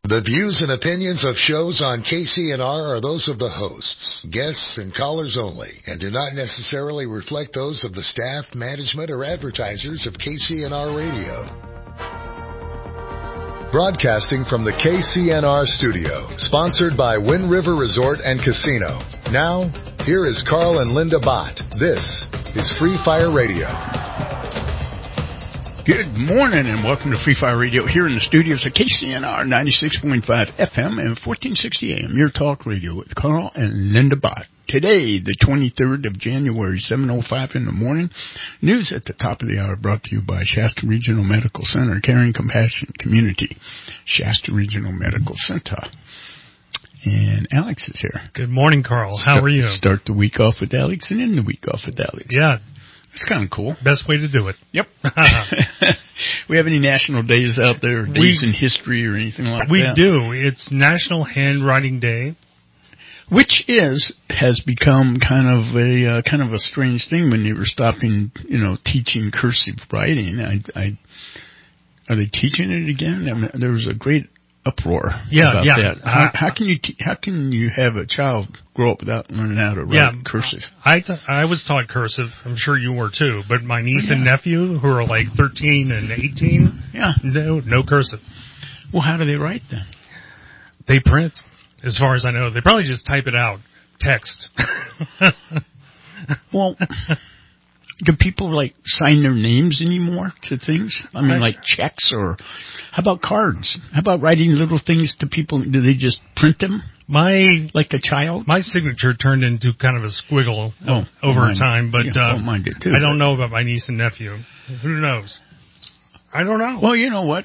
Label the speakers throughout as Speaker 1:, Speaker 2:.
Speaker 1: The views and opinions of shows on KCNR are those of the hosts, guests, and callers only, and do not necessarily reflect those of the staff, management, or advertisers of KCNR Radio. Broadcasting from the KCNR studio, sponsored by Wind River Resort and Casino. Now, here is Carl and Linda Bott. This is Free Fire Radio.
Speaker 2: Good morning and welcome to Free Fire Radio here in the studios of KCNR 96.5 FM and 1460 AM. Your talk radio with Carl and Linda Bott. Today, the 23rd of January, 7:05 in the morning. News at the top of the hour brought to you by Shasta Regional Medical Center, Caring Compassion Community. Shasta Regional Medical Center. And Alex is here.
Speaker 3: Good morning, Carl. How are you?
Speaker 2: Start the week off with Alex and end the week off with Alex.
Speaker 3: Yeah.
Speaker 2: It's kind of cool.
Speaker 3: Best way to do it.
Speaker 2: Yep. We have any national days out there, or days in history or anything like that?
Speaker 3: We do. It's National Handwriting Day.
Speaker 2: Which has become kind of a strange thing when they were stopping, teaching cursive writing. Are they teaching it again? I mean, there was a great uproar about that. How can you have a child grow up without learning how to write cursive?
Speaker 3: I was taught cursive. I'm sure you were too. But my niece and nephew, who are like 13 and 18, no cursive.
Speaker 2: Well, how do they write then?
Speaker 3: They print, as far as I know. They probably just type it out, text.
Speaker 2: Well, do people sign their names anymore to things? I mean, like checks, or how about cards? How about writing little things to people? Do they just print them? Like a child?
Speaker 3: My signature turned into kind of a squiggle over time, but
Speaker 2: mine did too.
Speaker 3: I don't know about my niece and nephew. Who knows? I don't know.
Speaker 2: Well, you know what?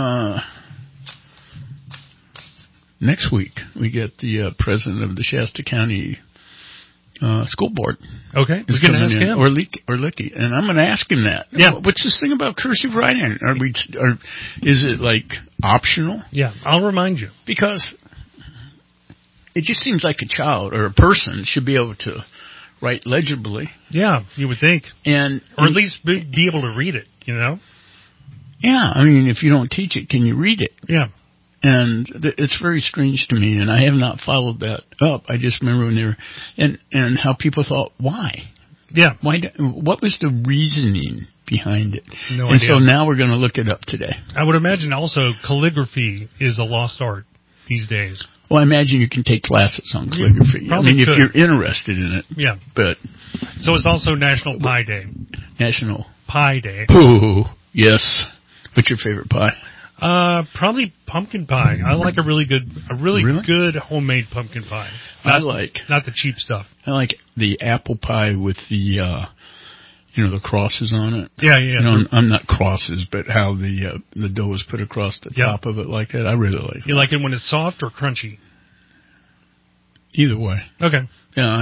Speaker 2: Next week we get the president of the Shasta County School Board.
Speaker 3: Okay, we're going to ask him.
Speaker 2: Or Licky, and I'm going to ask him that.
Speaker 3: Yeah.
Speaker 2: What's this thing about cursive writing? Is it optional?
Speaker 3: Yeah, I'll remind you.
Speaker 2: Because it just seems like a child or a person should be able to write legibly.
Speaker 3: Yeah, you would think. Or at least be able to read it,
Speaker 2: Yeah, I mean, if you don't teach it, can you read it?
Speaker 3: Yeah.
Speaker 2: And it's very strange to me, and I have not followed that up. I just remember when they were, and how people thought, why?
Speaker 3: Yeah.
Speaker 2: What was the reasoning behind it?
Speaker 3: No idea.
Speaker 2: So now we're going to look it up today.
Speaker 3: I would imagine also calligraphy is a lost art these days.
Speaker 2: Well, I imagine you can take classes on calligraphy. If you're interested in it.
Speaker 3: Yeah.
Speaker 2: But
Speaker 3: so it's also National Pie Day.
Speaker 2: National
Speaker 3: Pie Day.
Speaker 2: Ooh, yes. What's your favorite pie?
Speaker 3: Probably pumpkin pie. I like a really good homemade pumpkin pie. Not the cheap stuff.
Speaker 2: I like the apple pie with the, the crosses on it.
Speaker 3: Yeah.
Speaker 2: I'm not crosses, but how the dough is put across the top of it like that. I really like it.
Speaker 3: You like it when it's soft or crunchy?
Speaker 2: Either way.
Speaker 3: Okay.
Speaker 2: Yeah,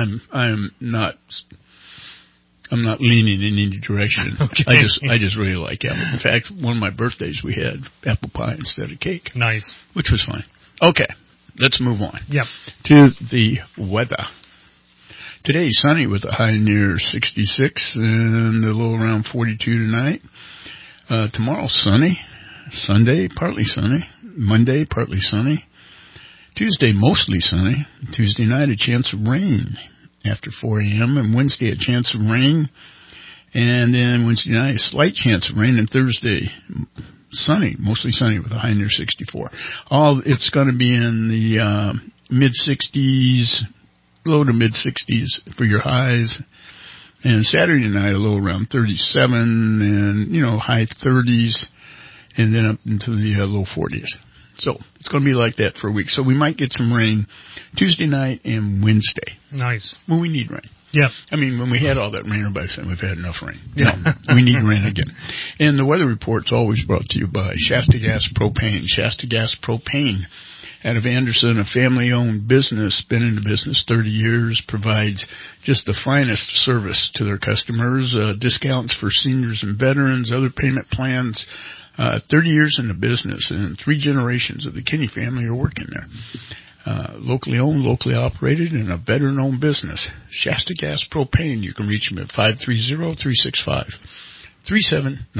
Speaker 2: I'm not leaning in any direction.
Speaker 3: Okay.
Speaker 2: I just really like apple. In fact, one of my birthdays we had apple pie instead of cake.
Speaker 3: Nice. Which
Speaker 2: was fine. Okay, let's move on.
Speaker 3: Yep.
Speaker 2: To the weather. Today, sunny with a high near 66 and a low around 42 tonight. Tomorrow, sunny. Sunday, partly sunny. Monday, partly sunny. Tuesday, mostly sunny. Tuesday night, a chance of rain after 4 a.m. and Wednesday, a chance of rain. And then Wednesday night, a slight chance of rain. And Thursday, sunny, mostly sunny with a high near 64. It's going to be in the mid-60s, low to mid-60s for your highs. And Saturday night, a low around 37 and, high 30s. And then up into the low 40s. So it's going to be like that for a week. So we might get some rain Tuesday night and Wednesday.
Speaker 3: Nice.
Speaker 2: Well, we need rain.
Speaker 3: Yeah.
Speaker 2: I mean, when we had all that rain, everybody said we've had enough rain. Yeah. No, we need rain again. And the weather report's always brought to you by Shasta Gas Propane. Shasta Gas Propane out of Anderson, a family-owned business, been in the business 30 years, provides just the finest service to their customers, discounts for seniors and veterans, other payment plans. 30 years in the business, and 3 generations of the Kinney family are working there. Locally owned, locally operated, and a veteran-owned business. Shasta Gas Propane. You can reach them at 530-365-3793. 3793. Okay.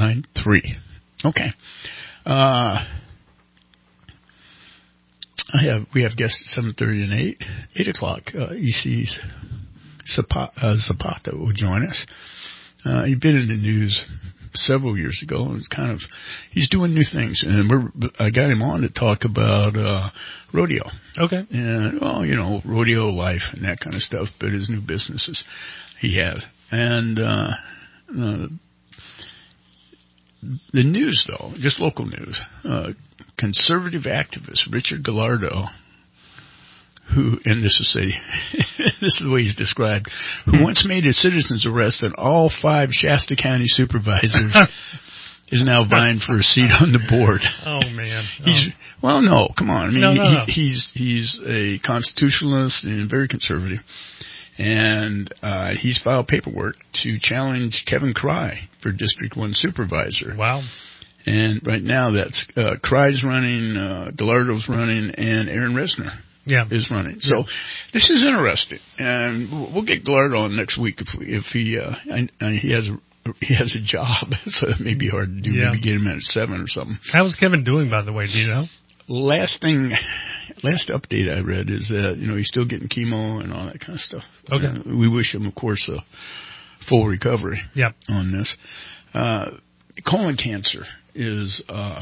Speaker 2: We have guests at 7:30 and 8 o'clock. EC's Zapata will join us. He'd been in the news several years ago. It's he's doing new things, and I got him on to talk about rodeo.
Speaker 3: Okay.
Speaker 2: And rodeo life and that kind of stuff, but his new businesses he has. And the news, though, just local news, conservative activist Richard Gallardo, who, and this is the way he's described, who once made a citizen's arrest on all 5 Shasta County supervisors, is now vying for a seat on the board.
Speaker 3: Oh man!
Speaker 2: No, come on. I mean,
Speaker 3: no.
Speaker 2: He's a constitutionalist and very conservative, and he's filed paperwork to challenge Kevin Cry for District 1 supervisor.
Speaker 3: Wow!
Speaker 2: And right now, that's Cry's running, Gallardo's running, and Aaron Resner. Is running. So this is interesting, and we'll get Gallardo on next week if he has a job, so it may be hard to do.
Speaker 3: Yeah.
Speaker 2: Maybe get him in at 7 or something.
Speaker 3: How's Kevin doing, by the way? Do you know?
Speaker 2: Last update I read is that he's still getting chemo and all that kind of stuff.
Speaker 3: Okay.
Speaker 2: We wish him, of course, a full recovery. On this. Colon cancer is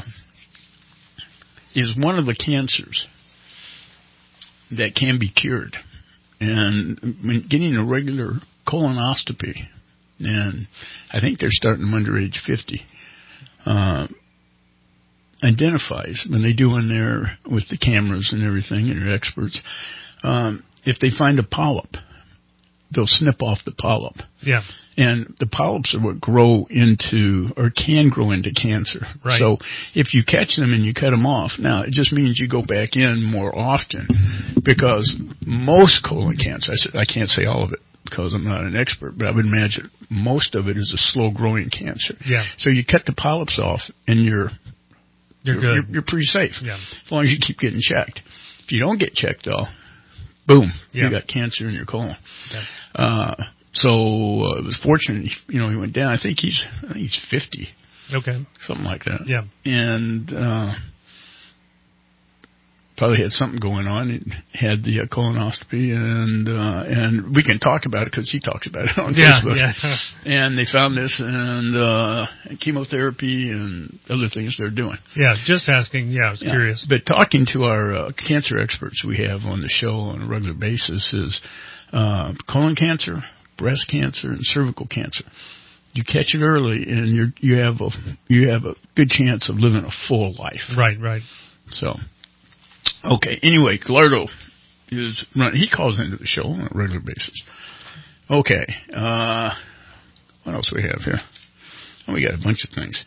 Speaker 2: one of the cancers that can be cured, and getting a regular colonoscopy, and I think they're starting them under age 50, identifies, when they do in there with the cameras and everything, and they're experts, if they find a polyp, they'll snip off the polyp.
Speaker 3: Yeah.
Speaker 2: And the polyps are what grow into, or can grow into, cancer.
Speaker 3: Right.
Speaker 2: So if you catch them and you cut them off, now it just means you go back in more often, because most colon cancer, I can't say all of it because I'm not an expert, but I would imagine most of it is a slow-growing cancer.
Speaker 3: Yeah.
Speaker 2: So you cut the polyps off, and you're
Speaker 3: good.
Speaker 2: You're pretty safe.
Speaker 3: Yeah.
Speaker 2: As long as you keep getting checked. If you don't get checked, though, boom,
Speaker 3: you
Speaker 2: got cancer in your colon.
Speaker 3: Okay.
Speaker 2: So it was fortunate, he went down. I think he's 50.
Speaker 3: Okay.
Speaker 2: Something like that.
Speaker 3: Yeah.
Speaker 2: And probably had something going on. He had the colonoscopy, and we can talk about it because he talks about it on Facebook.
Speaker 3: Yeah.
Speaker 2: And they found this, and chemotherapy and other things they're doing.
Speaker 3: Yeah, just asking. Yeah, I was curious.
Speaker 2: But talking to our cancer experts we have on the show on a regular basis is colon cancer, breast cancer, and cervical cancer. You catch it early, and you have a good chance of living a full life.
Speaker 3: Right.
Speaker 2: So, okay. Anyway, Gallardo is running. He calls into the show on a regular basis. Okay. What else do we have here? Oh, we got a bunch of things.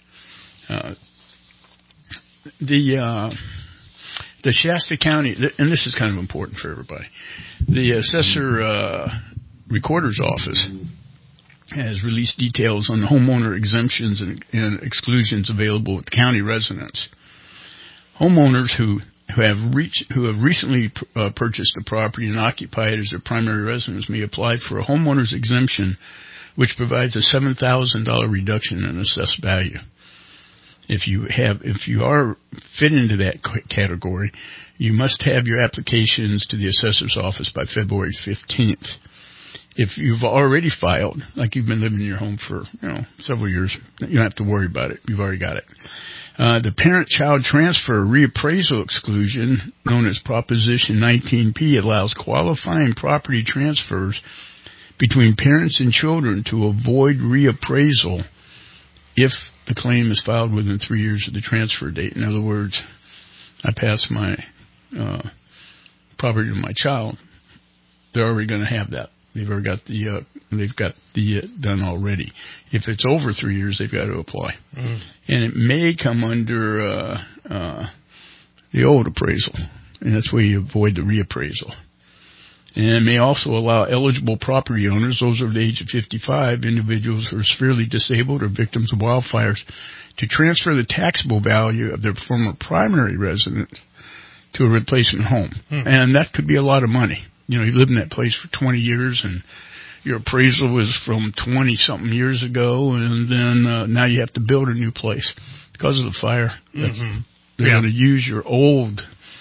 Speaker 2: The Shasta County, and this is kind of important for everybody. The assessor recorder's office has released details on the homeowner exemptions and exclusions available to county residents. Homeowners who have recently purchased a property and occupied it as their primary residence may apply for a homeowner's exemption, which provides a $7,000 reduction in assessed value. If you are fit into that category, you must have your applications to the assessor's office by February 15th. If you've already filed, like you've been living in your home for several years, you don't have to worry about it. You've already got it. The parent-child transfer reappraisal exclusion, known as Proposition 19P, allows qualifying property transfers between parents and children to avoid reappraisal if the claim is filed within 3 years of the transfer date. In other words, I pass my property to my child, they're already going to have that. They've got the done already. If it's over 3 years, they've got to apply, and it may come under the old appraisal, and that's where you avoid the reappraisal. And it may also allow eligible property owners, those over the age of 55, individuals who are severely disabled or victims of wildfires, to transfer the taxable value of their former primary residence to a replacement home, and that could be a lot of money. You lived in that place for 20 years, and your appraisal was from 20-something years ago, and then now you have to build a new place because of the fire. They're going to use your old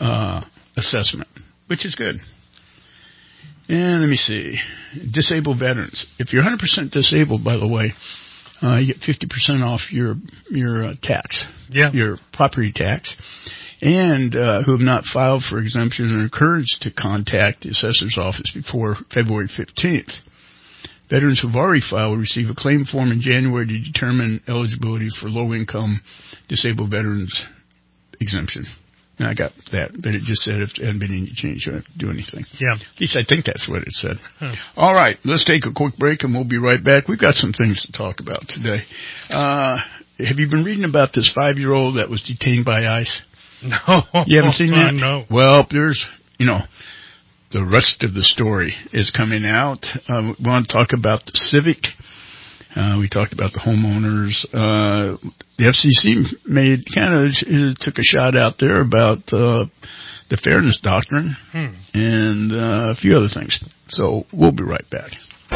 Speaker 2: assessment, which is good. And let me see. Disabled veterans. If you're 100% disabled, by the way, you get 50% off your tax, your property tax. And who have not filed for exemption are encouraged to contact the assessor's office before February 15th. Veterans who have already filed will receive a claim form in January to determine eligibility for low-income disabled veterans exemption. And I got that, but it just said if there hadn't been any change, you don't have to do anything.
Speaker 3: Yeah.
Speaker 2: At least I think that's what it said. All right, let's take a quick break, and we'll be right back. We've got some things to talk about today. Have you been reading about this 5-year-old that was detained by ICE?
Speaker 3: No.
Speaker 2: You haven't seen that?
Speaker 3: No.
Speaker 2: Well, there's, the rest of the story is coming out. We want to talk about the Civic. We talked about the homeowners. The FCC took a shot out there about the fairness doctrine and a few other things. So we'll be right back.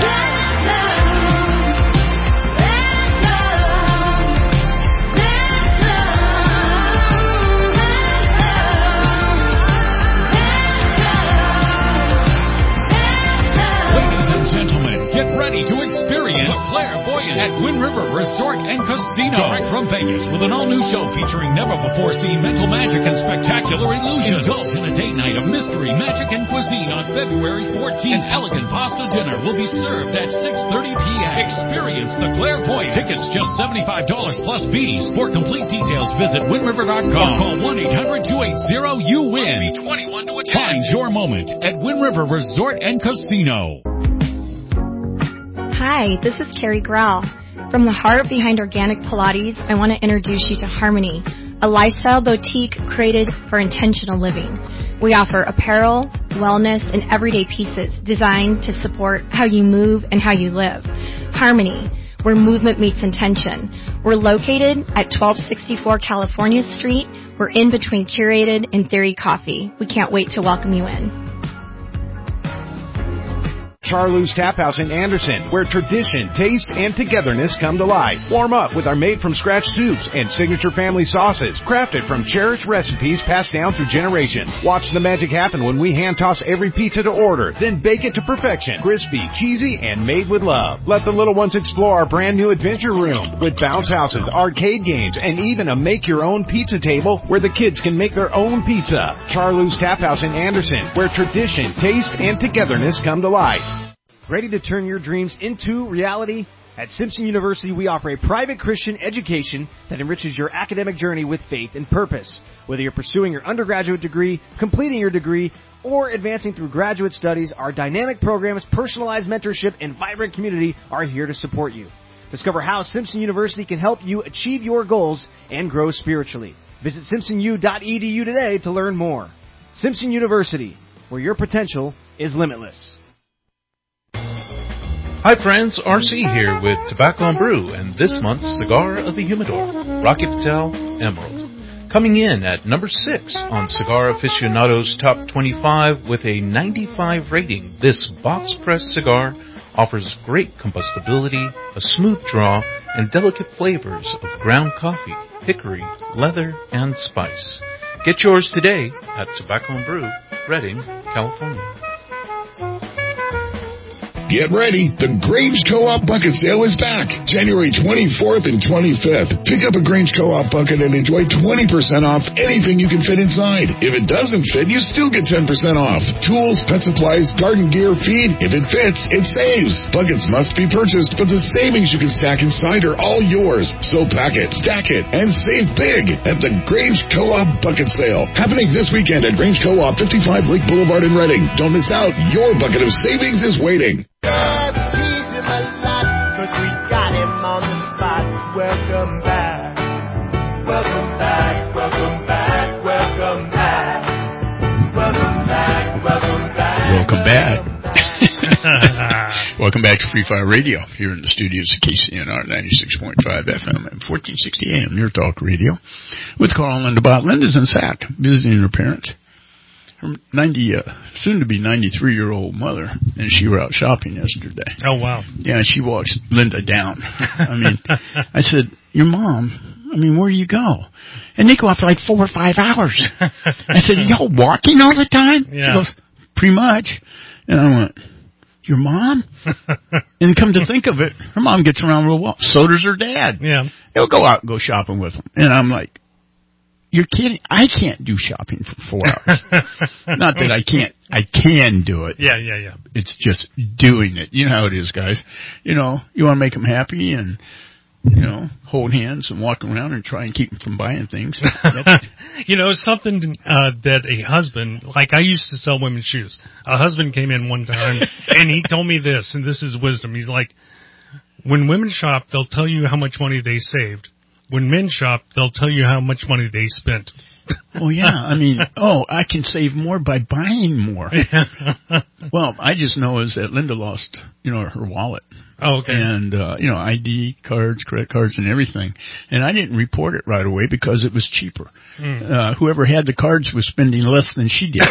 Speaker 4: Get ready to experience the Clairvoyance at Wind River Resort and Casino. Direct from Vegas with an all-new show featuring never-before-seen mental magic and spectacular illusions. Indulge in a date night of mystery, magic, and cuisine on February 14th. An elegant pasta dinner will be served at 6:30 p.m. Experience the Clairvoyance. Tickets just $75 plus fees. For complete details, visit windriver.com or call 1-800-280-YOU-WIN. Be 21 to attend. Find your moment at Wind River Resort and Casino.
Speaker 5: Hi, this is Carrie Grau. From the heart behind Organic Pilates, I want to introduce you to Harmony, a lifestyle boutique created for intentional living. We offer apparel, wellness, and everyday pieces designed to support how you move and how you live. Harmony, where movement meets intention. We're located at 1264 California Street. We're in between Curated and Theory Coffee. We can't wait to welcome you in.
Speaker 6: Charlou's Tap House in Anderson, where tradition, taste, and togetherness come to life. Warm up with our made-from-scratch soups and signature family sauces, crafted from cherished recipes passed down through generations. Watch the magic happen when we hand-toss every pizza to order, then bake it to perfection. Crispy, cheesy, and made with love. Let the little ones explore our brand-new adventure room with bounce houses, arcade games, and even a make-your-own pizza table where the kids can make their own pizza. Charlou's Tap House in Anderson, where tradition, taste, and togetherness come to life.
Speaker 7: Ready to turn your dreams into reality? At Simpson University, we offer a private Christian education that enriches your academic journey with faith and purpose. Whether you're pursuing your undergraduate degree, completing your degree, or advancing through graduate studies, our dynamic programs, personalized mentorship, and vibrant community are here to support you. Discover how Simpson University can help you achieve your goals and grow spiritually. Visit simpsonu.edu today to learn more. Simpson University, where your potential is limitless.
Speaker 8: Hi friends, RC here with Tobacco and Brew and this month's Cigar of the Humidor, Rocky Patel Emerald. Coming in at number 6 on Cigar Aficionado's Top 25 with a 95 rating, this box-pressed cigar offers great combustibility, a smooth draw, and delicate flavors of ground coffee, hickory, leather, and spice. Get yours today at Tobacco and Brew, Redding, California.
Speaker 1: Get ready. The Grange Co-op Bucket Sale is back. January 24th and 25th. Pick up a Grange Co-op bucket and enjoy 20% off anything you can fit inside. If it doesn't fit, you still get 10% off. Tools, pet supplies, garden gear, feed. If it fits, it saves. Buckets must be purchased, but the savings you can stack inside are all yours. So pack it, stack it, and save big at the Grange Co-op Bucket Sale. Happening this weekend at Grange Co-op, 55 Lake Boulevard in Redding. Don't miss out. Your bucket of savings is waiting.
Speaker 9: Welcome back. Welcome back. Welcome back. Welcome back. Welcome back. Welcome back.
Speaker 2: Welcome back. Welcome back to Free Fire Radio here in the studios of KCNR 96.5 FM and 1460 AM Near Talk Radio with Carl and Linda Bott. Linda's in Sac visiting her parents. Her soon to be 93-year-old mother, and she were out shopping yesterday.
Speaker 3: Oh wow!
Speaker 2: Yeah, she walks Linda down. I mean, I said, "Your mom I mean, where do you go? And they go out for like 4 or 5 hours. I said, y'all walking all the time?
Speaker 3: Yeah.
Speaker 2: She goes, pretty much. And I went, your mom? And come to think of it, her mom gets around real well. So does her dad.
Speaker 3: Yeah.
Speaker 2: He'll go out and go shopping with them. And I'm like, you're kidding. I can't do shopping for 4 hours. Not that I can't. I can do it.
Speaker 3: Yeah.
Speaker 2: It's just doing it. You know how it is, guys. You know, you want to make them happy and, you know, hold hands and walk around and try and keep them from buying things.
Speaker 3: You know, something that a husband, like I used to sell women's shoes. A husband came in one time and he told me this, and this is wisdom. He's like, when women shop, they'll tell you how much money they saved. When men shop, they'll tell you how much money they spent.
Speaker 2: Oh, yeah. I mean, I can save more by buying more. Well, I just know is that Linda lost, you know, her wallet.
Speaker 3: Oh, okay.
Speaker 2: And, you know, ID cards, credit cards, and everything. And I didn't report it right away because it was cheaper. Whoever had the cards was spending less than she did.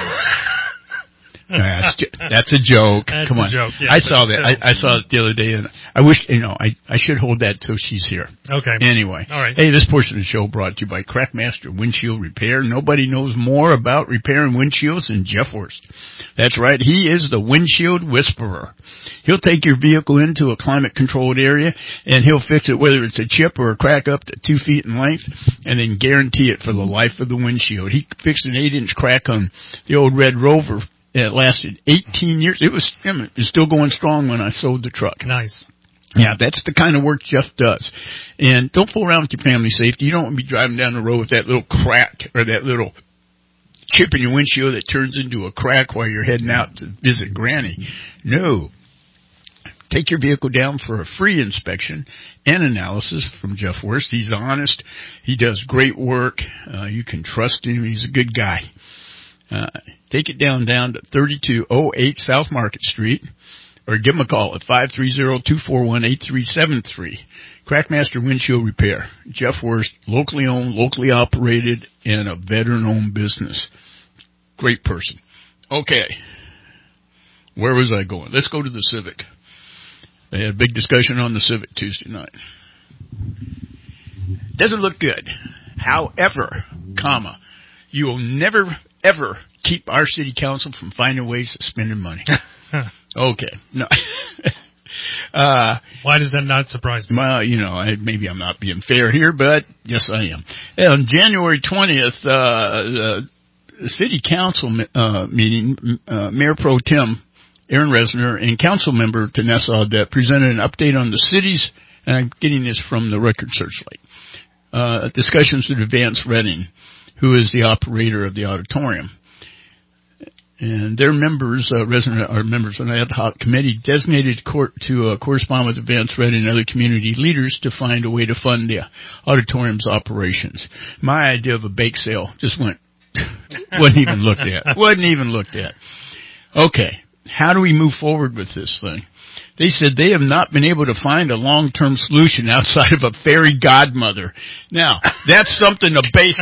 Speaker 2: That's a joke.
Speaker 3: That's
Speaker 2: Come on.
Speaker 3: A joke. Yes,
Speaker 2: I saw that. I saw it the other day, and I wish, you know, I should hold that till she's here.
Speaker 3: Okay.
Speaker 2: Anyway.
Speaker 3: All right.
Speaker 2: Hey, this portion of the show brought to you by Crackmaster Windshield Repair. Nobody knows more about repairing windshields than Jeff Worst. That's right. He is the windshield whisperer. He'll take your vehicle into a climate-controlled area, and he'll fix it, whether it's a chip or a crack up to 2 feet in length, and then guarantee it for the life of the windshield. He fixed an 8-inch crack on the old Red Rover. It lasted 18 years. It was still going strong when I sold the truck.
Speaker 3: Nice.
Speaker 2: Yeah, that's the kind of work Jeff does. And don't fool around with your family safety. You don't want to be driving down the road with that little crack or that little chip in your windshield that turns into a crack while you're heading out to visit Granny. No. Take your vehicle down for a free inspection and analysis from Jeff Worst. He's honest. He does great work. You can trust him. He's a good guy. Take it down to 3208 South Market Street, or give him a call at 530-241-8373. Crackmaster Windshield Repair. Jeff Worst, locally owned, locally operated, and a veteran-owned business. Great person. Okay. Where was I going? Let's go to the Civic. They had a big discussion on the Civic Tuesday night. Doesn't look good. However, you'll never, ever keep our city council from finding ways of spending money. Okay. No.
Speaker 3: Why does that not surprise me?
Speaker 2: Well, you know, maybe I'm not being fair here, but yes, I am. On January 20th, the city council meeting, Mayor Pro Tem Aaron Resner and council member Vanessa Audette presented an update on the city's, and I'm getting this from the Record Searchlight, discussions with Advance Redding, who is the operator of the auditorium. And their members, resident are members of an ad hoc committee designated to correspond with Advance Redding and other community leaders to find a way to fund the auditorium's operations. My idea of a bake sale just wasn't even looked at. Okay, how do we move forward with this thing? They said they have not been able to find a long-term solution outside of a fairy godmother. Now, that's something to base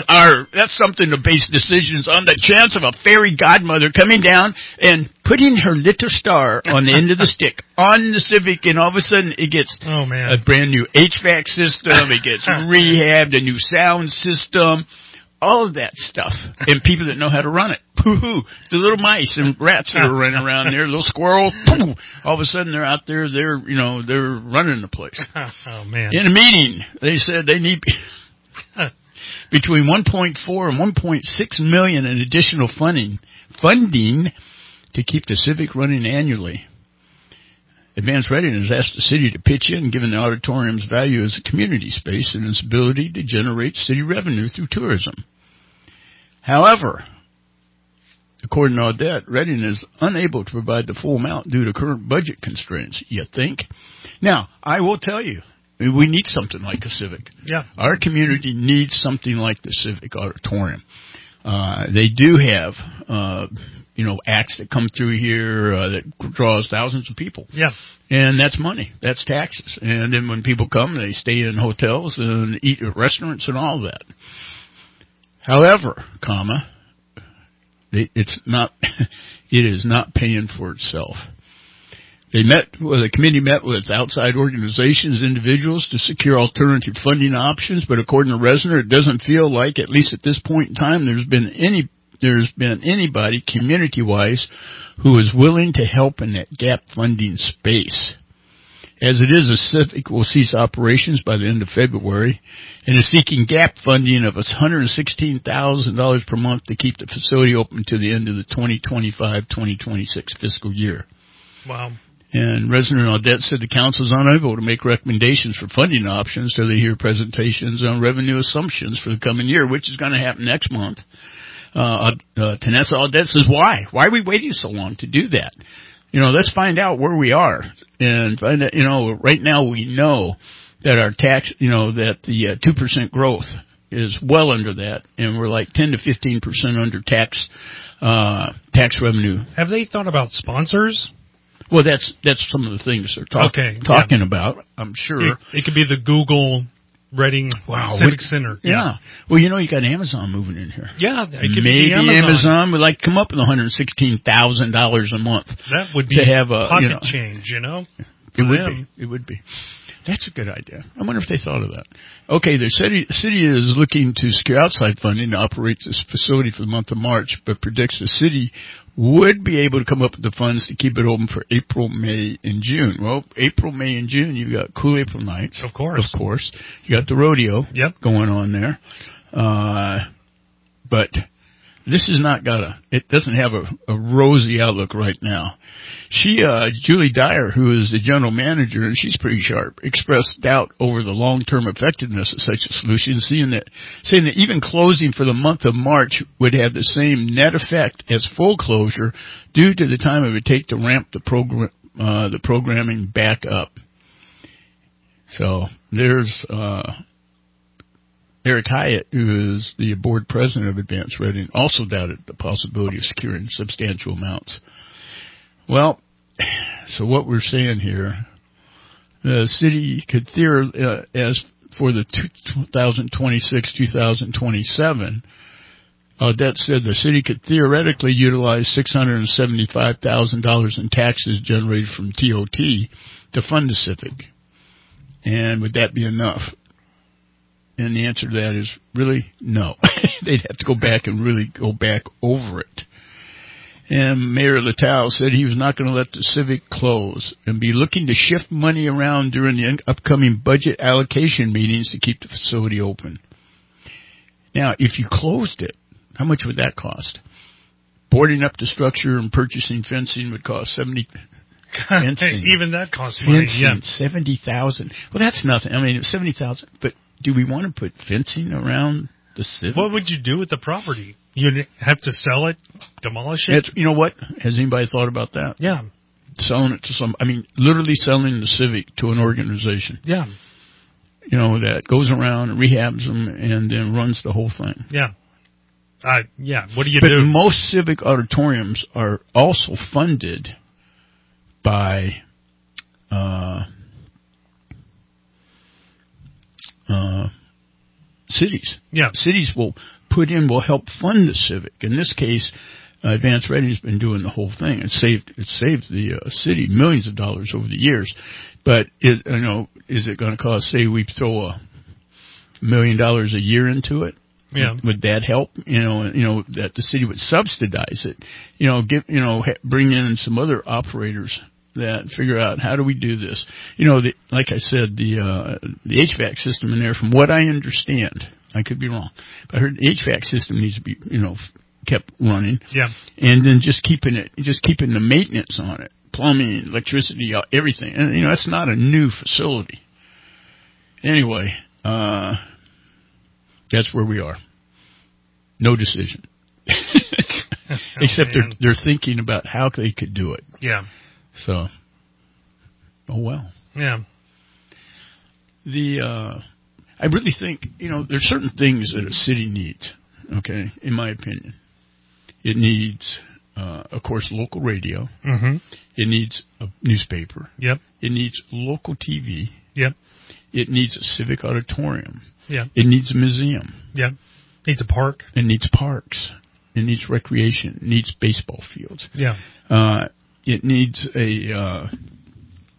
Speaker 2: decisions on, the chance of a fairy godmother coming down and putting her little star on the end of the stick on the Civic, and all of a sudden it gets a brand new HVAC system, it gets rehabbed, a new sound system, all of that stuff, and people that know how to run it. Pooh-hoo. The little mice and rats that are running around there, little squirrels, pooh, all of a sudden they're out there, they're running the place.
Speaker 3: Oh, man.
Speaker 2: In a meeting, they said they need between 1.4 and 1.6 million in additional funding to keep the Civic running annually. Advance Redding has asked the city to pitch in, given the auditorium's value as a community space and its ability to generate city revenue through tourism. However, according to Audette, Redding is unable to provide the full amount due to current budget constraints, you think? Now, I will tell you, we need something like a Civic.
Speaker 3: Yeah.
Speaker 2: Our community needs something like the Civic Auditorium. They do have, acts that come through here that draws thousands of people.
Speaker 3: Yeah.
Speaker 2: And that's money. That's taxes. And then when people come, they stay in hotels and eat at restaurants and all that. However, it is not paying for itself. The committee met with outside organizations, individuals to secure alternative funding options, but according to Resner, it doesn't feel like, at least at this point in time, there's been anybody community-wise who is willing to help in that gap funding space. As it is, the Civic will cease operations by the end of February and is seeking gap funding of $116,000 per month to keep the facility open to the end of the 2025-2026 fiscal year.
Speaker 3: Wow.
Speaker 2: And Resner and Audette said the council is unable to make recommendations for funding options until they hear presentations on revenue assumptions for the coming year, which is going to happen next month. Tanessa Audette says, why? Why are we waiting so long to do that? Let's find out where we are and find out, right now we know that our tax, that the 2% growth is well under that, and we're like 10 to 15% under tax revenue.
Speaker 3: Have they thought about sponsors?
Speaker 2: Well, that's some of the things they're talking about, I'm sure.
Speaker 3: It could be the Google Reading Civic Center.
Speaker 2: Yeah. Well, you got Amazon moving in here.
Speaker 3: Yeah, it could
Speaker 2: maybe
Speaker 3: be
Speaker 2: Amazon would like to come up with $116,000 a month.
Speaker 3: That would be
Speaker 2: to have a
Speaker 3: pocket change,
Speaker 2: It would be. That's a good idea. I wonder if they thought of that. Okay, the city is looking to secure outside funding to operate this facility for the month of March, but predicts the city would be able to come up with the funds to keep it open for April, May, and June. Well, April, May, and June, you've got Cool April Nights.
Speaker 3: Of course.
Speaker 2: You got the rodeo going on there. But this has not got it doesn't have a rosy outlook right now. Julie Dyer, who is the general manager, and she's pretty sharp, expressed doubt over the long-term effectiveness of such a solution, saying that even closing for the month of March would have the same net effect as full closure due to the time it would take to ramp the programming back up. So there's Eric Hyatt, who is the board president of Advanced Reading, also doubted the possibility of securing substantial amounts. Well, so what we're saying here, the city could as for the 2026-2027, Audette said the city could theoretically utilize $675,000 in taxes generated from TOT to fund the Civic. And would that be enough? And the answer to that is really no. They'd have to go back and really go back over it. And Mayor Littell said he was not going to let the Civic close and be looking to shift money around during the upcoming budget allocation meetings to keep the facility open. Now, if you closed it, how much would that cost? Boarding up the structure and purchasing fencing would cost $70,000.
Speaker 3: Even that costs money.
Speaker 2: $70,000. Well, that's nothing. I mean, $70,000, but do we want to put fencing around the Civic?
Speaker 3: What would you do with the property? You'd have to sell it, demolish it?
Speaker 2: You know what? Has anybody thought about that?
Speaker 3: Yeah.
Speaker 2: Selling it to literally selling the Civic to an organization.
Speaker 3: Yeah.
Speaker 2: That goes around and rehabs them and then runs the whole thing.
Speaker 3: Yeah. What do you do?
Speaker 2: But most civic auditoriums are also funded by cities.
Speaker 3: Yeah.
Speaker 2: Cities will help fund the Civic. In this case, Advanced Reading has been doing the whole thing. It saved the city millions of dollars over the years. But is it going to cost? Say we throw $1 million a year into it.
Speaker 3: Yeah.
Speaker 2: Would that help? That the city would subsidize it. Bring in some other operators that figure out how do we do this. Like I said, the HVAC system in there, from what I understand, I could be wrong, but I heard the HVAC system needs to be, kept running.
Speaker 3: Yeah.
Speaker 2: And then just keeping the maintenance on it, plumbing, electricity, everything. And that's not a new facility. Anyway, that's where we are. No decision. Except they're thinking about how they could do it.
Speaker 3: Yeah.
Speaker 2: So, oh well.
Speaker 3: Yeah.
Speaker 2: I really think, there's certain things that a city needs, okay, in my opinion. It needs, of course, local radio.
Speaker 3: Mm-hmm.
Speaker 2: It needs a newspaper.
Speaker 3: Yep.
Speaker 2: It needs local TV.
Speaker 3: Yep.
Speaker 2: It needs a civic auditorium.
Speaker 3: Yeah.
Speaker 2: It needs a museum.
Speaker 3: Yeah. Needs a park.
Speaker 2: It needs parks. It needs recreation. It needs baseball fields.
Speaker 3: Yeah.
Speaker 2: It needs a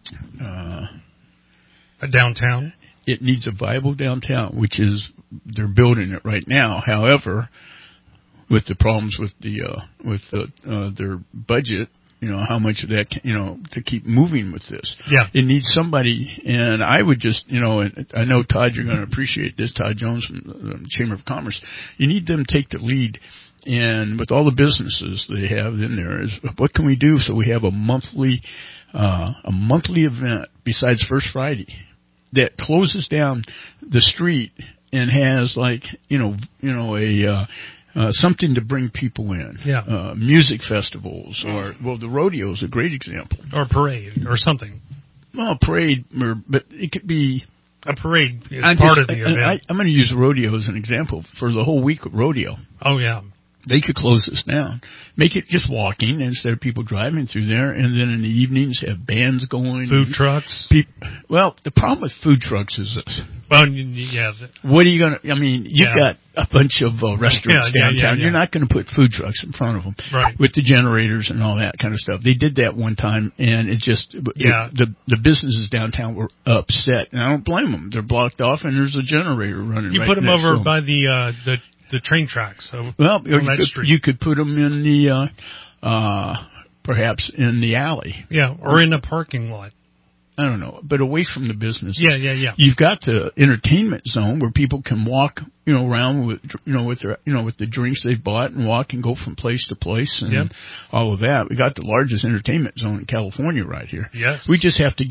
Speaker 3: A downtown?
Speaker 2: It needs a viable downtown, which is, they're building it right now. However, with the problems with their budget, how much of that, to keep moving with this.
Speaker 3: Yeah.
Speaker 2: It needs somebody, and I would just, and I know, Todd, you're going to appreciate this, Todd Jones from the Chamber of Commerce. You need them to take the lead, and with all the businesses they have in there, is what can we do so we have a monthly event besides First Friday that closes down the street and has something to bring people in.
Speaker 3: Yeah.
Speaker 2: Music festivals, or, the rodeo is a great example.
Speaker 3: Or parade, or something.
Speaker 2: Well, parade, but it could be...
Speaker 3: A parade is part of the event.
Speaker 2: I'm going to use rodeo as an example for the whole week of rodeo.
Speaker 3: Oh, yeah.
Speaker 2: They could close this down. Make it just walking instead of people driving through there, and then in the evenings have bands going.
Speaker 3: Food trucks.
Speaker 2: Well, the problem with food trucks is this.
Speaker 3: Well, yeah.
Speaker 2: What are you going to... you've got a bunch of restaurants downtown.
Speaker 3: Yeah.
Speaker 2: You're not going to put food trucks in front of them.
Speaker 3: Right.
Speaker 2: With the generators and all that kind of stuff. They did that one time, and it just... The businesses downtown were upset, and I don't blame them. They're blocked off, and there's a generator running
Speaker 3: You
Speaker 2: right
Speaker 3: put them
Speaker 2: next
Speaker 3: over
Speaker 2: to them.
Speaker 3: by the train tracks. So
Speaker 2: you could put them in the, perhaps in the alley.
Speaker 3: Yeah, or in a parking lot.
Speaker 2: I don't know, but away from the business.
Speaker 3: Yeah.
Speaker 2: You've got the entertainment zone where people can walk, around with, with their, with the drinks they've bought and walk and go from place to place and all of that. We got the largest entertainment zone in California right here.
Speaker 3: Yes.
Speaker 2: We just have to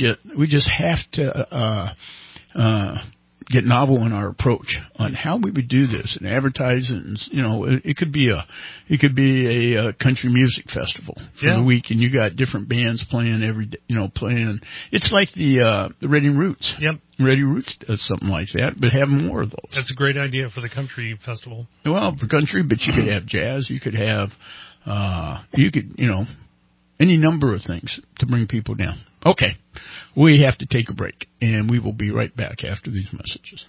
Speaker 2: get novel in our approach on how we would do this and advertise it. And, it could be a country music festival for the week, and you got different bands playing every day, playing. It's like the Reading Roots.
Speaker 3: Yep.
Speaker 2: Reading Roots does something like that, but have more of those.
Speaker 3: That's a great idea for the country festival.
Speaker 2: Well, for country, but you could have jazz. You could have, any number of things to bring people down. Okay, we have to take a break, and we will be right back after these messages.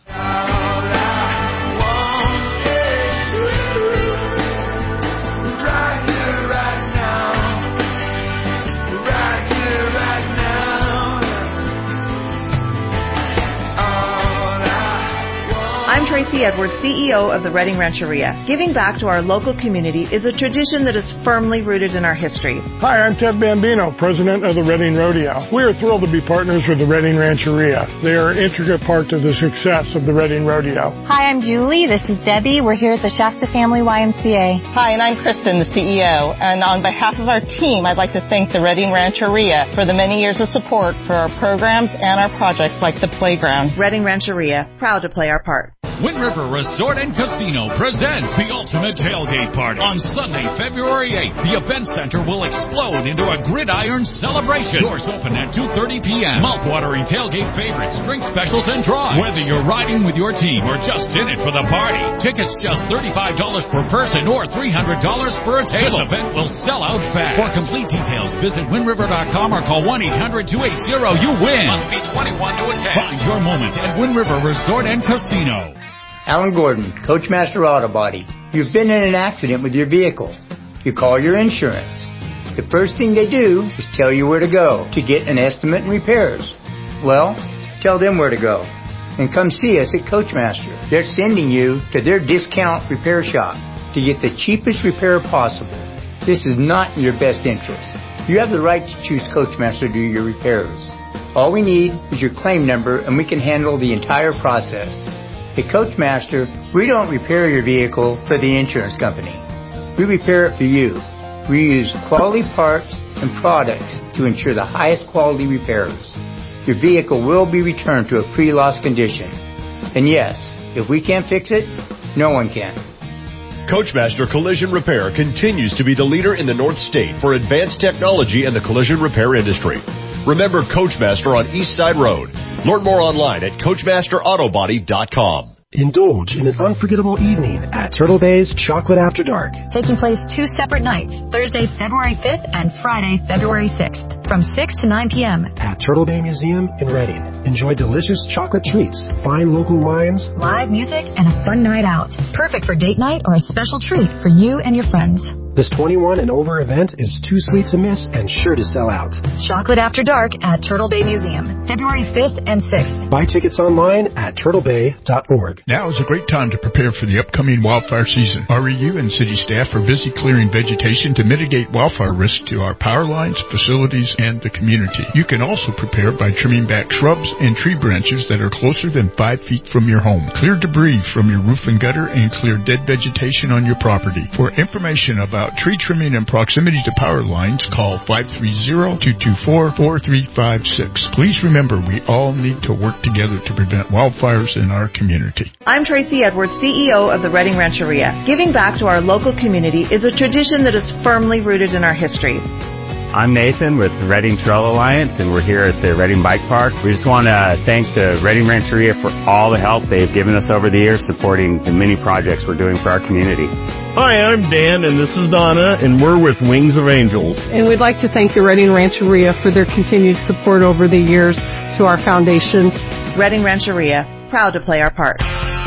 Speaker 10: I'm Tracy Edwards, CEO of the Reading Rancheria. Giving back to our local community is a tradition that is firmly rooted in our history.
Speaker 11: Hi, I'm Ted Bambino, president of the Reading Rodeo. We are thrilled to be partners with the Reading Rancheria. They are an intricate part to the success of the Reading Rodeo.
Speaker 12: Hi, I'm Julie. This is Debbie. We're here at the Shasta Family YMCA.
Speaker 13: Hi, and I'm Kristen, the CEO. And on behalf of our team, I'd like to thank the Reading Rancheria for the many years of support for our programs and our projects like the playground.
Speaker 10: Reading Rancheria, proud to play our part.
Speaker 4: Wind River Resort and Casino presents the Ultimate Tailgate Party on Sunday, February 8th. The event center will explode into a gridiron celebration. Doors open at 2:30 p.m. Mouthwatering tailgate favorites, drink specials, and draws. Whether you're riding with your team or just in it for the party, tickets just $35 per person or $300 for a table. This event will sell out fast. For complete details, visit WindRiver.com or call 1-800-280-YOU-WIN. Must be 21 to attend. Find your moment at Wind River Resort and Casino.
Speaker 14: Alan Gordon, Coachmaster Auto Body. You've been in an accident with your vehicle. You call your insurance. The first thing they do is tell you where to go to get an estimate and repairs. Well, tell them where to go. And come see us at Coachmaster. They're sending you to their discount repair shop to get the cheapest repair possible. This is not in your best interest. You have the right to choose Coachmaster to do your repairs. All we need is your claim number and we can handle the entire process. At Coachmaster, we don't repair your vehicle for the insurance company. We repair it for you. We use quality parts and products to ensure the highest quality repairs. Your vehicle will be returned to a pre-loss condition. And yes, if we can't fix it, no one can.
Speaker 15: Coachmaster Collision Repair continues to be the leader in the North State for advanced technology in the collision repair industry. Remember Coachmaster on East Side Road. Learn more online at CoachmasterAutobody.com.
Speaker 16: Indulge in an unforgettable evening at Turtle Bay's Chocolate After Dark.
Speaker 12: Taking place 2 separate nights, Thursday, February 5th and Friday, February 6th, from 6 to 9 p.m.
Speaker 16: at Turtle Bay Museum in Reading. Enjoy delicious chocolate treats, fine local wines,
Speaker 12: live music, and a fun night out. Perfect for date night or a special treat for you and your friends.
Speaker 16: This 21 and over event is too sweet to miss and sure to sell out.
Speaker 12: Chocolate After Dark at Turtle Bay Museum, February 5th and 6th.
Speaker 16: Buy tickets online at turtlebay.org.
Speaker 2: Now is a great time to prepare for the upcoming wildfire season. REU and city staff are busy clearing vegetation to mitigate wildfire risk to our power lines, facilities, and the community. You can also prepare by trimming back shrubs and tree branches that are closer than 5 feet from your home. Clear debris from your roof and gutter and clear dead vegetation on your property. For information about tree trimming and proximity to power lines, call 530-224-4356. Please remember, we all need to work together to prevent wildfires in our community.
Speaker 10: I'm Tracy Edwards, CEO of the Redding Rancheria. Giving back to our local community is a tradition that is firmly rooted in our history.
Speaker 17: I'm Nathan with the Redding Trail Alliance, and we're here at the Redding Bike Park. We just want to thank the Redding Rancheria for all the help they've given us over the years supporting the many projects we're doing for our community.
Speaker 18: Hi, I'm Dan, and this is Donna, and we're with Wings of Angels.
Speaker 19: And we'd like to thank the Redding Rancheria for their continued support over the years to our foundation.
Speaker 10: Redding Rancheria, proud to play our part.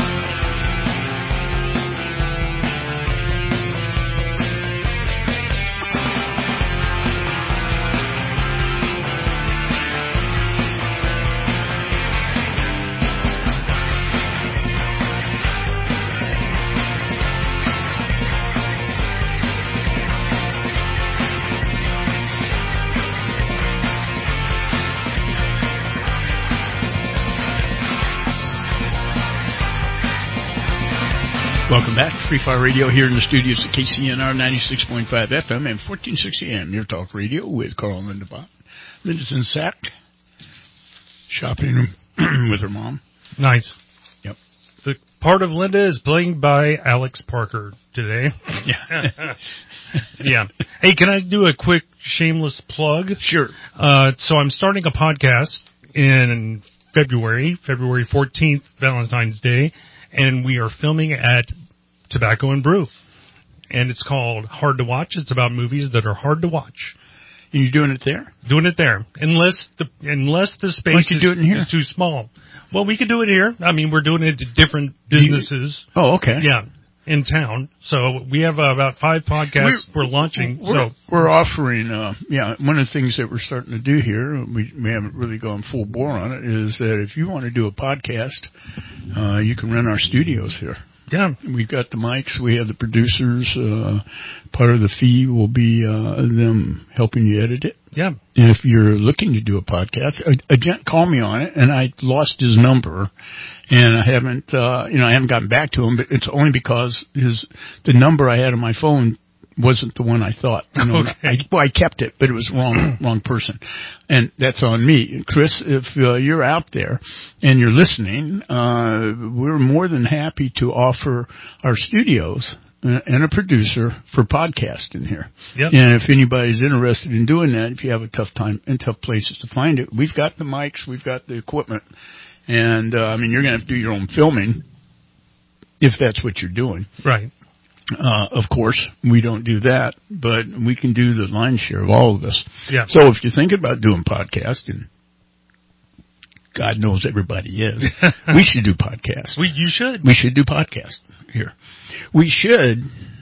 Speaker 2: Welcome back to Free Fire Radio here in the studios at KCNR 96.5 FM and 1460 AM, Near Talk Radio with Carl and Linda Bott. Linda's in Sac, shopping with her mom.
Speaker 3: Nice.
Speaker 2: Yep.
Speaker 3: The part of Linda is played by Alex Parker today.
Speaker 2: Yeah.
Speaker 3: Yeah. Hey, can I do a quick shameless plug?
Speaker 2: Sure.
Speaker 3: So I'm starting a podcast in February 14th, Valentine's Day, and we are filming at Tobacco and Brew. And it's called Hard to Watch. It's about movies that are hard to watch.
Speaker 2: And you're doing it there?
Speaker 3: Doing it there. Unless the space is too small. Well, we could do it here. I mean, we're doing it at different businesses.
Speaker 2: Oh, okay.
Speaker 3: Yeah. In town. So we have about 5 podcasts we're launching.
Speaker 2: We're offering, one of the things that we're starting to do here, we haven't really gone full bore on it, is that if you want to do a podcast, you can rent our studios here.
Speaker 3: Yeah.
Speaker 2: We've got the mics, we have the producers, part of the fee will be them helping you edit it.
Speaker 3: Yeah.
Speaker 2: And if you're looking to do a podcast, a gent called me on it, and I lost his number, and I haven't gotten back to him, but it's only because the number I had on my phone wasn't the one I thought.
Speaker 3: Okay.
Speaker 2: I kept it, but it was wrong person. And that's on me. Chris, if you're out there and you're listening, we're more than happy to offer our studios and a producer for podcasting here.
Speaker 3: Yep.
Speaker 2: And if anybody's interested in doing that, if you have a tough time and tough places to find it, we've got the mics, we've got the equipment. And, you're going to have to do your own filming if that's what you're doing.
Speaker 3: Right.
Speaker 2: Of course, we don't do that, but we can do the lion's share of all of this.
Speaker 3: Yeah.
Speaker 2: So if you're thinking about doing podcasting, God knows everybody is, we should do podcasts.
Speaker 3: You should.
Speaker 2: We should do podcasts here. We should,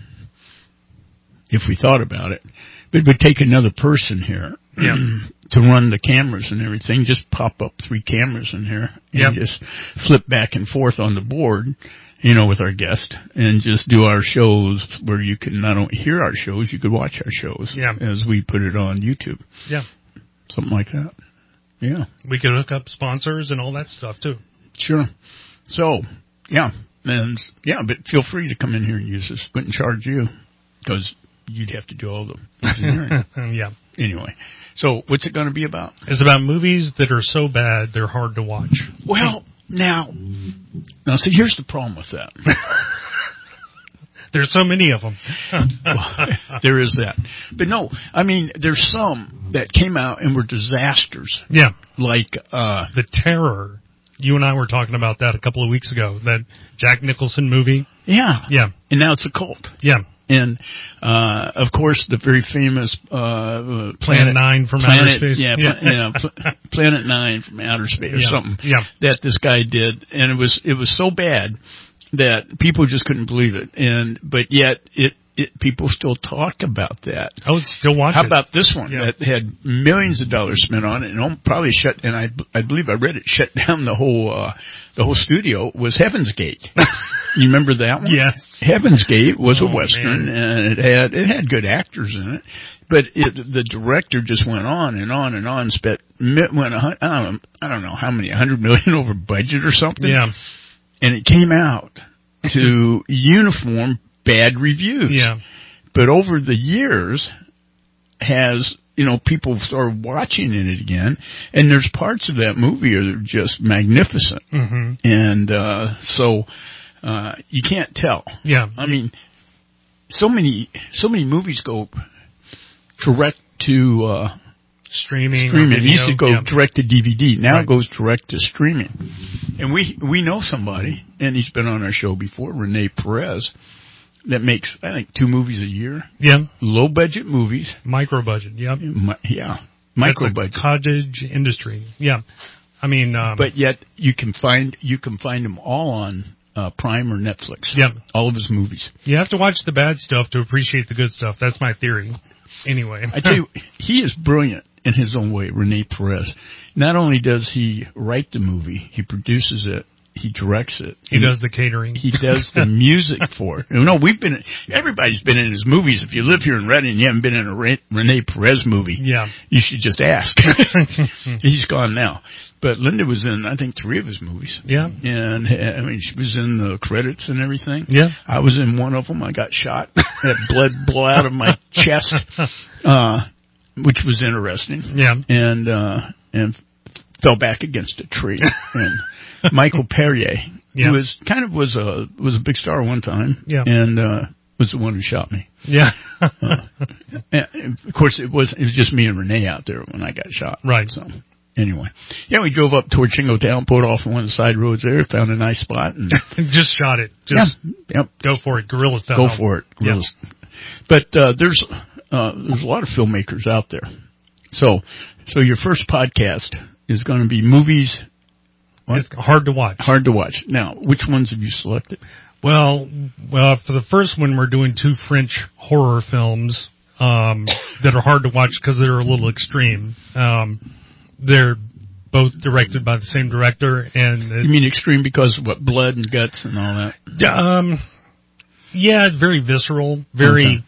Speaker 2: if we thought about it, but we'd take another person here to run the cameras and everything. Just pop up 3 cameras in here and just flip back and forth on the board, with our guest, and just do our shows where you can not only hear our shows, you could watch our shows as we put it on YouTube.
Speaker 3: Yeah.
Speaker 2: Something like that. Yeah.
Speaker 3: We could hook up sponsors and all that stuff, too.
Speaker 2: Sure. So, but feel free to come in here and use this. Wouldn't charge you, because you'd have to do all the engineering.
Speaker 3: Yeah.
Speaker 2: Anyway, so what's it going to be about?
Speaker 3: It's about movies that are so bad they're hard to watch.
Speaker 2: Well, now, see, here's the problem with that.
Speaker 3: There's so many of them.
Speaker 2: Well, there is that. But no, there's some that came out and were disasters.
Speaker 3: Yeah.
Speaker 2: Like,
Speaker 3: The Terror. You and I were talking about that a couple of weeks ago, that Jack Nicholson movie.
Speaker 2: Yeah.
Speaker 3: Yeah.
Speaker 2: And now it's a cult.
Speaker 3: Yeah.
Speaker 2: And, of course, the very famous,
Speaker 3: Planet 9 from Outer Space.
Speaker 2: Yeah, Planet 9 from Outer Space or something.
Speaker 3: Yeah.
Speaker 2: That this guy did. And it was so bad that people just couldn't believe it. But yet people still talk about that.
Speaker 3: Oh, it's still watching.
Speaker 2: How about this one that had millions of dollars spent on it and probably shut? And I believe I read it shut down the whole studio. Was Heaven's Gate. You remember that one?
Speaker 3: Yes.
Speaker 2: Heaven's Gate was a Western, and it had good actors in it. But the director just went on and on and on, I don't know how many, $100 million over budget or something.
Speaker 3: Yeah.
Speaker 2: And it came out to uniform bad reviews.
Speaker 3: Yeah.
Speaker 2: But over the years people started watching it again, and there's parts of that movie that are just magnificent.
Speaker 3: Mm-hmm.
Speaker 2: And so you can't tell.
Speaker 3: Yeah.
Speaker 2: I mean, so many movies go direct to
Speaker 3: streaming.
Speaker 2: It used to go direct to DVD. Now it goes direct to streaming. And we know somebody, and he's been on our show before, Rene Perez, that makes, I think, 2 movies a year.
Speaker 3: Yeah.
Speaker 2: Low budget movies.
Speaker 3: Micro budget, yep.
Speaker 2: Micro budget.
Speaker 3: Cottage industry. Yeah. I mean,
Speaker 2: but yet you can find them all on Prime or Netflix.
Speaker 3: Yep.
Speaker 2: All of his movies.
Speaker 3: You have to watch the bad stuff to appreciate the good stuff. That's my theory. Anyway.
Speaker 2: I tell you, he is brilliant in his own way, Rene Perez. Not only does he write the movie, he produces it, he directs it.
Speaker 3: He does the catering.
Speaker 2: He does the music for it. Everybody's been in his movies. If you live here in Redding and you haven't been in a Rene Perez movie, you should just ask. He's gone now. But Linda was in, I think, 3 of his movies.
Speaker 3: Yeah.
Speaker 2: And, I mean, she was in the credits and everything.
Speaker 3: Yeah.
Speaker 2: I was in one of them. I got shot. Had blood blow out of my chest, which was interesting.
Speaker 3: Yeah.
Speaker 2: And fell back against a tree. And Michael Perrier, who was a big star one time.
Speaker 3: Yeah.
Speaker 2: And, was the one who shot me.
Speaker 3: Yeah.
Speaker 2: And of course, it was just me and Renee out there when I got shot.
Speaker 3: Right.
Speaker 2: So, anyway. Yeah, we drove up toward Chingo Town, pulled off on one of the side roads there, found a nice spot. And
Speaker 3: just shot it. Go for it. Guerrilla style.
Speaker 2: Go for it. Guerrillas. Yep. But, there's a lot of filmmakers out there. So your first podcast is going to be movies. What?
Speaker 3: It's hard to watch.
Speaker 2: Hard to watch. Now, which ones have you selected?
Speaker 3: Well, for the first one, we're doing 2 French horror films that are hard to watch because they're a little extreme. They're both directed by the same director, and
Speaker 2: you mean extreme because of what, blood and guts and all that?
Speaker 3: Yeah, very visceral, very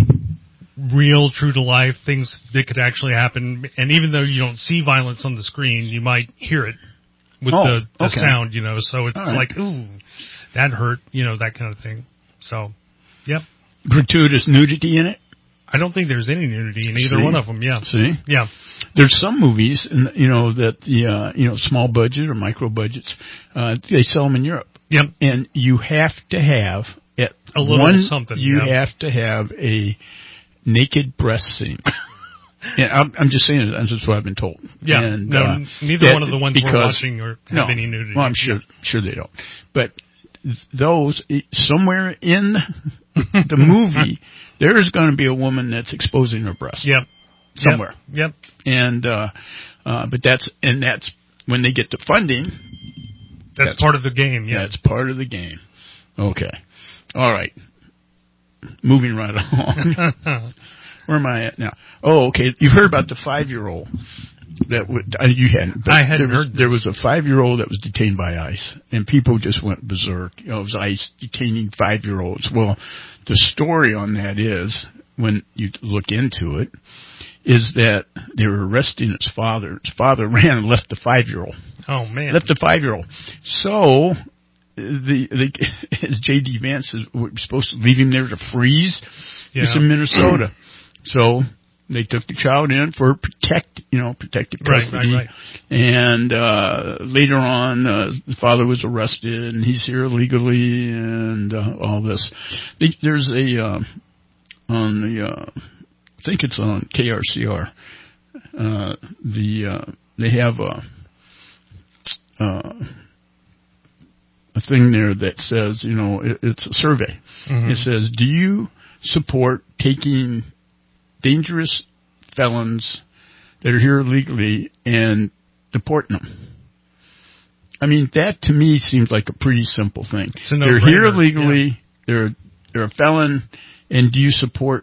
Speaker 3: real, true to life, things that could actually happen. And even though you don't see violence on the screen, you might hear it with the sound, so it's like, ooh, that hurt, that kind of thing. So, yep.
Speaker 2: Gratuitous nudity in it?
Speaker 3: I don't think there's any nudity in either one of them, yeah.
Speaker 2: See?
Speaker 3: Yeah.
Speaker 2: There's some movies, that the, small budget or micro budgets, they sell them in Europe.
Speaker 3: Yep.
Speaker 2: And you have to have,
Speaker 3: a little something.
Speaker 2: You have to have a naked breast scene. Yeah, I'm just saying that's just what I've been told.
Speaker 3: Yeah,
Speaker 2: and,
Speaker 3: neither one of the ones we're watching have any nudity.
Speaker 2: Well, I'm sure they don't. But those, somewhere in the movie, there is going to be a woman that's exposing her breast.
Speaker 3: Yep.
Speaker 2: Somewhere.
Speaker 3: Yep.
Speaker 2: And, but that's when they get the funding.
Speaker 3: That's part of the game, yeah.
Speaker 2: That's part of the game. Okay. All right. Moving right along. Where am I at now? Oh, okay. You've heard about the 5-year-old that you hadn't. But
Speaker 3: I hadn't heard.
Speaker 2: There was a 5-year-old that was detained by ICE, and people just went berserk. It was ICE detaining 5-year-olds. Well, the story on that is, when you look into it, is that they were arresting his father. His father ran and left the 5-year-old.
Speaker 3: Oh man!
Speaker 2: Left the 5-year-old. So as J.D. Vance says, we're supposed to leave him there to freeze. Yeah. It's in Minnesota. So they took the child in for protective custody.
Speaker 3: Right.
Speaker 2: And later on, the father was arrested, and he's here illegally, and all this. There's a on the I think it's on KRCR. They have a thing there that says, it's a survey. Mm-hmm. It says, do you support taking dangerous felons that are here illegally and deporting them? I mean, that to me seems like a pretty simple thing. They're here illegally. Yeah. They're a felon, And do you support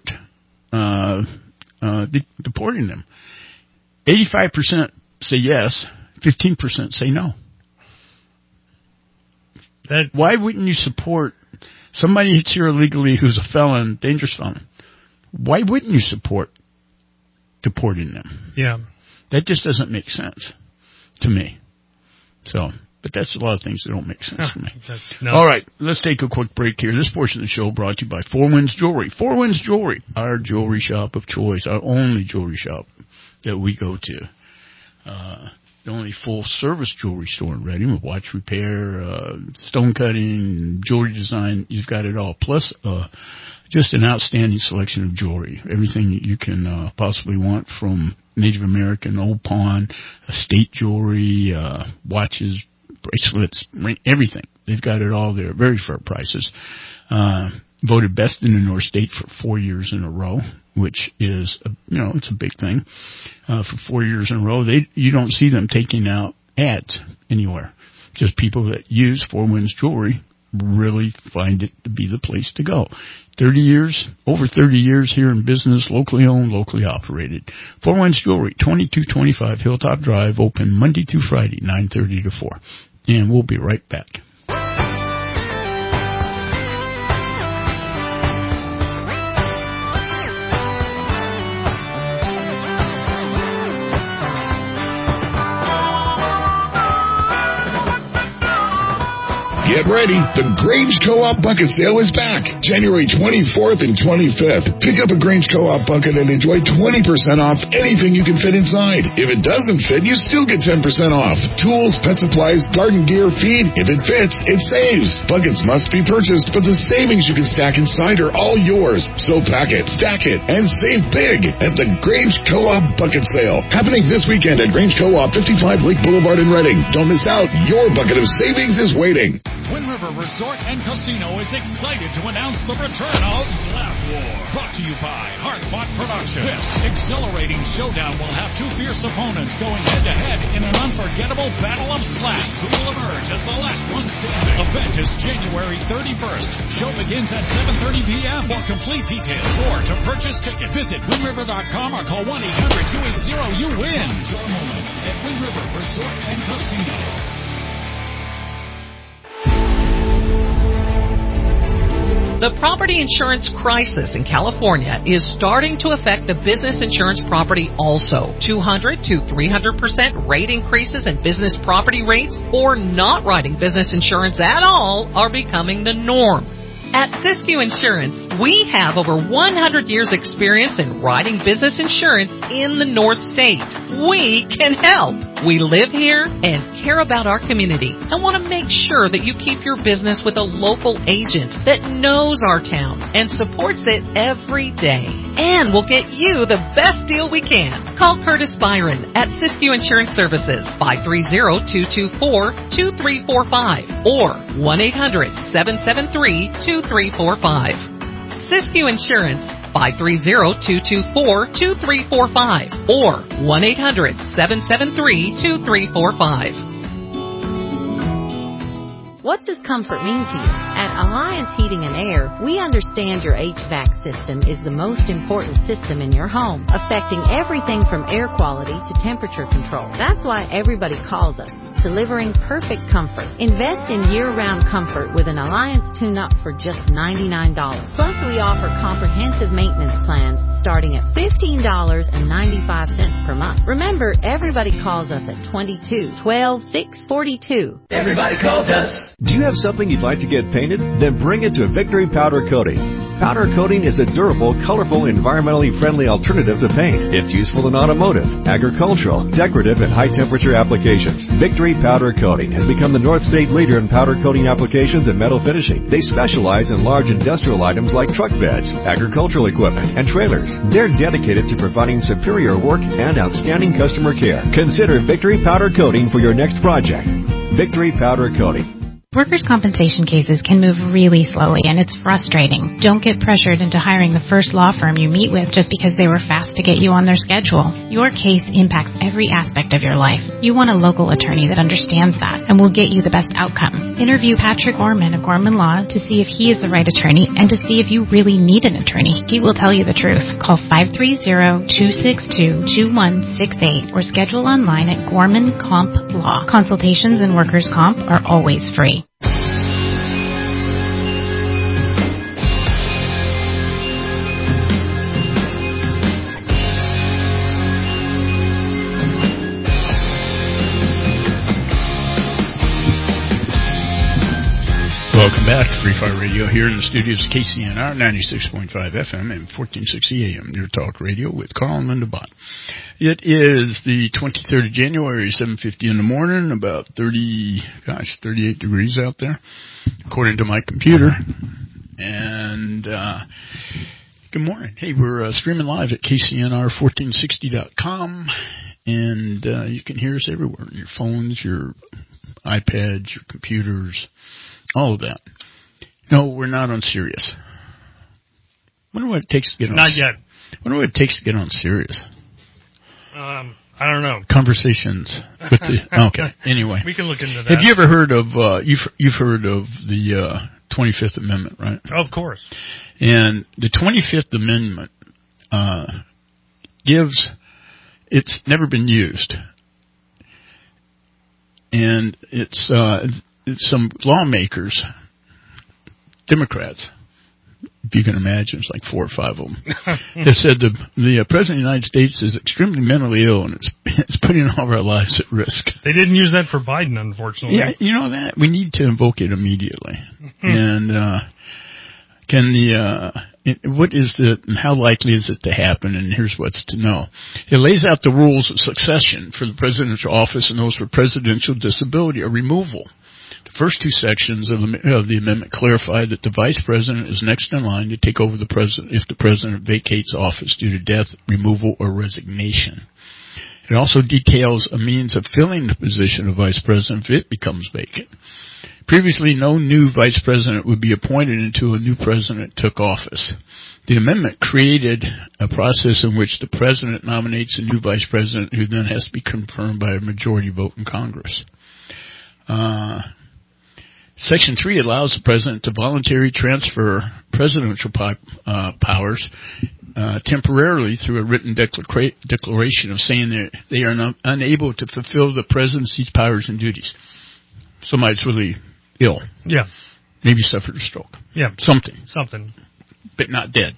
Speaker 2: deporting them? 85% say yes, 15% say no. Why wouldn't you support somebody that's here illegally who's a felon, dangerous felon? Why wouldn't you support deporting them?
Speaker 3: Yeah.
Speaker 2: That just doesn't make sense to me. So, but that's a lot of things that don't make sense to me. All right, let's take a quick break here. This portion of the show brought to you by Four Winds Jewelry. Four Winds Jewelry, our jewelry shop of choice, our only jewelry shop that we go to. The only full-service jewelry store in Reading with watch repair, stone cutting, jewelry design. You've got it all. Plus, just an outstanding selection of jewelry. Everything you can possibly want, from Native American, old pawn, estate jewelry, watches, bracelets, everything. They've got it all there. Very fair prices. Voted best in the North State for 4 years in a row, which is, it's a big thing. For 4 years in a row, you don't see them taking out ads anywhere. Just people that use Four Winds Jewelry really find it to be the place to go. Over 30 years here in business, locally owned, locally operated. Four Winds Jewelry, 2225 Hilltop Drive, open Monday through Friday, 9:30 to 4. And we'll be right back.
Speaker 1: Get ready. The Grange Co-op Bucket Sale is back. January 24th and 25th. Pick up a Grange Co-op bucket and enjoy 20% off anything you can fit inside. If it doesn't fit, you still get 10% off. Tools, pet supplies, garden gear, feed. If it fits, it saves. Buckets must be purchased, but the savings you can stack inside are all yours. So pack it, stack it, and save big at the Grange Co-op Bucket Sale. Happening this weekend at Grange Co-op, 55 Lake Boulevard in Reading. Don't miss out. Your bucket of savings is waiting.
Speaker 4: Wind River Resort and Casino is excited to announce the return of Slap War. Brought to you by Hardfought Productions. This exhilarating showdown will have two fierce opponents going head-to-head in an unforgettable battle of slaps. Who will emerge as the last one standing? Event is January 31st. Show begins at 7:30 p.m. For complete details or to purchase tickets, visit WindRiver.com or call 1-800-280-YOU-WIN. Your moment at Wind River Resort and Casino.
Speaker 20: The property insurance crisis in California is starting to affect the business insurance property also. 200 to 300% rate increases in business property rates, or not writing business insurance at all, are becoming the norm. At Siskiyou Insurance, we have over 100 years experience in writing business insurance in the North State. We can help. We live here and care about our community and want to make sure that you keep your business with a local agent that knows our town and supports it every day. And we'll get you the best deal we can. Call Curtis Byron at Siskiyou Insurance Services, 530-224-2345 or 1-800-773-2345. Siskiyou Insurance, 530-224-2345 or 1-800-773-2345.
Speaker 21: What does comfort mean to you? At Alliance Heating and Air, we understand your HVAC system is the most important system in your home, affecting everything from air quality to temperature control. That's why everybody calls us, delivering perfect comfort. Invest in year-round comfort with an Alliance tune-up for just $99. Plus, we offer comprehensive maintenance plans starting at $15.95 per month. Remember, everybody calls us at 22-12-642.
Speaker 6: Everybody calls us. Do you have something you'd like to get painted? Then bring it to Victory Powder Coating. Powder coating is a durable, colorful, environmentally friendly alternative to paint. It's useful in automotive, agricultural, decorative, and high-temperature applications. Victory Powder Coating has become the North State leader in powder coating applications and metal finishing. They specialize in large industrial items like truck beds, agricultural equipment, and trailers. They're dedicated to providing superior work and outstanding customer care. Consider Victory Powder Coating for your next project. Victory Powder Coating.
Speaker 5: Workers' compensation cases can move really slowly, and it's frustrating. Don't get pressured into hiring the first law firm you meet with just because they were fast to get you on their schedule. Your case impacts every aspect of your life. You want a local attorney that understands that and will get you the best outcome. Interview Patrick Gorman of Gorman Law to see if he is the right attorney and to see if you really need an attorney. He will tell you the truth. Call 530-262-2168 or schedule online at Gorman Comp Law. Consultations in workers' comp are always free.
Speaker 2: Welcome back to Free Fire Radio here in the studios of KCNR 96.5 FM and 1460 AM, your talk radio with Carl and Linda Bott. It is the 23rd of January, 7:50 in the morning, about 38 degrees out there, according to my computer. And good morning. Hey, we're streaming live at KCNR1460.com, and you can hear us everywhere, your phones, your iPads, your computers, all of that. No, we're not on Sirius. Wonder what it takes to get on.
Speaker 3: Not yet.
Speaker 2: Wonder what it takes to get on Sirius.
Speaker 3: I don't know.
Speaker 2: Conversations with the. Okay. Anyway,
Speaker 3: we can look into that.
Speaker 2: Have you ever heard of? You've heard of the 25th Amendment, right?
Speaker 3: Of course.
Speaker 2: And the 25th Amendment gives. It's never been used, and it's some lawmakers, Democrats, if you can imagine, it's like 4 or 5 of them, have said the President of the United States is extremely mentally ill, and it's putting all of our lives at risk.
Speaker 3: They didn't use that for Biden, unfortunately.
Speaker 2: Yeah, you know that? We need to invoke it immediately. And what is it, and how likely is it to happen, and here's what's to know. It lays out the rules of succession for the presidential office and those for presidential disability or removal. The first 2 sections of the amendment clarify that the vice president is next in line to take over the president if the president vacates office due to death, removal, or resignation. It also details a means of filling the position of vice president if it becomes vacant. Previously, no new vice president would be appointed until a new president took office. The amendment created a process in which the president nominates a new vice president who then has to be confirmed by a majority vote in Congress. Section 3 allows the president to voluntarily transfer presidential powers temporarily through a written declaration of saying that they are unable to fulfill the presidency's powers and duties. Somebody's really ill.
Speaker 3: Yeah.
Speaker 2: Maybe suffered a stroke.
Speaker 3: Yeah.
Speaker 2: Something. But not dead.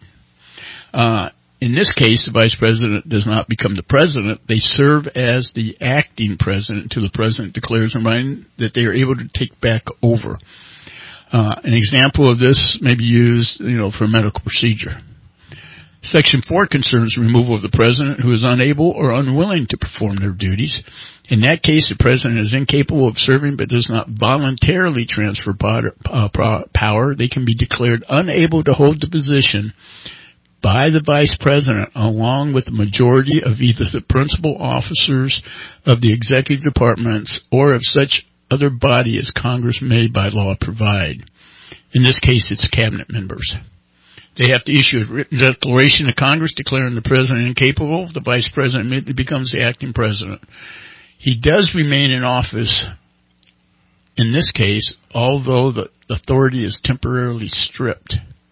Speaker 2: In this case, the vice president does not become the president. They serve as the acting president until the president declares in writing that they are able to take back over. An example of this may be used, for a medical procedure. Section 4 concerns removal of the president who is unable or unwilling to perform their duties. In that case, the president is incapable of serving but does not voluntarily transfer power. They can be declared unable to hold the position by the vice president along with the majority of either the principal officers of the executive departments or of such other body as Congress may by law provide. In this case, it's cabinet members. They have to issue a written declaration to Congress declaring the president incapable. The vice president immediately becomes the acting president. He does remain in office in this case, although the authority is temporarily stripped.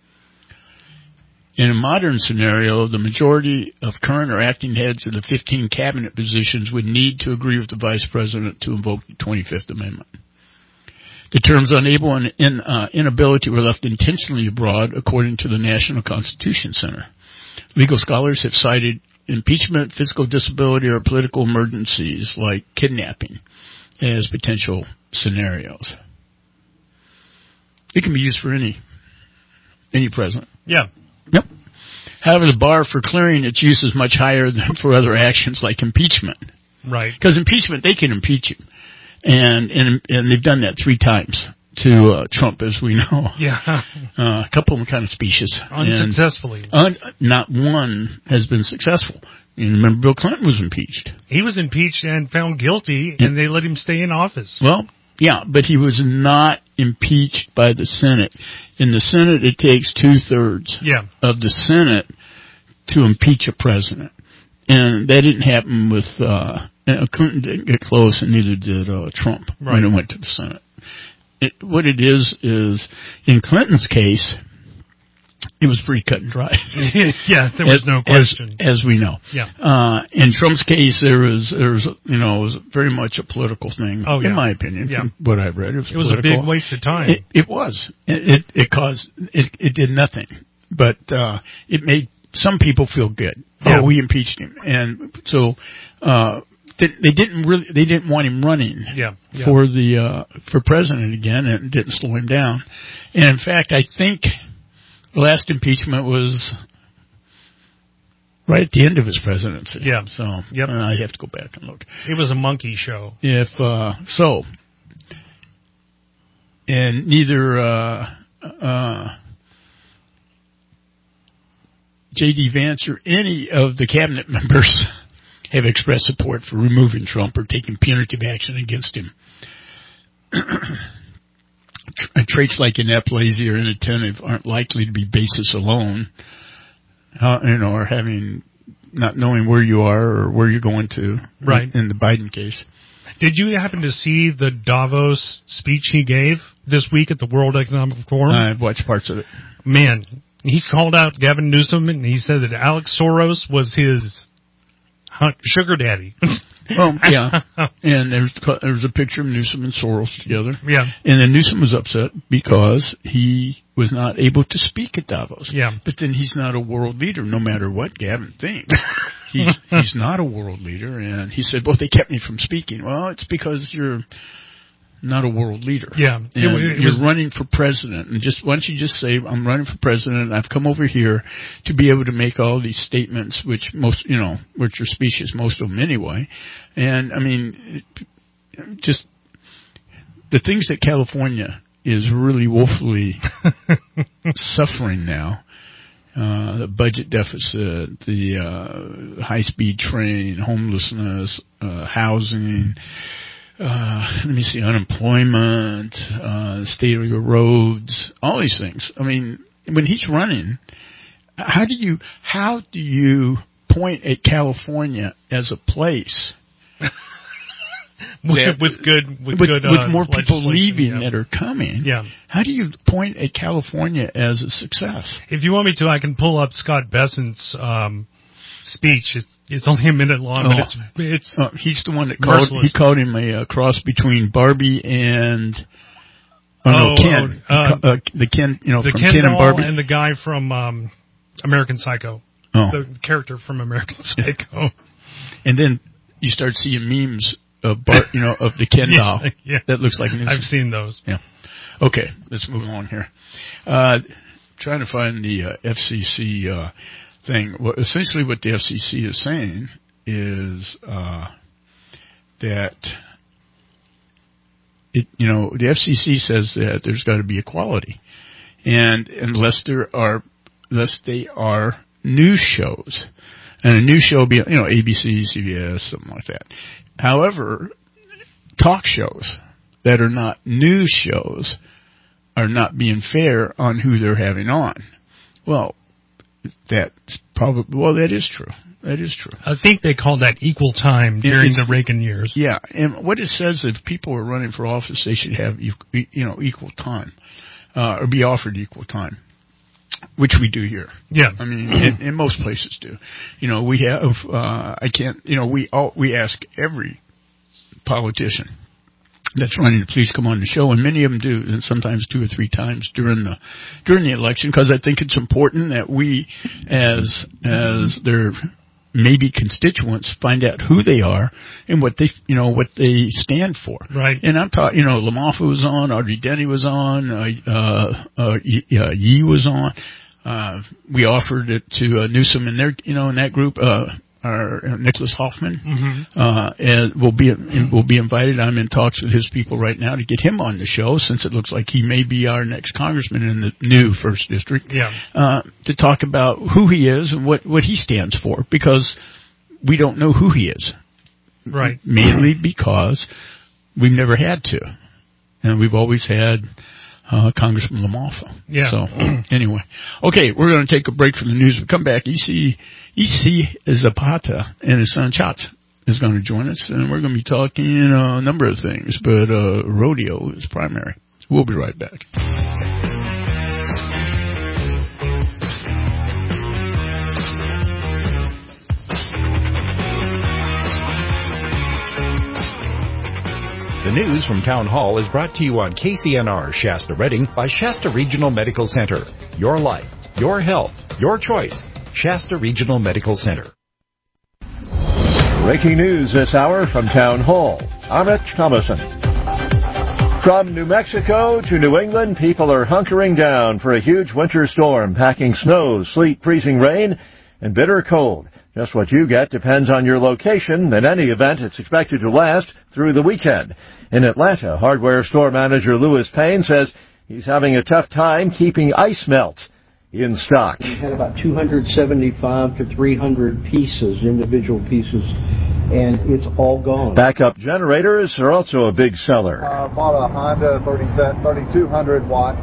Speaker 2: In a modern scenario, the majority of current or acting heads of the 15 cabinet positions would need to agree with the vice president to invoke the 25th Amendment. The terms unable and inability were left intentionally abroad, according to the National Constitution Center. Legal scholars have cited impeachment, physical disability, or political emergencies like kidnapping as potential scenarios. It can be used for any president.
Speaker 3: Yeah.
Speaker 2: Yep. However, the bar for clearing its use is much higher than for other actions like impeachment.
Speaker 3: Right.
Speaker 2: Because impeachment, they can impeach you. And they've done that 3 times to Trump, as we know.
Speaker 3: Yeah.
Speaker 2: A couple of them kind of specious.
Speaker 3: Unsuccessfully.
Speaker 2: Not one has been successful. You remember Bill Clinton was impeached.
Speaker 3: He was impeached and found guilty, and they let him stay in office.
Speaker 2: Well, yeah, but he was not impeached by the Senate. In the Senate, it takes 2/3 of the Senate to impeach a president. And that didn't happen with Clinton didn't get close, and neither did Trump when it went to the Senate. What it is in Clinton's case, it was pretty cut and dry.
Speaker 3: There was no question,
Speaker 2: as we know. In Trump's case, there was it was very much a political thing, in my opinion. From what I've read, it was
Speaker 3: a big waste of time.
Speaker 2: It was. It caused. It did nothing, but it made some people feel good. Oh, we impeached him, and so they didn't want him running for president again, and it didn't slow him down. And in fact, I think the last impeachment was right at the end of his presidency. So I have to go back and look.
Speaker 3: It was a monkey show.
Speaker 2: If so, and neither J.D. Vance or any of the cabinet members have expressed support for removing Trump or taking punitive action against him. Traits like inept, lazy, or inattentive aren't likely to be basis alone, or having not knowing where you are or where you're going to. In the Biden case.
Speaker 3: Did you happen to see the Davos speech he gave this week at the World Economic Forum?
Speaker 2: I've watched parts of it.
Speaker 3: Man, he called out Gavin Newsom, and he said that Alex Soros was his sugar daddy.
Speaker 2: Well, and there's a picture of Newsom and Soros together. And then Newsom was upset because he was not able to speak at Davos. But then he's not a world leader, no matter what Gavin thinks. He's not a world leader, and he said, well, they kept me from speaking. Well, it's because you're not a world leader. You're running for president, and why don't you just say, I'm running for president, I've come over here to be able to make all these statements, which are specious, most of them anyway. And, I mean, just the things that California is really woefully suffering now, the budget deficit, the high-speed train, homelessness, housing, unemployment, state of your roads, all these things. I mean, when he's running, how do you point at California as a place
Speaker 3: with
Speaker 2: more people leaving that are coming? How do you point at California as a success?
Speaker 3: If you want me to, I can pull up Scott Bessent's speech. It's only a minute long, but it's
Speaker 2: he's the one that called him a cross between Barbie and Ken. The Ken,
Speaker 3: the
Speaker 2: from
Speaker 3: Ken
Speaker 2: Ken and Barbie,
Speaker 3: and the guy from American Psycho. The character from American Psycho.
Speaker 2: And then you start seeing memes of of the Ken doll that looks like Newsom.
Speaker 3: I've seen those.
Speaker 2: Okay, let's move on here. Trying to find the FCC thing. Well, essentially what the FCC is saying is that the FCC says that there's got to be equality, and unless they are news shows, and a news show will be ABC, CBS, something like that. However, talk shows that are not news shows are not being fair on who they're having on. Well, that is true. That is true.
Speaker 3: I think they called that equal time during the Reagan years.
Speaker 2: Yeah, and what it says, if people are running for office, they should have equal time, or be offered equal time, which we do here. I mean, in most places do. We have. We ask every politician that's running to please come on the show, and many of them do, and sometimes 2 or 3 times during the election, because I think it's important that we, as their maybe constituents, find out who they are and what they stand for. And I'm talking, Lamothe was on, Audrey Denny was on, Yee was on. We offered it to Newsom and in that group. Our Nicholas Hoffman, and will be invited. I'm in talks with his people right now to get him on the show, since it looks like he may be our next congressman in the new 1st District, to talk about who he is and what he stands for, because we don't know who he is. Mainly because we've never had to. and we've always had Congressman LaMalfa.
Speaker 3: Yeah.
Speaker 2: So, anyway. Okay, we're going to take a break from the news. We come back. EC Zapata and his son Chats is going to join us, and we're going to be talking a number of things, but rodeo is primary. We'll be right back.
Speaker 7: The news from Town Hall is brought to you on KCNR Shasta Redding by Shasta Regional Medical Center. Your life, your health, your choice. Shasta Regional Medical Center.
Speaker 22: Breaking news this hour from Town Hall. I'm Rich Thomason. From New Mexico to New England, people are hunkering down for a huge winter storm, packing snow, sleet, freezing rain, and bitter cold. Just what you get depends on your location. In any event, it's expected to last through the weekend. In Atlanta, hardware store manager Louis Payne says he's having a tough time keeping ice melt in stock.
Speaker 23: We had about 275 to 300 pieces, individual pieces, and it's all gone.
Speaker 22: Backup generators are also a big seller.
Speaker 24: Bought a Honda 3200 watt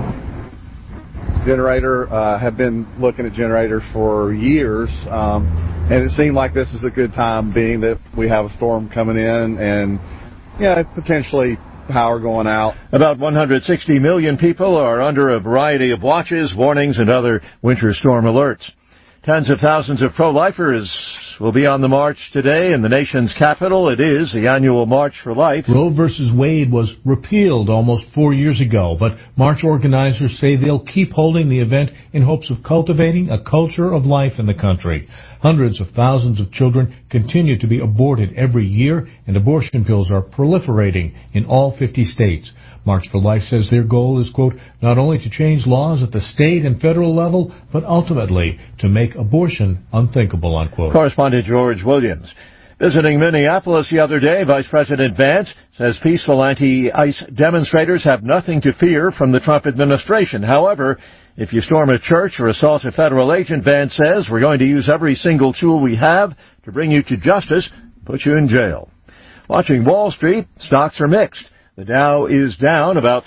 Speaker 24: generator. Have been looking at generators for years, and it seemed like this is a good time, being that we have a storm coming in and potentially power going out.
Speaker 22: About 160 million people are under a variety of watches, warnings, and other winter storm alerts. Tens of thousands of pro-lifers will be on the march today in the nation's capital. It is the annual March for Life.
Speaker 25: Roe versus Wade was repealed almost 4 years ago, but march organizers say they'll keep holding the event in hopes of cultivating a culture of life in the country. Hundreds of thousands of children continue to be aborted every year, and abortion pills are proliferating in all 50 states. March for Life says their goal is, quote, not only to change laws at the state and federal level, but ultimately to make abortion unthinkable, unquote.
Speaker 22: Correspondent George Williams. Visiting Minneapolis the other day, Vice President Vance says peaceful anti-ICE demonstrators have nothing to fear from the Trump administration. However, if you storm a church or assault a federal agent, Vance says, we're going to use every single tool we have to bring you to justice, put you in jail. Watching Wall Street, stocks are mixed. The Dow is down about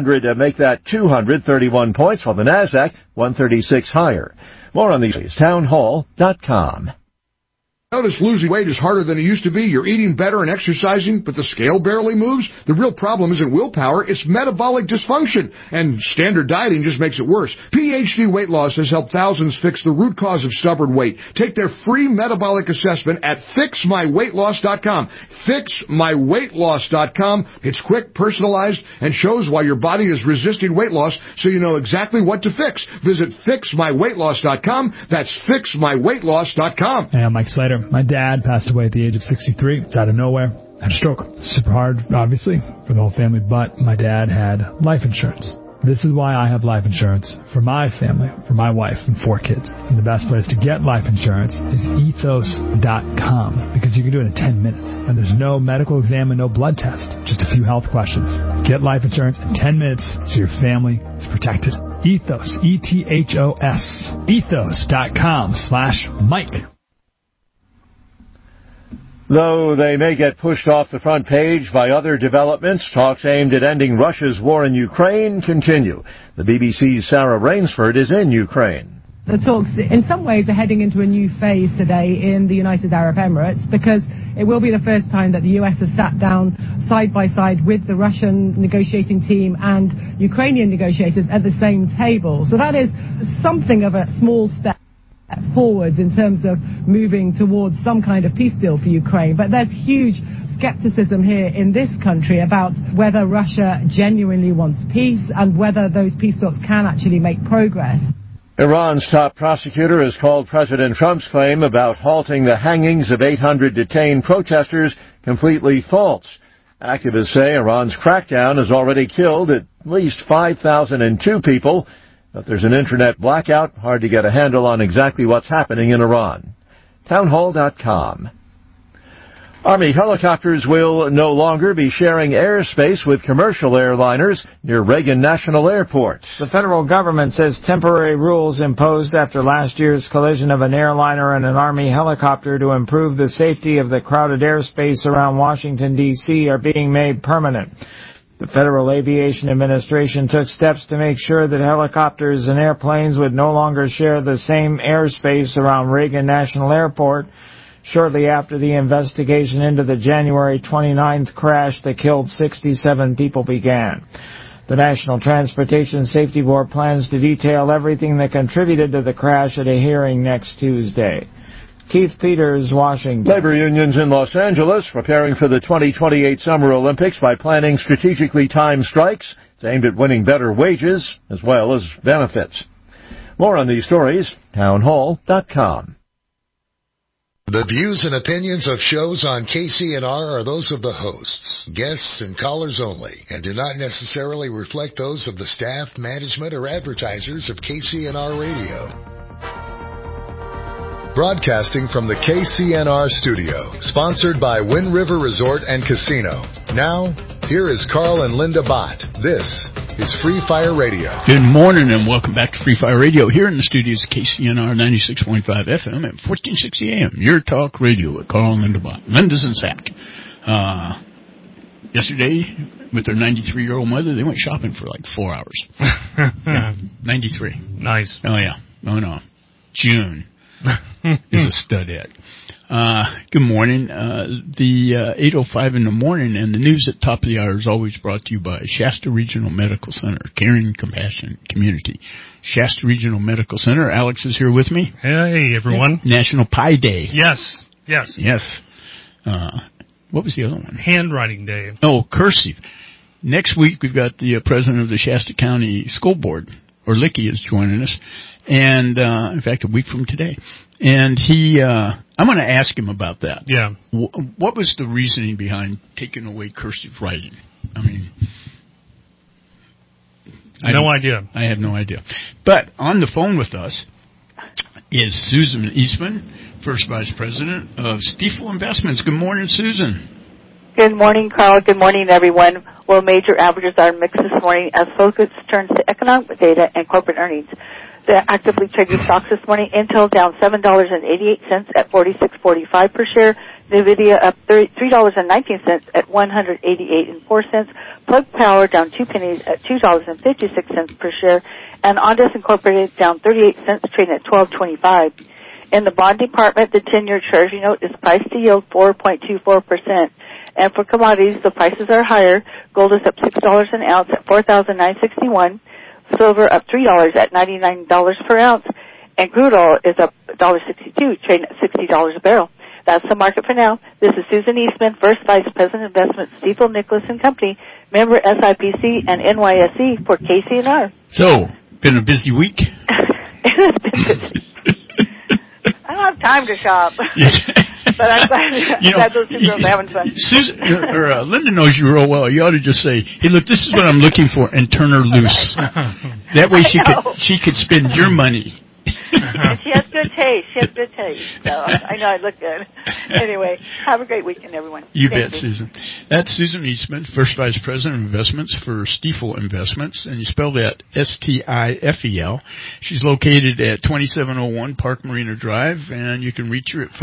Speaker 22: 231 points, while the Nasdaq 136 higher. More on these, townhall.com.
Speaker 26: Notice losing weight is harder than it used to be. You're eating better and exercising, but the scale barely moves. The real problem isn't willpower, it's metabolic dysfunction. And standard dieting just makes it worse. PhD Weight Loss has helped thousands fix the root cause of stubborn weight. Take their free metabolic assessment at FixMyWeightLoss.com. FixMyWeightLoss.com. It's quick, personalized, and shows why your body is resisting weight loss, so you know exactly what to fix. Visit FixMyWeightLoss.com. That's FixMyWeightLoss.com.
Speaker 27: Hey, I'm Mike Slater. My dad passed away at the age of 63. It's out of nowhere. Had a stroke. Super hard, obviously, for the whole family, but my dad had life insurance. This is why I have life insurance for my family, for my wife and 4 kids. And the best place to get life insurance is ethos.com, because you can do it in 10 minutes. And there's no medical exam and no blood test, just a few health questions. Get life insurance in 10 minutes so your family is protected. Ethos, E-T-H-O-S, ethos.com/Mike.
Speaker 22: Though they may get pushed off the front page by other developments, talks aimed at ending Russia's war in Ukraine continue. The BBC's Sarah Rainsford is in Ukraine.
Speaker 28: The talks, in some ways, are heading into a new phase today in the United Arab Emirates, because it will be the first time that the U.S. has sat down side by side with the Russian negotiating team and Ukrainian negotiators at the same table. So that is something of a small step forwards in terms of moving towards some kind of peace deal for Ukraine. But there's huge skepticism here in this country about whether Russia genuinely wants peace and whether those peace talks can actually make progress.
Speaker 22: Iran's top prosecutor has called President Trump's claim about halting the hangings of 800 detained protesters completely false. Activists say Iran's crackdown has already killed at least 5,002 people. But there's an internet blackout, hard to get a handle on exactly what's happening in Iran. Townhall.com. Army helicopters will no longer be sharing airspace with commercial airliners near Reagan National Airport.
Speaker 29: The federal government says temporary rules imposed after last year's collision of an airliner and an Army helicopter to improve the safety of the crowded airspace around Washington, D.C. are being made permanent. The Federal Aviation Administration took steps to make sure that helicopters and airplanes would no longer share the same airspace around Reagan National Airport shortly after the investigation into the January 29th crash that killed 67 people began. The National Transportation Safety Board plans to detail everything that contributed to the crash at a hearing next Tuesday. Keith Peters, Washington.
Speaker 22: Labor unions in Los Angeles preparing for the 2028 Summer Olympics by planning strategically timed strikes. It's aimed at winning better wages as well as benefits. More on these stories, townhall.com.
Speaker 1: The views and opinions of shows on KCNR are those of the hosts, guests, and callers only, and do not necessarily reflect those of the staff, management, or advertisers of KCNR Radio. Broadcasting from the KCNR studio, sponsored by Wind River Resort and Casino. Now, here is Carl and Linda Bott. This is Free Fire Radio.
Speaker 2: Good morning and welcome back to Free Fire Radio here in the studios of KCNR 96.5 FM at 1460 AM. Your talk radio with Carl and Linda Bott. Linda's in Sac. Yesterday, with their 93-year-old mother, they went shopping for like 4 hours. Yeah, 93.
Speaker 3: Nice.
Speaker 2: Oh, yeah. Oh, no. June. Is a studette. Good morning. The 8:05 in the morning, and the news at top of the hour is always brought to you by Shasta Regional Medical Center, Caring, Compassion, Community. Shasta Regional Medical Center. Alex is here with me.
Speaker 3: Hey, everyone.
Speaker 2: National Pie Day.
Speaker 3: Yes.
Speaker 2: What was the other one?
Speaker 3: Handwriting Day.
Speaker 2: Oh, cursive. Next week, we've got the president of the Shasta County School Board, or Licky, is joining us. And, in fact, a week from today. And I'm going to ask him about that.
Speaker 3: Yeah.
Speaker 2: What was the reasoning behind taking away cursive writing? I mean,
Speaker 3: no idea.
Speaker 2: I have no idea. But on the phone with us is Susan Eastman, First Vice President of Stiefel Investments. Good morning, Susan.
Speaker 8: Good morning, Carl. Good morning, everyone. Well, major averages are mixed this morning as focus turns to economic data and corporate earnings. The actively traded stocks this morning: Intel down $7.88 at $46.45 per share. NVIDIA up $3.19 at $188.04. Plug Power down 2 pennies at $2.56 per share. And Ondas Incorporated down 38 cents, trading at $12.25. In the bond department, the 10-year Treasury note is priced to yield 4.24%. And for commodities, the prices are higher. Gold is up $6 an ounce at $4,961. Silver up $3 at $99 per ounce, and crude oil is up $1.62, trading at $60 a barrel. That's the market for now. This is Susan Eastman, First Vice President of Investments, Stiefel Nicholas & Company, member SIPC and NYSE for KCNR.
Speaker 2: So, been a busy week?
Speaker 8: It has been busy. I don't have time to shop. But I'm glad those two girls are having fun.
Speaker 2: Susan, Linda knows you real well. You ought to just say, hey, look, this is what I'm looking for, and turn her loose. That way she could spend your money.
Speaker 8: And she has good taste. So I know I look good. Anyway, have a great weekend, everyone.
Speaker 2: You bet, Susan. That's Susan Eastman, First Vice President of Investments for Stiefel Investments, and you spell that Stiefel. She's located at 2701 Park Marina Drive, and you can reach her at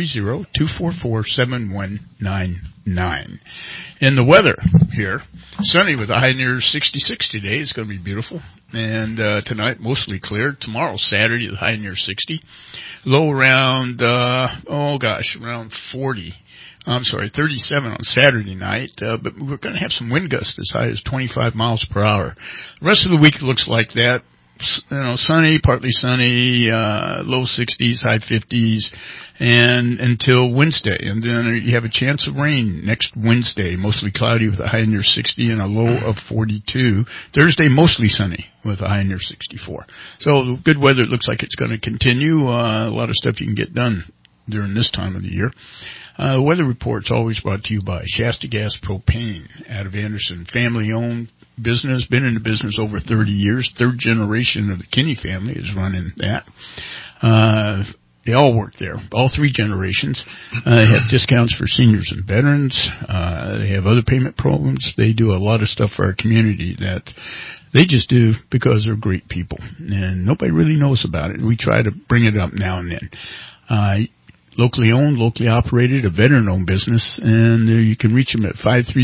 Speaker 2: 530-244-7199. And the weather here, sunny with a high near 66 today. It's going to be beautiful. And tonight, mostly clear. Tomorrow, Saturday, the high near 60. Low around, around 40. 37 on Saturday night. But we're going to have some wind gusts as high as 25 miles per hour. The rest of the week looks like that. Sunny, partly sunny, low 60s, high 50s, and until Wednesday. And then you have a chance of rain next Wednesday, mostly cloudy with a high near 60 and a low of 42. Thursday, mostly sunny with a high near 64. So good weather. It looks like it's going to continue. A lot of stuff you can get done during this time of the year. The weather report's always brought to you by Shasta Gas Propane out of Anderson. Family-owned business, been in the business over 30 years. Third generation of the Kinney family is running that. They all work there, all three generations. They have discounts for seniors and veterans. They have other payment programs. They do a lot of stuff for our community that they just do because they're great people. And nobody really knows about it. We try to bring it up now and then. locally owned, locally operated, a veteran-owned business, and you can reach them at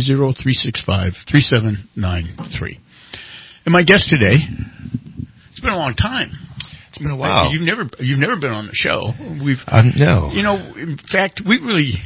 Speaker 2: 530-365-3793. And my guest today, it's been a long time.
Speaker 9: It's been a while.
Speaker 2: You've never been on the show.
Speaker 9: No.
Speaker 2: You know, in fact, we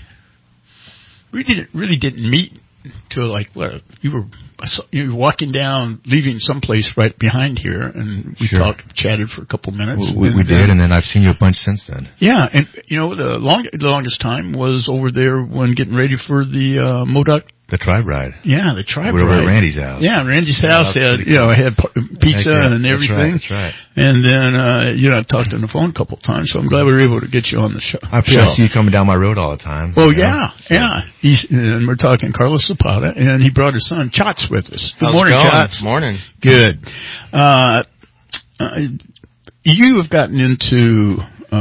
Speaker 2: really didn't meet till like what you were walking down, leaving someplace right behind here, and we chatted for a couple minutes.
Speaker 9: We did, and then I've seen you a bunch since then.
Speaker 2: Yeah, and you know the longest time was over there when getting ready for the MODOK.
Speaker 9: The Tribe Ride.
Speaker 2: Yeah, the Tribe
Speaker 9: Ride. We were at
Speaker 2: Ride.
Speaker 9: Randy's house.
Speaker 2: Yeah, Randy's house had, I had pizza and everything.
Speaker 9: That's right.
Speaker 2: And then, I talked on the phone a couple of times, so I'm glad we were able to get you on the show.
Speaker 9: I see you coming down my road all the time.
Speaker 2: Oh, yeah. And we're talking Carlos Zapata, and he brought his son, Chots, with us. Good morning, Chots.
Speaker 11: Morning.
Speaker 2: Good. You have gotten into,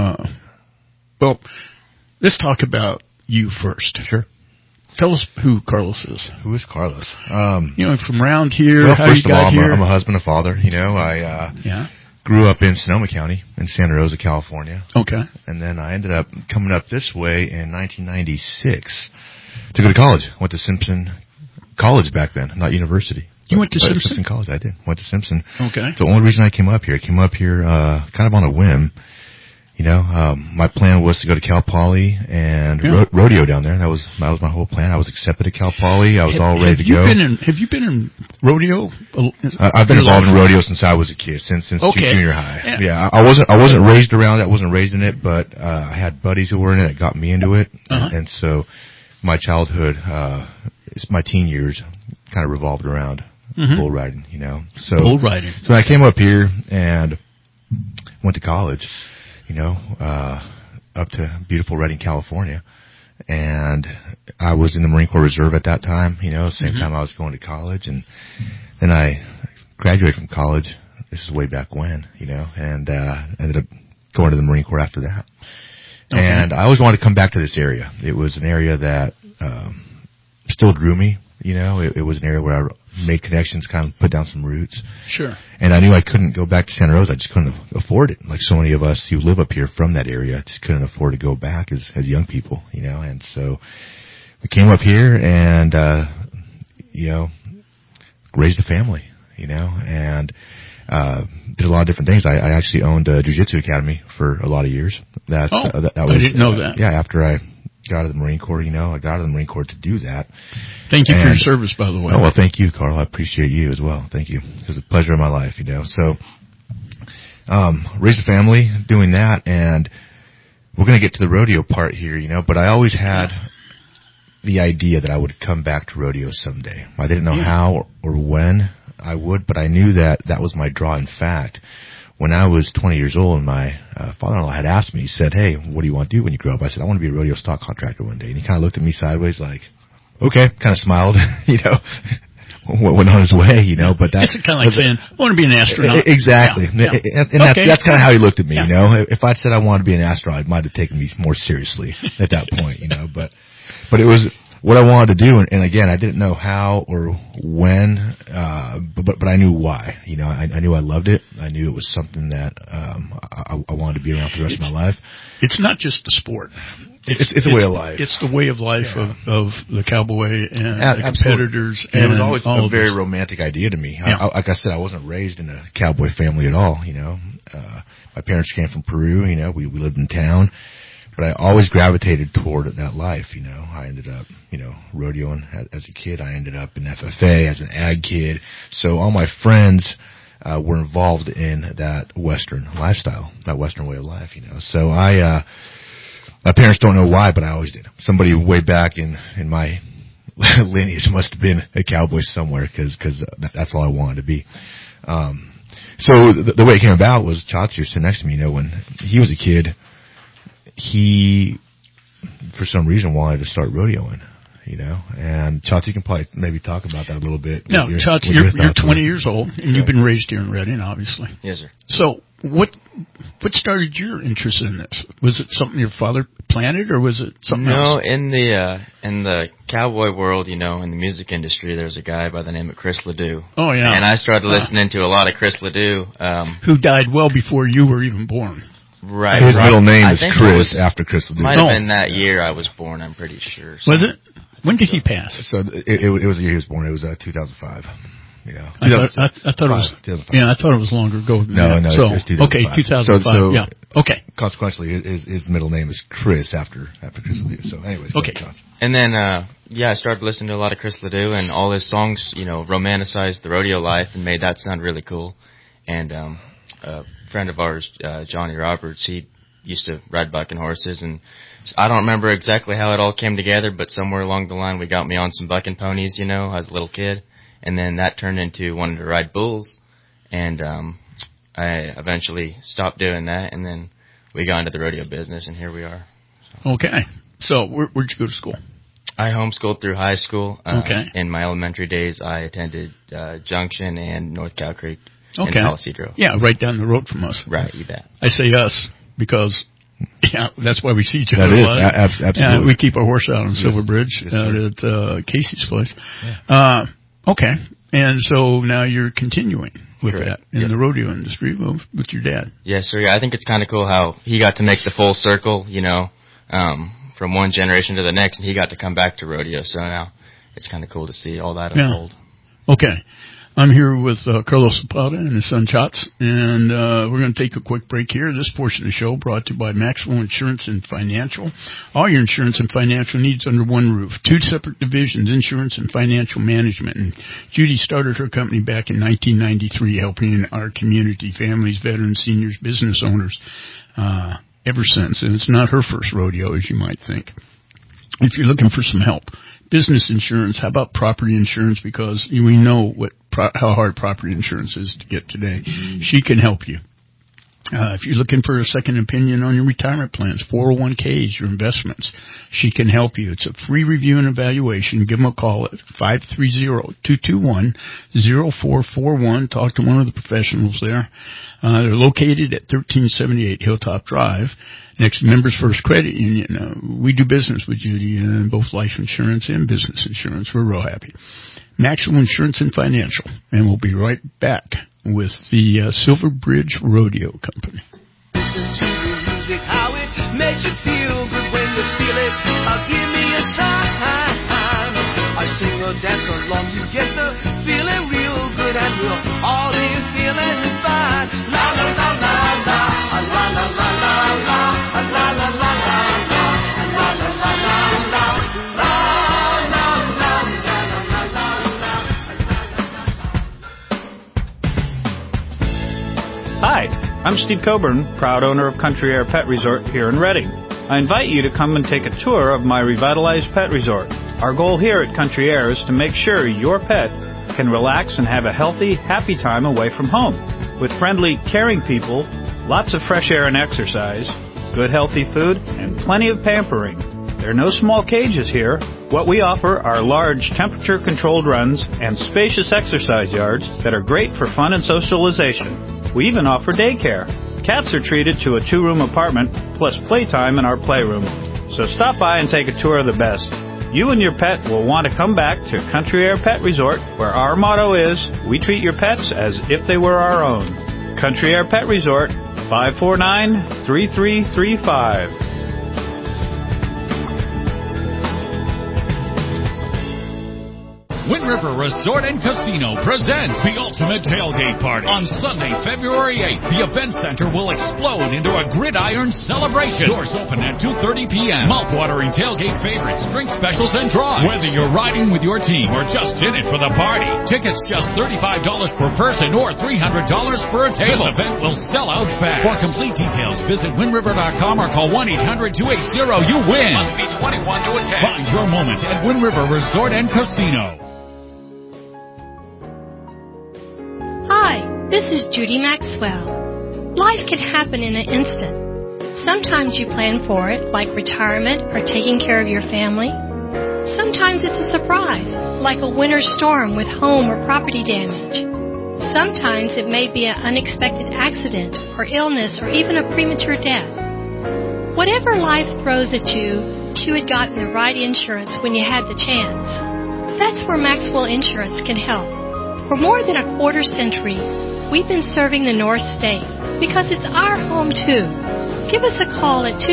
Speaker 2: let's talk about you first.
Speaker 9: Sure.
Speaker 2: Tell us who Carlos is.
Speaker 9: Who is Carlos?
Speaker 2: From around here,
Speaker 9: well,
Speaker 2: how you got here.
Speaker 9: I'm a husband and father. I grew up in Sonoma County in Santa Rosa, California.
Speaker 2: Okay.
Speaker 9: And then I ended up coming up this way in 1996 to go to college. Went to Simpson College back then, not university.
Speaker 2: You went to Simpson?
Speaker 9: College, I did. Went to Simpson.
Speaker 2: Okay.
Speaker 9: It's the only reason I came up here. I came up here kind of on a whim. My plan was to go to Cal Poly and rodeo down there. That was my whole plan. I was accepted at Cal Poly. I was all ready to go.
Speaker 2: Have you been in rodeo?
Speaker 9: I've been involved in rodeo since I was a kid, since junior high.
Speaker 2: Yeah.
Speaker 9: I wasn't raised around it. I wasn't raised in it, but I had buddies who were in it that got me into it, and so my childhood, my teen years, kind of revolved around bull riding. So
Speaker 2: bull riding.
Speaker 9: So I came up here and went to college. Up to beautiful Redding, California. And I was in the Marine Corps Reserve at that time, same time I was going to college. And then I graduated from college. This is way back when, and ended up going to the Marine Corps after that. Okay. And I always wanted to come back to this area. It was an area that still drew me. It was an area where I made connections, kind of put down some roots.
Speaker 2: Sure.
Speaker 9: And I knew I couldn't go back to Santa Rosa. I just couldn't afford it. Like so many of us who live up here from that area, just couldn't afford to go back as young people, And so we came up here and, raised a family, and did a lot of different things. I actually owned a jiu-jitsu academy for a lot of years. That was,
Speaker 2: I didn't know that.
Speaker 9: Yeah, after I got out of the Marine Corps, I got out of the Marine Corps to do that.
Speaker 2: Thank you for your service, by the way.
Speaker 9: Oh, well, thank you, Carl. I appreciate you as well. Thank you. It was a pleasure in my life, So, raised a family doing that, and we're going to get to the rodeo part here, but I always had the idea that I would come back to rodeo someday. I didn't know how or when I would, but I knew that was my draw. In fact, when I was 20 years old, my father-in-law had asked me, he said, "Hey, what do you want to do when you grow up?" I said, "I want to be a rodeo stock contractor one day." And he kind of looked at me sideways like, okay, kind of smiled, went on his way, but that's
Speaker 2: kind of like saying, "I want to be an astronaut."
Speaker 9: Exactly.
Speaker 2: Yeah.
Speaker 9: And that's kind of how he looked at me, If I'd said I wanted to be an astronaut, it might have taken me more seriously at that point, but it was what I wanted to do, and again, I didn't know how or when, but I knew why. I knew I loved it. I knew it was something that I wanted to be around for the rest of my life.
Speaker 2: It's not just the sport.
Speaker 9: It's a way of life.
Speaker 2: It's the way of life of the cowboy and the competitors.
Speaker 9: And it was always a very romantic idea to me. Yeah. Like I said, I wasn't raised in a cowboy family at all. My parents came from Peru. We lived in town. But I always gravitated toward that life, I ended up, rodeoing as a kid. I ended up in FFA as an ag kid. So all my friends were involved in that Western lifestyle, that Western way of life, So my parents don't know why, but I always did. Somebody way back in my lineage must have been a cowboy somewhere because that's all I wanted to be. So the way it came about was Chots here sitting next to me, when he was a kid, he, for some reason, wanted to start rodeoing, and Chots, you can probably maybe talk about that a little bit.
Speaker 2: Now, Chots, you're 20 years old, and you've been raised here in Redding, obviously.
Speaker 11: Yes, sir.
Speaker 2: So, what started your interest in this? Was it something your father planted, or was it something else?
Speaker 11: No, in the cowboy world, in the music industry, there's a guy by the name of Chris Ledoux.
Speaker 2: Oh, yeah.
Speaker 11: And I started listening to a lot of Chris Ledoux.
Speaker 2: Who died well before you were even born.
Speaker 11: Right.
Speaker 9: His middle name
Speaker 11: I
Speaker 9: is
Speaker 11: think
Speaker 9: Chris after Chris Ledoux.
Speaker 11: Might have been that year I was born, I'm pretty sure. So.
Speaker 2: Was it? When did he pass?
Speaker 9: So it was the year he was born. It was 2005. Yeah.
Speaker 2: I thought it was. 2005. Yeah, I thought it was longer ago than
Speaker 9: that. No,
Speaker 2: so,
Speaker 9: it's 2005.
Speaker 2: Okay, 2005.
Speaker 9: So,
Speaker 2: yeah. Okay.
Speaker 9: Consequently, his middle name is Chris after Chris Ledoux. So, anyways.
Speaker 2: Okay.
Speaker 11: And then, I started listening to a lot of Chris Ledoux, and all his songs, romanticized the rodeo life and made that sound really cool. And a friend of ours, Johnny Roberts, he used to ride bucking horses, and I don't remember exactly how it all came together, but somewhere along the line we got me on some bucking ponies, as a little kid. And then that turned into wanting to ride bulls, and I eventually stopped doing that, and then we got into the rodeo business, and here we are.
Speaker 2: So. Okay. So where'd you go to school?
Speaker 11: I homeschooled through high school.
Speaker 2: Okay.
Speaker 11: In my elementary days, I attended Junction and North Cow Creek in Palisadro.
Speaker 2: Yeah, right down the road from us.
Speaker 11: Right, you bet.
Speaker 2: I say us because... Yeah, that's why we see each other
Speaker 9: a
Speaker 2: lot.
Speaker 9: Absolutely.
Speaker 2: Yeah, we keep our horse out on Silver Bridge at Casey's place. Yeah. Okay, and so now you're continuing with that in the rodeo industry with your dad.
Speaker 11: Yes, sir. Yeah, I think it's kind of cool how he got to make the full circle, from one generation to the next, and he got to come back to rodeo. So now it's kind of cool to see all that unfold.
Speaker 2: Okay. I'm here with Carlos Zapata and his son Chats, and we're going to take a quick break here. This portion of the show brought to you by Maxwell Insurance and Financial. All your insurance and financial needs under one roof. 2 separate divisions, insurance and financial management. And Judy started her company back in 1993, helping our community, families, veterans, seniors, business owners, ever since. And it's not her first rodeo, as you might think. If you're looking for some help, business insurance, how about property insurance? Because we know how hard property insurance is to get today. She can help you. If you're looking for a second opinion on your retirement plans, 401ks, your investments, she can help you. It's a free review and evaluation. Give them a call at 530-221-0441. Talk to one of the professionals there. They're located at 1378 Hilltop Drive, next to Members First Credit Union. We do business with Judy in both life insurance and business insurance. We're real happy. Maxwell Insurance and Financial. And we'll be right back with the Silver Bridge Rodeo Company.
Speaker 10: Listen to the music, how it makes you feel good when you feel it. Give me a sign. I sing or dance along, you get the feeling real good, and we'll all be feeling fine. La la la la la, la la la la la, la la la la la, la la la la la,
Speaker 12: Hi, I'm Steve Coburn, proud owner of Country Air Pet Resort here in Redding. I invite you to come and take a tour of my revitalized pet resort. Our goal here at Country Air is to make sure your pet can relax and have a healthy, happy time away from home. With friendly, caring people, lots of fresh air and exercise, good healthy food, and plenty of pampering. There are no small cages here. What we offer are large temperature-controlled runs and spacious exercise yards that are great for fun and socialization. We even offer daycare. Cats are treated to a 2-room apartment, plus playtime in our playroom. So stop by and take a tour of the best. You and your pet will want to come back to Country Air Pet Resort, where our motto is, we treat your pets as if they were our own. Country Air Pet Resort, 549-3335.
Speaker 4: Wind River Resort and Casino presents the Ultimate Tailgate Party on Sunday, February 8th. The event center will explode into a gridiron celebration. Doors open at 2:30 p.m. Mouth-watering tailgate favorites, drink specials, and draws. Whether you're riding with your team or just in it for the party, tickets just $35 per person or $300 for a table. This event will sell out fast. For complete details, visit WindRiver.com or call 1-800-280-YOU-WIN. Must be 21 to attend. Find your moment at Wind River Resort and Casino.
Speaker 13: Hi, this is Judy Maxwell. Life can happen in an instant. Sometimes you plan for it, like retirement or taking care of your family. Sometimes it's a surprise, like a winter storm with home or property damage. Sometimes it may be an unexpected accident or illness or even a premature death. Whatever life throws at you, you had gotten the right insurance when you had the chance. That's where Maxwell Insurance can help. For more than a quarter century, we've been serving the North State because it's our home too. Give us a call at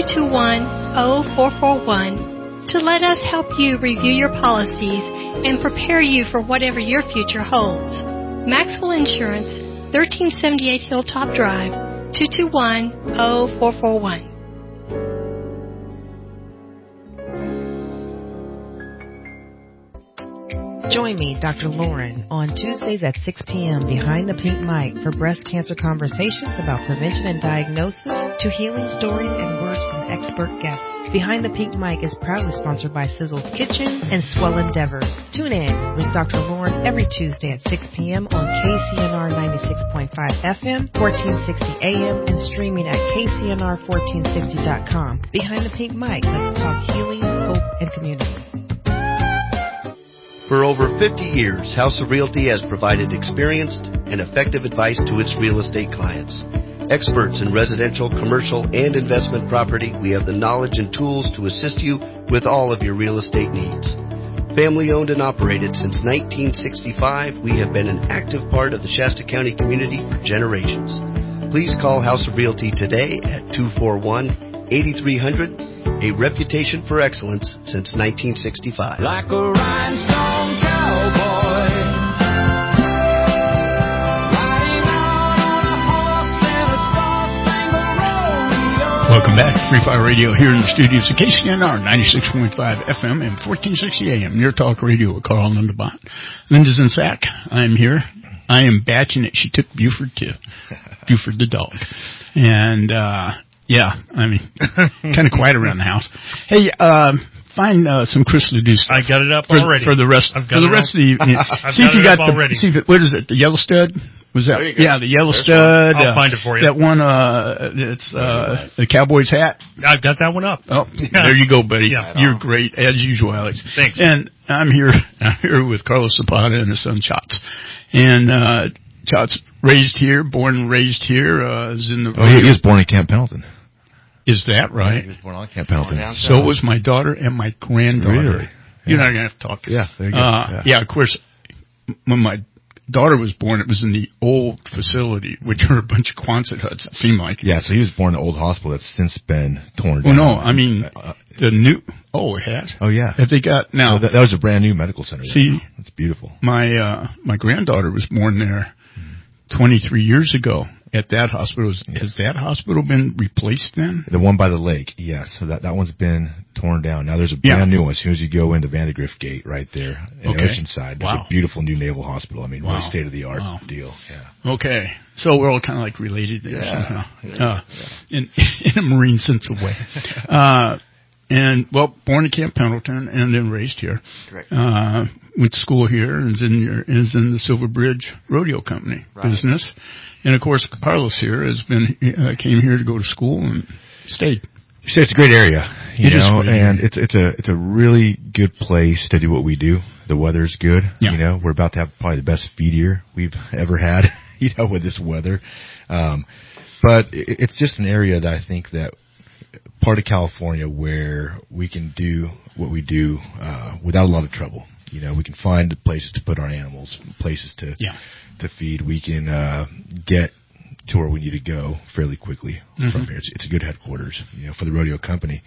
Speaker 13: 221-0441 to let us help you review your policies and prepare you for whatever your future holds. Maxwell Insurance, 1378 Hilltop Drive, 221-0441.
Speaker 6: Join me, Dr. Lauren, on Tuesdays at 6 p.m. behind the pink mic for breast cancer conversations about prevention and diagnosis to healing stories and words from expert guests. Behind the Pink Mic is proudly sponsored by Sizzle's Kitchen and Swell Endeavor. Tune in with Dr. Lauren every Tuesday at 6 p.m. on KCNR 96.5 FM, 1460 AM, and streaming at KCNR1460.com. Behind the Pink Mic, let's talk healing, hope, and community.
Speaker 14: For over 50 years, House of Realty has provided experienced and effective advice to its real estate clients. Experts in residential, commercial, and investment property, we have the knowledge and tools to assist you with all of your real estate needs. Family owned and operated since 1965, we have been an active part of the Shasta County community for generations. Please call House of Realty today at 241-8300. A reputation for excellence since 1965.
Speaker 10: Like a rhinestone cowboy, riding out on a horse in a star-spangled rodeo.
Speaker 2: Welcome back to Free Fire Radio here in the studios of KCNR 96.5 FM and 1460 AM. Your talk radio with Carl Lindenbach. Linda's in Sac. I'm here. I am batching it. She took Buford too. Buford the dog. And, yeah, I mean, kind of quiet around the house. Hey, find some Chris Ledoux stuff.
Speaker 3: I got it up already.
Speaker 2: For the rest of the evening. See if you got already. See if what is it? The Yellow Stud? Was that? Yeah, the Yellow Stud.
Speaker 3: I'll find it for you.
Speaker 2: That one. It's the Cowboys hat.
Speaker 3: I've got that one up.
Speaker 2: Oh, there you go, buddy. Yeah. You're great as usual, Alex.
Speaker 3: Thanks.
Speaker 2: And I'm here with Carlos Zapata and his son Chots. And Chots raised here, born and raised here. Is in the.
Speaker 9: Oh, he was born in Camp Pendleton.
Speaker 2: Is that right?
Speaker 9: Yeah, he was born on Camp Pendleton.
Speaker 2: So was my daughter and my granddaughter.
Speaker 9: Really?
Speaker 2: You're not going to have to talk to
Speaker 9: Yeah, there you go.
Speaker 2: Yeah, of course, when my daughter was born, it was in the old facility, which were a bunch of Quonset huts, it seemed like.
Speaker 9: Yeah, so he was born in the old hospital that's since been torn
Speaker 2: down.
Speaker 9: down.
Speaker 2: Oh, no, I mean, the new, it has?
Speaker 9: Oh, yeah.
Speaker 2: Have they got, now.
Speaker 9: That was a brand new medical center.
Speaker 2: See,
Speaker 9: it's beautiful.
Speaker 2: My granddaughter was born there 23 years ago. At that hospital. Has that hospital been replaced then?
Speaker 9: The one by the lake, yes. So that one's been torn down. Now there's a brand new one as soon as you go in the Vandegrift Gate right there in the Oceanside. There's a beautiful new naval hospital. I mean, really state-of-the-art deal. Yeah.
Speaker 2: Okay. So we're all kind of like related there somehow. In a marine sense of way. And, well, born in Camp Pendleton and then raised here.
Speaker 11: Correct.
Speaker 2: Went to school here and is in the Silver Bridge Rodeo Company business. And, of course, Carlos here came here to go to school and stayed.
Speaker 9: So it's a great area, you know, and it's a really good place to do what we do. The weather's good.
Speaker 2: Yeah.
Speaker 9: You know, we're about to have probably the best feed year we've ever had, you know, with this weather. But it's just an area that I think that part of California where we can do what we do without a lot of trouble. You know, we can find places to put our animals, places to feed. We can get to where we need to go fairly quickly from here. It's a good headquarters, you know, for the rodeo company.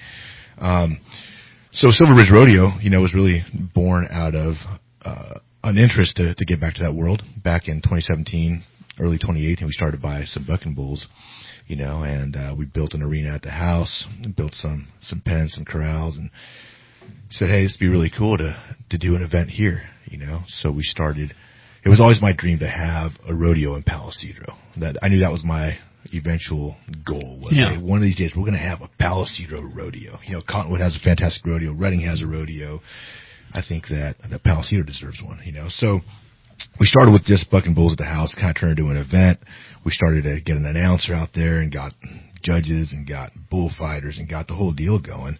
Speaker 9: So Silver Ridge Rodeo, you know, was really born out of an interest to get back to that world. Back in 2017, early 2018, we started to buy some bucking bulls, you know, and we built an arena at the house, built some pens, some corrals, and said, hey, this would be really cool to do an event here, you know. So we started. It was always my dream to have a rodeo in Palo Cedro. That I knew that was my eventual goal. Was hey, one of these days we're going to have a Palo Cedro rodeo. You know, Cottonwood has a fantastic rodeo. Redding has a rodeo. I think that Palo Cedro deserves one. You know, so we started with just bucking bulls at the house, kind of turned into an event. We started to get an announcer out there and got judges and got bullfighters and got the whole deal going.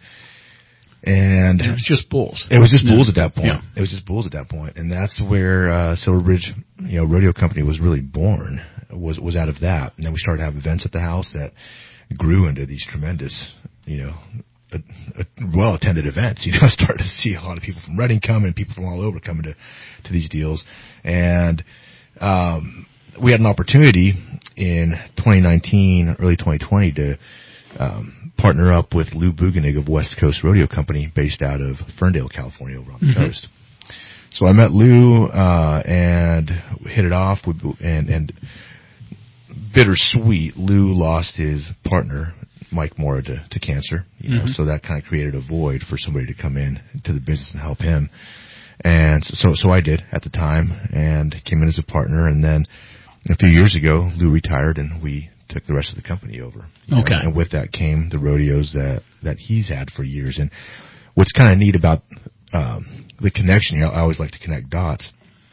Speaker 9: And
Speaker 2: it was just bulls.
Speaker 9: It was just bulls at that point.
Speaker 2: Yeah.
Speaker 9: It was just bulls at that point. And that's where Silver Bridge, you know, Rodeo Company was really born, was out of that. And then we started to have events at the house that grew into these tremendous, you know, well-attended events. You know, started to see a lot of people from Redding coming, people from all over coming to these deals. And we had an opportunity in 2019, early 2020 to partner up with Lou Buganig of West Coast Rodeo Company, based out of Ferndale, California, over on the coast. So I met Lou and hit it off. And bittersweet, Lou lost his partner, Mike Mora, to cancer. You know, so that kind of created a void for somebody to come in to the business and help him. And so I did at the time, and came in as a partner. And then a few years ago, Lou retired, and we took the rest of the company over.
Speaker 2: Okay.
Speaker 9: And with that came the rodeos that he's had for years. And what's kind of neat about the connection here, I always like to connect dots,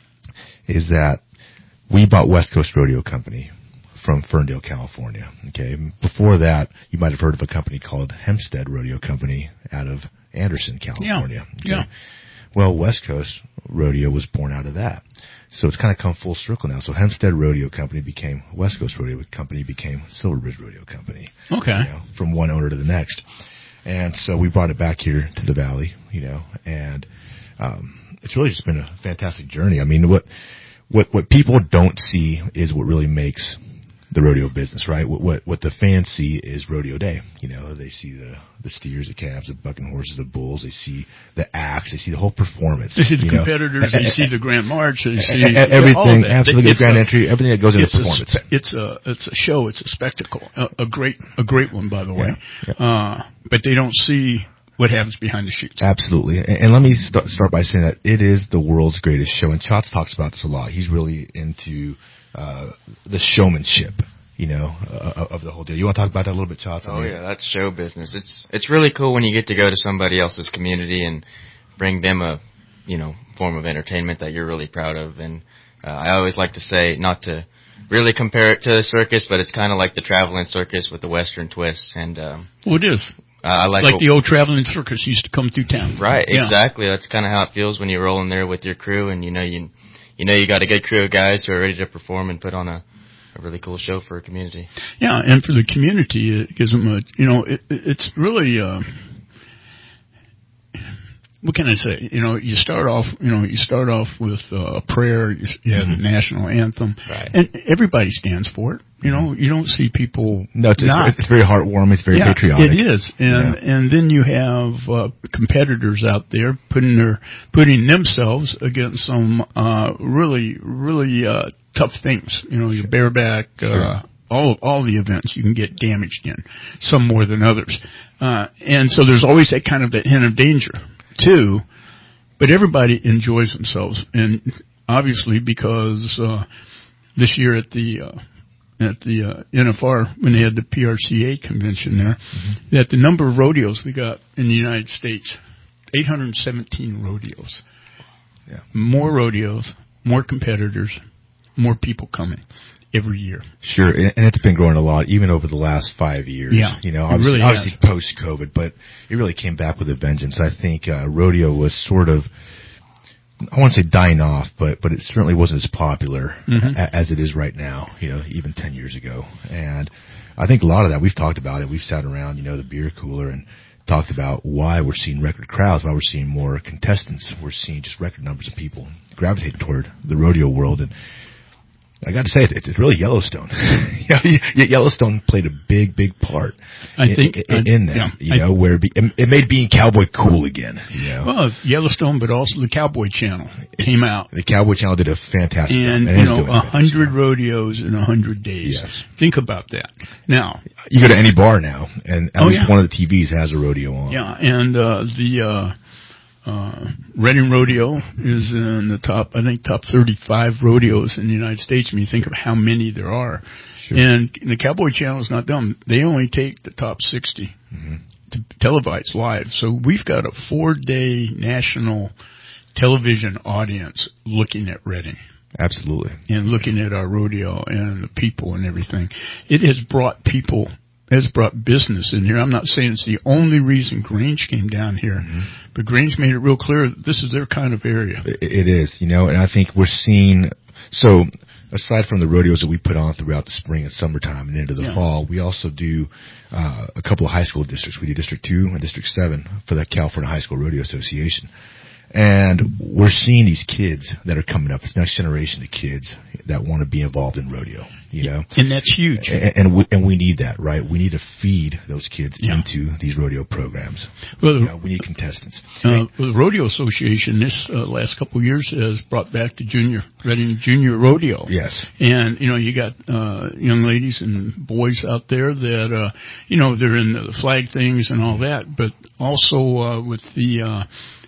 Speaker 9: is that we bought West Coast Rodeo Company from Ferndale, California. Okay. Before that, you might have heard of a company called Hempstead Rodeo Company out of Anderson, California.
Speaker 2: Yeah. Okay? Yeah.
Speaker 9: Well, West Coast Rodeo was born out of that. So it's kind of come full circle now. So Hempstead Rodeo Company became West Coast Rodeo Company, became Silver Ridge Rodeo Company.
Speaker 2: Okay.
Speaker 9: You know, from one owner to the next. And so we brought it back here to the Valley, you know, and it's really just been a fantastic journey. I mean, what people don't see is what really makes the rodeo business, right? What the fans see is rodeo day. You know, they see the steers, the calves, the bucking horses, the bulls. They see the acts. They see the whole performance.
Speaker 2: They see the competitors. They see the Grand March. They see
Speaker 9: everything.
Speaker 2: All of that.
Speaker 9: Absolutely, the Grand Entry. Everything that goes into performance.
Speaker 2: It's a show. It's a spectacle. A great one, by the way.
Speaker 9: Yeah.
Speaker 2: But they don't see what happens behind the scenes.
Speaker 9: Absolutely. And let me start by saying that it is the world's greatest show. And Chotz talks about this a lot. He's really into the showmanship, you know, of the whole deal. You want to talk about that a little bit, Chotz?
Speaker 11: Oh, yeah, that's show business. It's really cool when you get to go to somebody else's community and bring them a, you know, form of entertainment that you're really proud of. And I always like to say, not to really compare it to the circus, but it's kind of like the traveling circus with the Western twist. And
Speaker 2: well, it is.
Speaker 11: I like
Speaker 2: the old traveling circus used to come through town.
Speaker 11: Right, exactly. That's kind of how it feels when you roll in there with your crew, and you got a good crew of guys who are ready to perform and put on a really cool show for a community.
Speaker 2: Yeah, and for the community, it gives them it's really, what can I say? You know, you start off with a prayer, you have the national anthem, and everybody stands for it. You know, you don't see people.
Speaker 9: No, it's very heartwarming. It's very patriotic.
Speaker 2: It is, and then you have competitors out there putting themselves against some really tough things. You know, your bareback, all the events you can get damaged in, some more than others, and so there's always that kind of that hint of danger too. But everybody enjoys themselves, and obviously because this year at the NFR, when they had the PRCA convention there, that the number of rodeos we got in the United States, 817 rodeos.
Speaker 9: Yeah.
Speaker 2: More rodeos, more competitors, more people coming every year.
Speaker 9: Sure, and it's been growing a lot, even over the last 5 years.
Speaker 2: Yeah,
Speaker 9: you know, obviously post-COVID, but it really came back with a vengeance. I think rodeo was sort of, I won't say dying off, but it certainly wasn't as popular as it is right now, you know, even 10 years ago. And I think a lot of that, we've talked about it. We've sat around, you know, the beer cooler and talked about why we're seeing record crowds, why we're seeing more contestants. We're seeing just record numbers of people gravitate toward the rodeo world. And I got to say, it's really Yellowstone. Yellowstone played a big part in that. You know, where it made being cowboy cool again. You know?
Speaker 2: Well, Yellowstone, but also the Cowboy Channel came out.
Speaker 9: The Cowboy Channel did a fantastic job.
Speaker 2: And you know, 100 rodeos in 100 days.
Speaker 9: Yes.
Speaker 2: Think about that. Now
Speaker 9: you go to any bar now, and at least one of the TVs has a rodeo on.
Speaker 2: Yeah, and the Reading Rodeo is in the top 35 rodeos in the United States. When you think of how many there are, and the Cowboy Channel is not dumb. They only take the top 60 to televise live. So we've got a 4-day national television audience looking at Reading.
Speaker 9: Absolutely,
Speaker 2: and looking at our rodeo and the people and everything. It has brought people. Has brought business in here. I'm not saying it's the only reason Grange came down here, but Grange made it real clear that this is their kind of area.
Speaker 9: It is, you know, and I think we're seeing, so aside from the rodeos that we put on throughout the spring and summertime and into the fall, we also do a couple of high school districts. We do District 2 and District 7 for the California High School Rodeo Association. And we're seeing these kids that are coming up, this next generation of kids that want to be involved in rodeo, you know.
Speaker 2: And that's huge.
Speaker 9: And we need that, right? We need to feed those kids into these rodeo programs.
Speaker 2: Well,
Speaker 9: we need contestants.
Speaker 2: The Rodeo Association this last couple of years has brought back the Reading Junior Rodeo.
Speaker 9: Yes.
Speaker 2: And, you know, you got young ladies and boys out there that, you know, they're in the flag things and all that, but also with the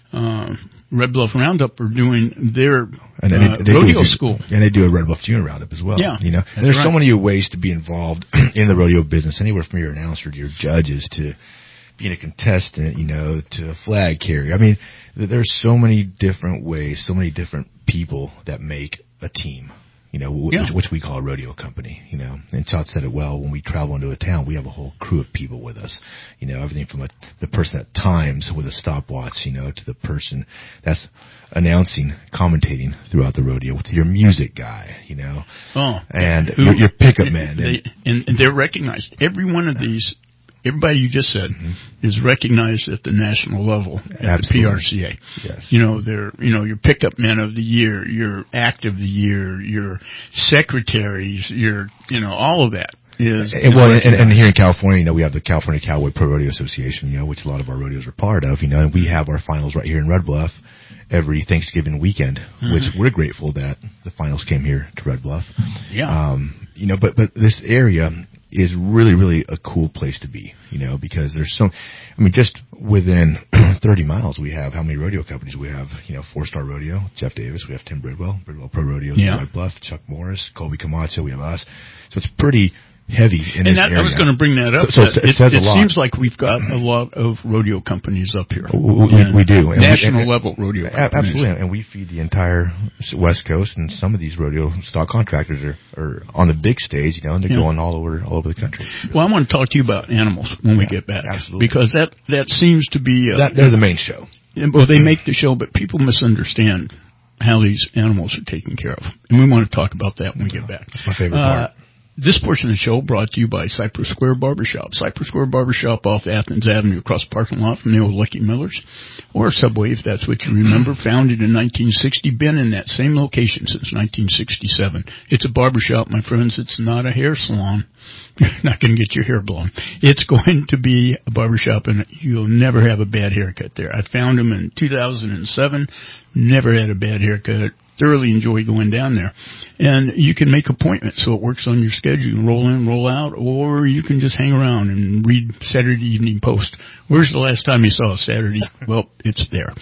Speaker 2: Red Bluff Roundup are doing their rodeo school.
Speaker 9: And they do a Red Bluff Junior Roundup as well.
Speaker 2: Yeah.
Speaker 9: You know, and there's so many ways to be involved in the rodeo business, anywhere from your announcer to your judges to being a contestant, you know, to a flag carrier. I mean, there's so many different ways, so many different people that make a team. You know, which we call a rodeo company, you know. And Todd said it well, when we travel into a town, we have a whole crew of people with us. You know, everything from the person at times with a stopwatch, you know, to the person that's announcing, commentating throughout the rodeo, to your music guy, you know.
Speaker 2: Oh.
Speaker 9: And your pickup man.
Speaker 2: And they're recognized. Every one of these, everybody you just said is recognized at the national level at the PRCA.
Speaker 9: Yes.
Speaker 2: You know, they're, you know, your pickup men of the year, your act of the year, your secretaries, your, you know, all of that is.
Speaker 9: And here in California, you know, we have the California Cowboy Pro Rodeo Association, you know, which a lot of our rodeos are part of, you know, and we have our finals right here in Red Bluff every Thanksgiving weekend, which we're grateful that the finals came here to Red Bluff.
Speaker 2: Yeah.
Speaker 9: You know, but this area is really, really a cool place to be, you know, because there's just within 30 miles we have, how many rodeo companies we have, you know, 4-Star Rodeo, Jeff Davis, we have Tim Bridwell Pro Rodeos in Red Bluff, Chuck Morris, Colby Camacho, we have us. So it's pretty heavy in this area.
Speaker 2: I was going to bring that up.
Speaker 9: So it says a lot.
Speaker 2: It seems like we've got a lot of rodeo companies up here.
Speaker 9: We do.
Speaker 2: National level rodeo companies.
Speaker 9: Absolutely. And we feed the entire West Coast, and some of these rodeo stock contractors are on the big stage, you know, and they're going all over the country.
Speaker 2: Well, I want to talk to you about animals when we get back.
Speaker 9: Absolutely.
Speaker 2: Because that seems to be...
Speaker 9: they're the main show.
Speaker 2: Well, they make the show, but people misunderstand how these animals are taken care of. And we want to talk about that when we get back.
Speaker 9: That's my favorite part.
Speaker 2: This portion of the show brought to you by Cypress Square Barbershop. Cypress Square Barbershop off Athens Avenue across the parking lot from the old Lucky Millers. Or Subway, if that's what you remember. Founded in 1960. Been in that same location since 1967. It's a barbershop, my friends. It's not a hair salon. You're not going to get your hair blown. It's going to be a barbershop, and you'll never have a bad haircut there. I found them in 2007. Never had a bad haircut. Thoroughly enjoy going down there. And you can make appointments, so it works on your schedule. You can roll in, roll out, or you can just hang around and read Saturday Evening Post. Where's the last time you saw a Saturday? Well, it's there.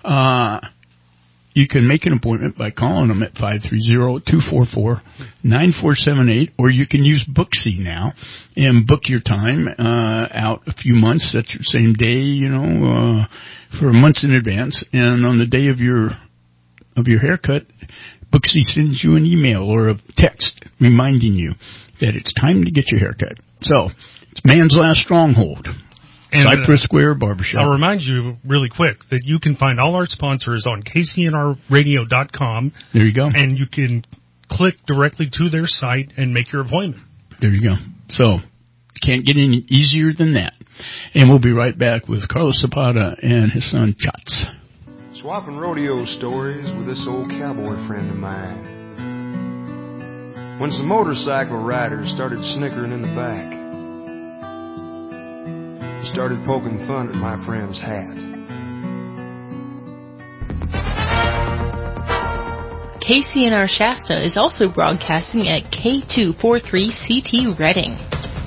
Speaker 2: You can make an appointment by calling them at 530-244-9478, or you can use Booksy now and book your time out a few months. That's your same day, you know, for months in advance. And on the day of your haircut, Booksy sends you an email or a text reminding you that it's time to get your haircut. So, it's man's last stronghold. And Cypress Square Barbershop.
Speaker 3: I'll remind you really quick that you can find all our sponsors on KCNRradio.com.
Speaker 2: There you go.
Speaker 3: And you can click directly to their site and make your appointment.
Speaker 2: There you go. So, can't get any easier than that. And we'll be right back with Carlos Zapata and his son, Chats.
Speaker 5: Swapping rodeo stories with this old cowboy friend of mine. When some motorcycle riders started snickering in the back, he started poking fun at my friend's hat.
Speaker 7: KCNR Shasta is also broadcasting at K243CT Reading.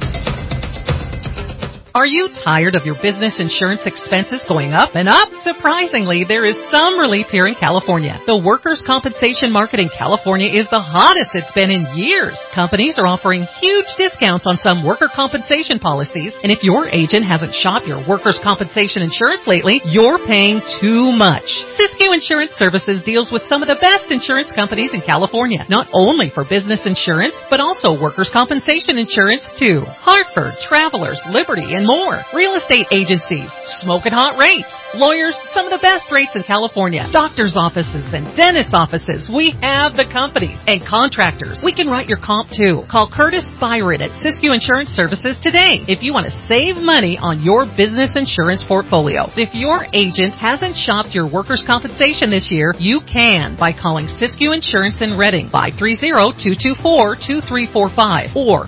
Speaker 15: Are you tired of your business insurance expenses going up and up? Surprisingly, there is some relief here in California. The workers' compensation market in California is the hottest it's been in years. Companies are offering huge discounts on some worker compensation policies, and if your agent hasn't shopped your workers' compensation insurance lately, you're paying too much. Siskiyou Insurance Services deals with some of the best insurance companies in California, not only for business insurance, but also workers' compensation insurance too. Hartford, Travelers, Liberty, and more. Real estate agencies, smoking hot rates, Lawyers, some of the best rates in California. Doctor's offices and dentist offices. We have the company. And contractors. We can write your comp too. Call Curtis Byron at Siskiyou Insurance Services today if you want to save money on your business insurance portfolio. If your agent hasn't shopped your workers' compensation this year, you can by calling Siskiyou Insurance in Redding, 530-224-2345 or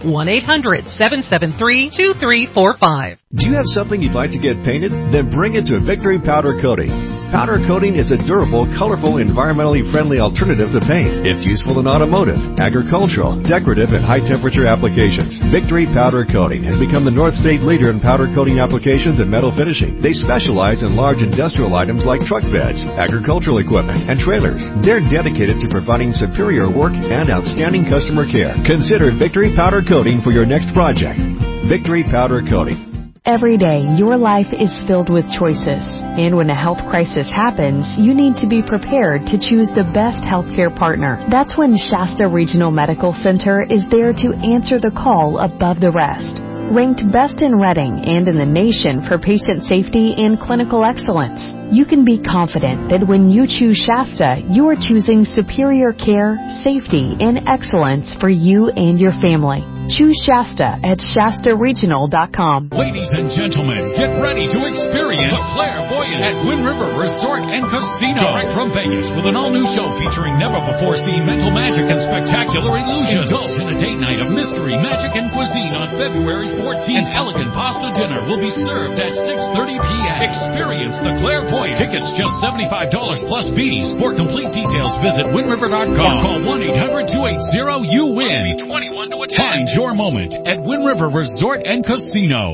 Speaker 15: 1-800-773-2345.
Speaker 16: Do you have something you'd like to get painted? Then bring it to Victory Powder Coating. Powder coating is a durable, colorful, environmentally friendly alternative to paint. It's useful in automotive, agricultural, decorative, and high-temperature applications. Victory Powder Coating has become the North State leader in powder coating applications and metal finishing. They specialize in large industrial items like truck beds, agricultural equipment, and trailers. They're dedicated to providing superior work and outstanding customer care. Consider Victory Powder Coating for your next project. Victory Powder Coating.
Speaker 17: Every day, your life is filled with choices. And when a health crisis happens, you need to be prepared to choose the best healthcare partner. That's when Shasta Regional Medical Center is there to answer the call above the rest. Ranked best in Redding and in the nation for patient safety and clinical excellence, you can be confident that when you choose Shasta, you are choosing superior care, safety, and excellence for you and your family. Choose Shasta at ShastaRegional.com.
Speaker 4: Ladies and gentlemen, get ready to experience the Clairvoyant at Wind River Resort and Casino. Direct from Vegas with an all-new show featuring never-before-seen mental magic and spectacular illusions. Indulge in a date night of mystery, magic, and cuisine on February 14th. An elegant pasta dinner will be served at 6:30 p.m. Experience the Clairvoyant. Tickets just $75 plus fees. For complete details, visit WindRiver.com or call 1-800-280-YOU-WIN. Be 21 to attend. Find your moment at Wind River Resort and Casino.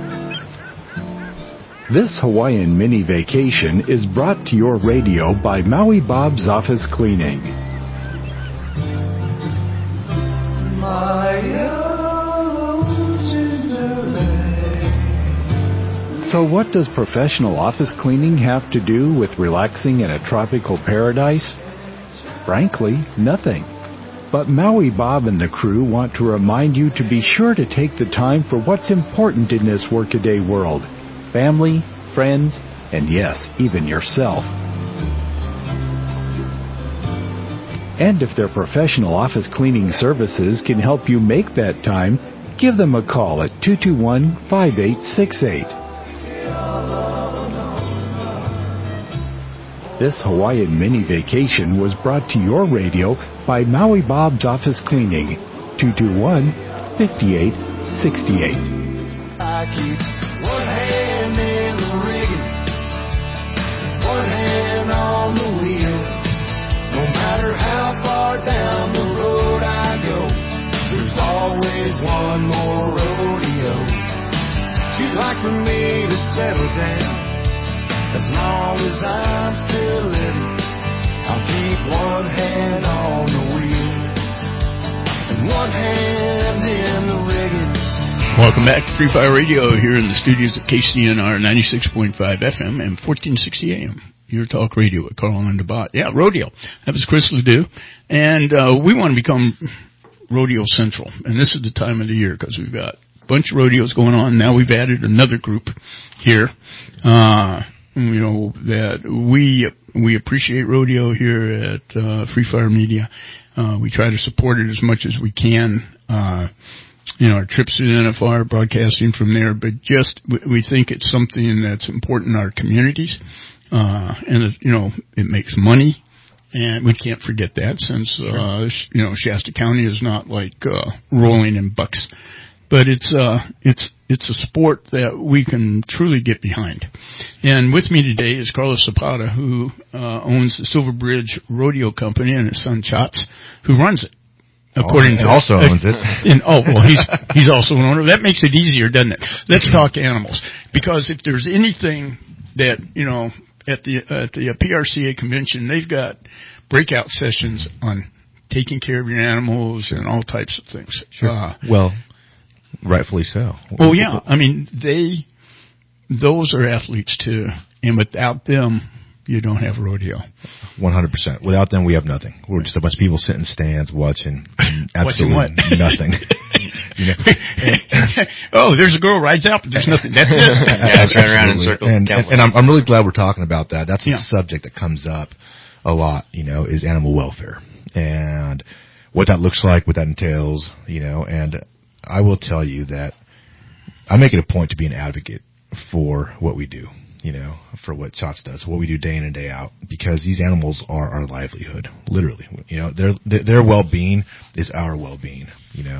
Speaker 18: This Hawaiian mini vacation is brought to your radio by Maui Bob's Office Cleaning. So what does professional office cleaning have to do with relaxing in a tropical paradise? Frankly, nothing. But Maui Bob and the crew want to remind you to be sure to take the time for what's important in this workaday world. Family, friends, and yes, even yourself. And if their professional office cleaning services can help you make that time, give them a call at 221-5868. This Hawaiian mini vacation was brought to your radio by Maui Bob's Office Cleaning, 221-5868.
Speaker 10: I keep one hand in the rigging, one hand on the wheel. No matter how far down the road I go, there's always one more rodeo. She'd like for me to settle down. As long as I'm still living, I'll keep one hand on the wheel and one hand in the rigging.
Speaker 2: Welcome back to Free Fire Radio here in the studios of KCNR 96.5 FM and 1460 AM. Your talk radio with Carl and DeBot. Yeah, rodeo. That was Chris Ledoux. And we want to become Rodeo Central. And this is the time of the year because we've got a bunch of rodeos going on. Now we've added another group here. You know, that we appreciate rodeo here at Free Fire Media. We try to support it as much as we can. You know, our trips to the NFR, broadcasting from there, but just we think it's something that's important in our communities. And, you know, it makes money. And we can't forget that since, you know, Shasta County is not like rolling in bucks. But it's a sport that we can truly get behind. And with me today is Carlos Zapata, who owns the Silver Bridge Rodeo Company, and his son Chotz, who runs it. According to
Speaker 9: also owns it.
Speaker 2: He's also an owner. That makes it easier, doesn't it? Let's talk animals, because if there's anything that, you know, at the PRCA convention, they've got breakout sessions on taking care of your animals and all types of things.
Speaker 9: Sure. Well, rightfully so.
Speaker 2: Oh yeah, I mean those are athletes too, and without them, you don't have rodeo.
Speaker 9: 100%. Without them, we have nothing. We're just a bunch of people sitting in stands watching absolutely
Speaker 2: watching
Speaker 9: nothing.
Speaker 2: Oh, there's a girl rides out, but there's nothing. That's it.
Speaker 11: Just run around in circles.
Speaker 9: And I'm really glad we're talking about that. That's a subject that comes up a lot, is animal welfare and what that looks like, what that entails, and I will tell you that I make it a point to be an advocate for what we do, for what CHOTS does, what we do day in and day out, because these animals are our livelihood, literally. Their well-being is our well-being,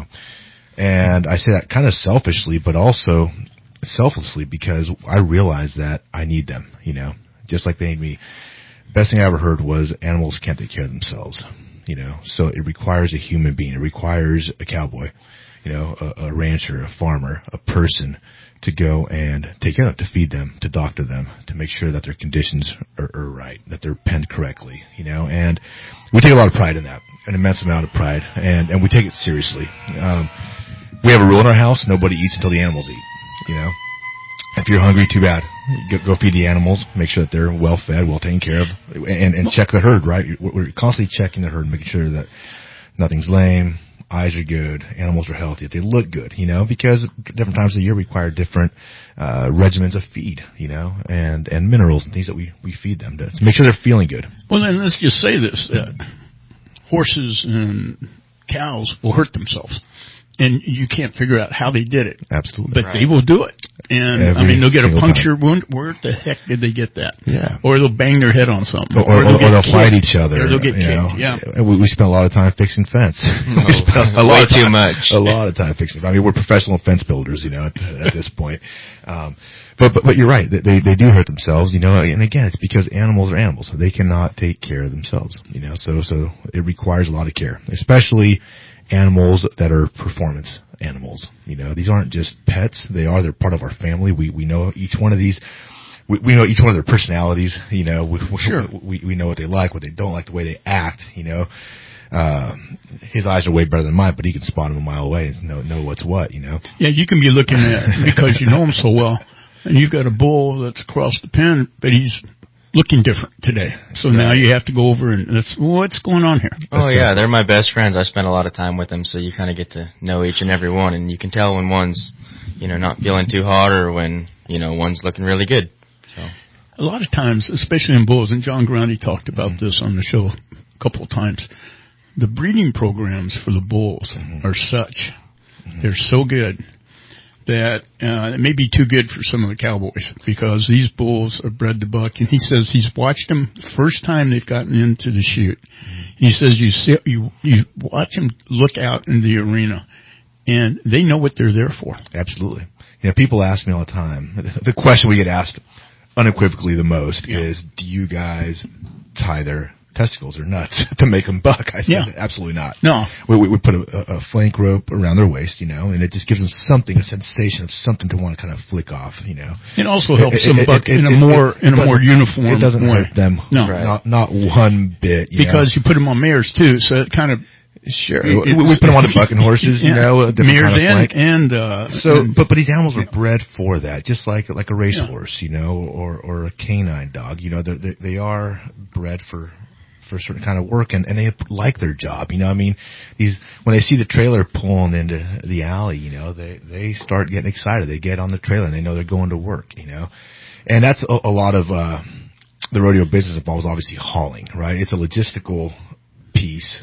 Speaker 9: And I say that kind of selfishly, but also selflessly, because I realize that I need them, just like they need me. Best thing I ever heard was animals can't take care of themselves, So it requires a human being. It requires a cowboy, a rancher, a farmer, a person to go and take care of them, to feed them, to doctor them, to make sure that their conditions are right, that they're penned correctly, And we take a lot of pride in that, an immense amount of pride, and we take it seriously. We have a rule in our house: nobody eats until the animals eat, If you're hungry, too bad. Go feed the animals, make sure that they're well fed, well taken care of, and check the herd, right? We're constantly checking the herd, making sure that nothing's lame, eyes are good, animals are healthy, that they look good, because different times of the year require different regimens of feed, and minerals and things that we feed them to make sure they're feeling good.
Speaker 2: Well, then let's just say this, horses and cows will hurt themselves. And you can't figure out how they did it.
Speaker 9: Absolutely.
Speaker 2: But they will do it. And, they'll get a puncture wound. Where the heck did they get that?
Speaker 9: Yeah.
Speaker 2: Or they'll bang their head on something.
Speaker 9: Or they'll fight each other.
Speaker 2: Or they'll get kicked, yeah.
Speaker 9: We spend a lot of time fixing fence.
Speaker 11: Way too much.
Speaker 9: A lot of time fixing. We're professional fence builders, at this point. But you're right. They do hurt themselves, and again, it's because animals are animals. They cannot take care of themselves, so it requires a lot of care, especially animals that are performance animals. These aren't just pets. They're part of our family. We know each one of these. We know each one of their personalities.
Speaker 2: Sure.
Speaker 9: We know what they like, what they don't like, the way they act. His eyes are way better than mine, but he can spot them a mile away and know what's what.
Speaker 2: Yeah, you can be looking at because you know him so well, and you've got a bull that's across the pen, but he's looking different today. So now you have to go over and what's going on here?
Speaker 11: Oh, yeah, they're my best friends. I spend a lot of time with them, so you kind of get to know each and every one, and you can tell when one's, not feeling too hot or when, one's looking really good. So
Speaker 2: a lot of times, especially in bulls, and John Grundy talked about this on the show a couple of times, the breeding programs for the bulls are such, they're so good, that it may be too good for some of the cowboys because these bulls are bred to buck. And he says he's watched them the first time they've gotten into the chute. He says you watch them look out in the arena, and they know what they're there for.
Speaker 9: Absolutely. People ask me all the time. The question we get asked unequivocally the most is, do you guys tie their testicles or nuts to make them buck? I said, absolutely not.
Speaker 2: No.
Speaker 9: We put a flank rope around their waist, and it just gives them something, a sensation of something to want to kind of flick off,
Speaker 2: It also helps them buck in a more uniform way.
Speaker 9: It doesn't hurt them.
Speaker 2: No.
Speaker 9: Right. Not one bit.
Speaker 2: Because you put them on mares too, so it kind of.
Speaker 9: Sure. We put them on the bucking horses, a different
Speaker 2: mares
Speaker 9: kind of flank. But these animals are bred for that, just like a racehorse, or a canine dog. They are bred for a certain kind of work, and they like their job. When they see the trailer pulling into the alley, they start getting excited. They get on the trailer and they know they're going to work, And that's a lot of the rodeo business involves obviously hauling, right? It's a logistical piece.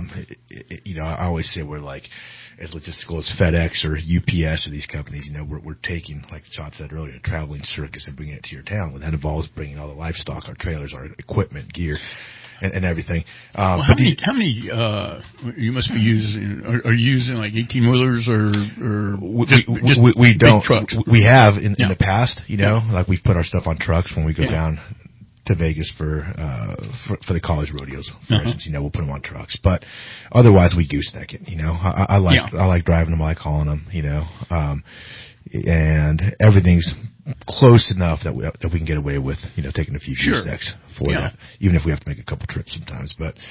Speaker 9: I always say we're like as logistical as FedEx or UPS or these companies. We're taking, like John said earlier, a traveling circus and bringing it to your town. Well, that involves bringing all the livestock, our trailers, our equipment, gear, and everything.
Speaker 2: How many you must be using? Are you using like 18-wheelers or
Speaker 9: we don't.
Speaker 2: Trucks?
Speaker 9: We have in the past, like we've put our stuff on trucks when we go down to Vegas for the college rodeos, for instance. We'll put them on trucks, but otherwise we gooseneck it. I like driving them, I like hauling them. And everything's close enough that we can get away with, taking a few goosenecks for that, even if we have to make a couple trips sometimes.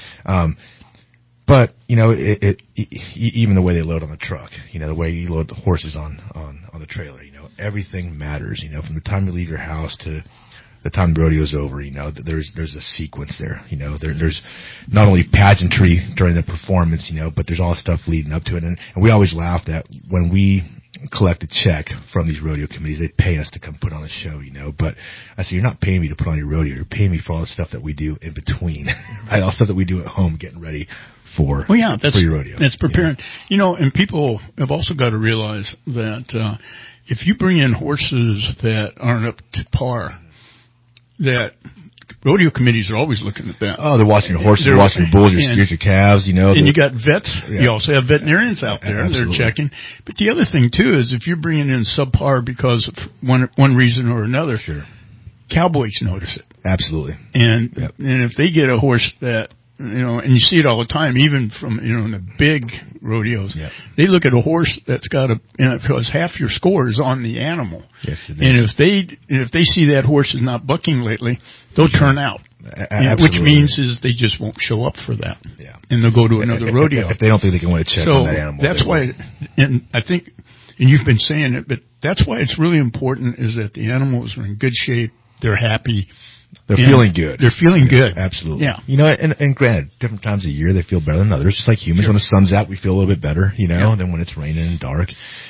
Speaker 9: But even the way they load on the truck, the way you load the horses on the trailer, everything matters. From the time you leave your house to the time the rodeo's over, there's a sequence there. There's not only pageantry during the performance, but there's all the stuff leading up to it. And we always laugh that when we collect a check from these rodeo committees, they pay us to come put on a show, But I say, you're not paying me to put on your rodeo. You're paying me for all the stuff that we do in between, right? All the stuff that we do at home, getting ready for your rodeo.
Speaker 2: That's preparing. And people have also got to realize that if you bring in horses that aren't up to par, that rodeo committees are always looking at that.
Speaker 9: Oh, they're watching your horses, they're watching your bulls, your calves,
Speaker 2: And you got vets. Yeah. You also have veterinarians out there. Absolutely. They're checking. But the other thing, too, is if you're bringing in subpar because of one reason or another,
Speaker 9: sure,
Speaker 2: cowboys notice it.
Speaker 9: Absolutely.
Speaker 2: And if they get a horse that, and you see it all the time, even from, in the big rodeos, they look at a horse that's got because half your score is on the animal.
Speaker 9: Yes, it is.
Speaker 2: And if they see that horse is not bucking lately, they'll turn out. Which means is they just won't show up for that.
Speaker 9: Yeah.
Speaker 2: And they'll go to another rodeo.
Speaker 9: If they don't think they can win a check on that animal.
Speaker 2: That's why, and I think, and you've been saying it, but that's why it's really important is that the animals are in good shape, they're happy.
Speaker 9: They're feeling good.
Speaker 2: They're feeling good.
Speaker 9: Absolutely.
Speaker 2: Yeah.
Speaker 9: And granted, different times of year they feel better than others. Just like humans, when the sun's out, we feel a little bit better, than when it's raining and dark.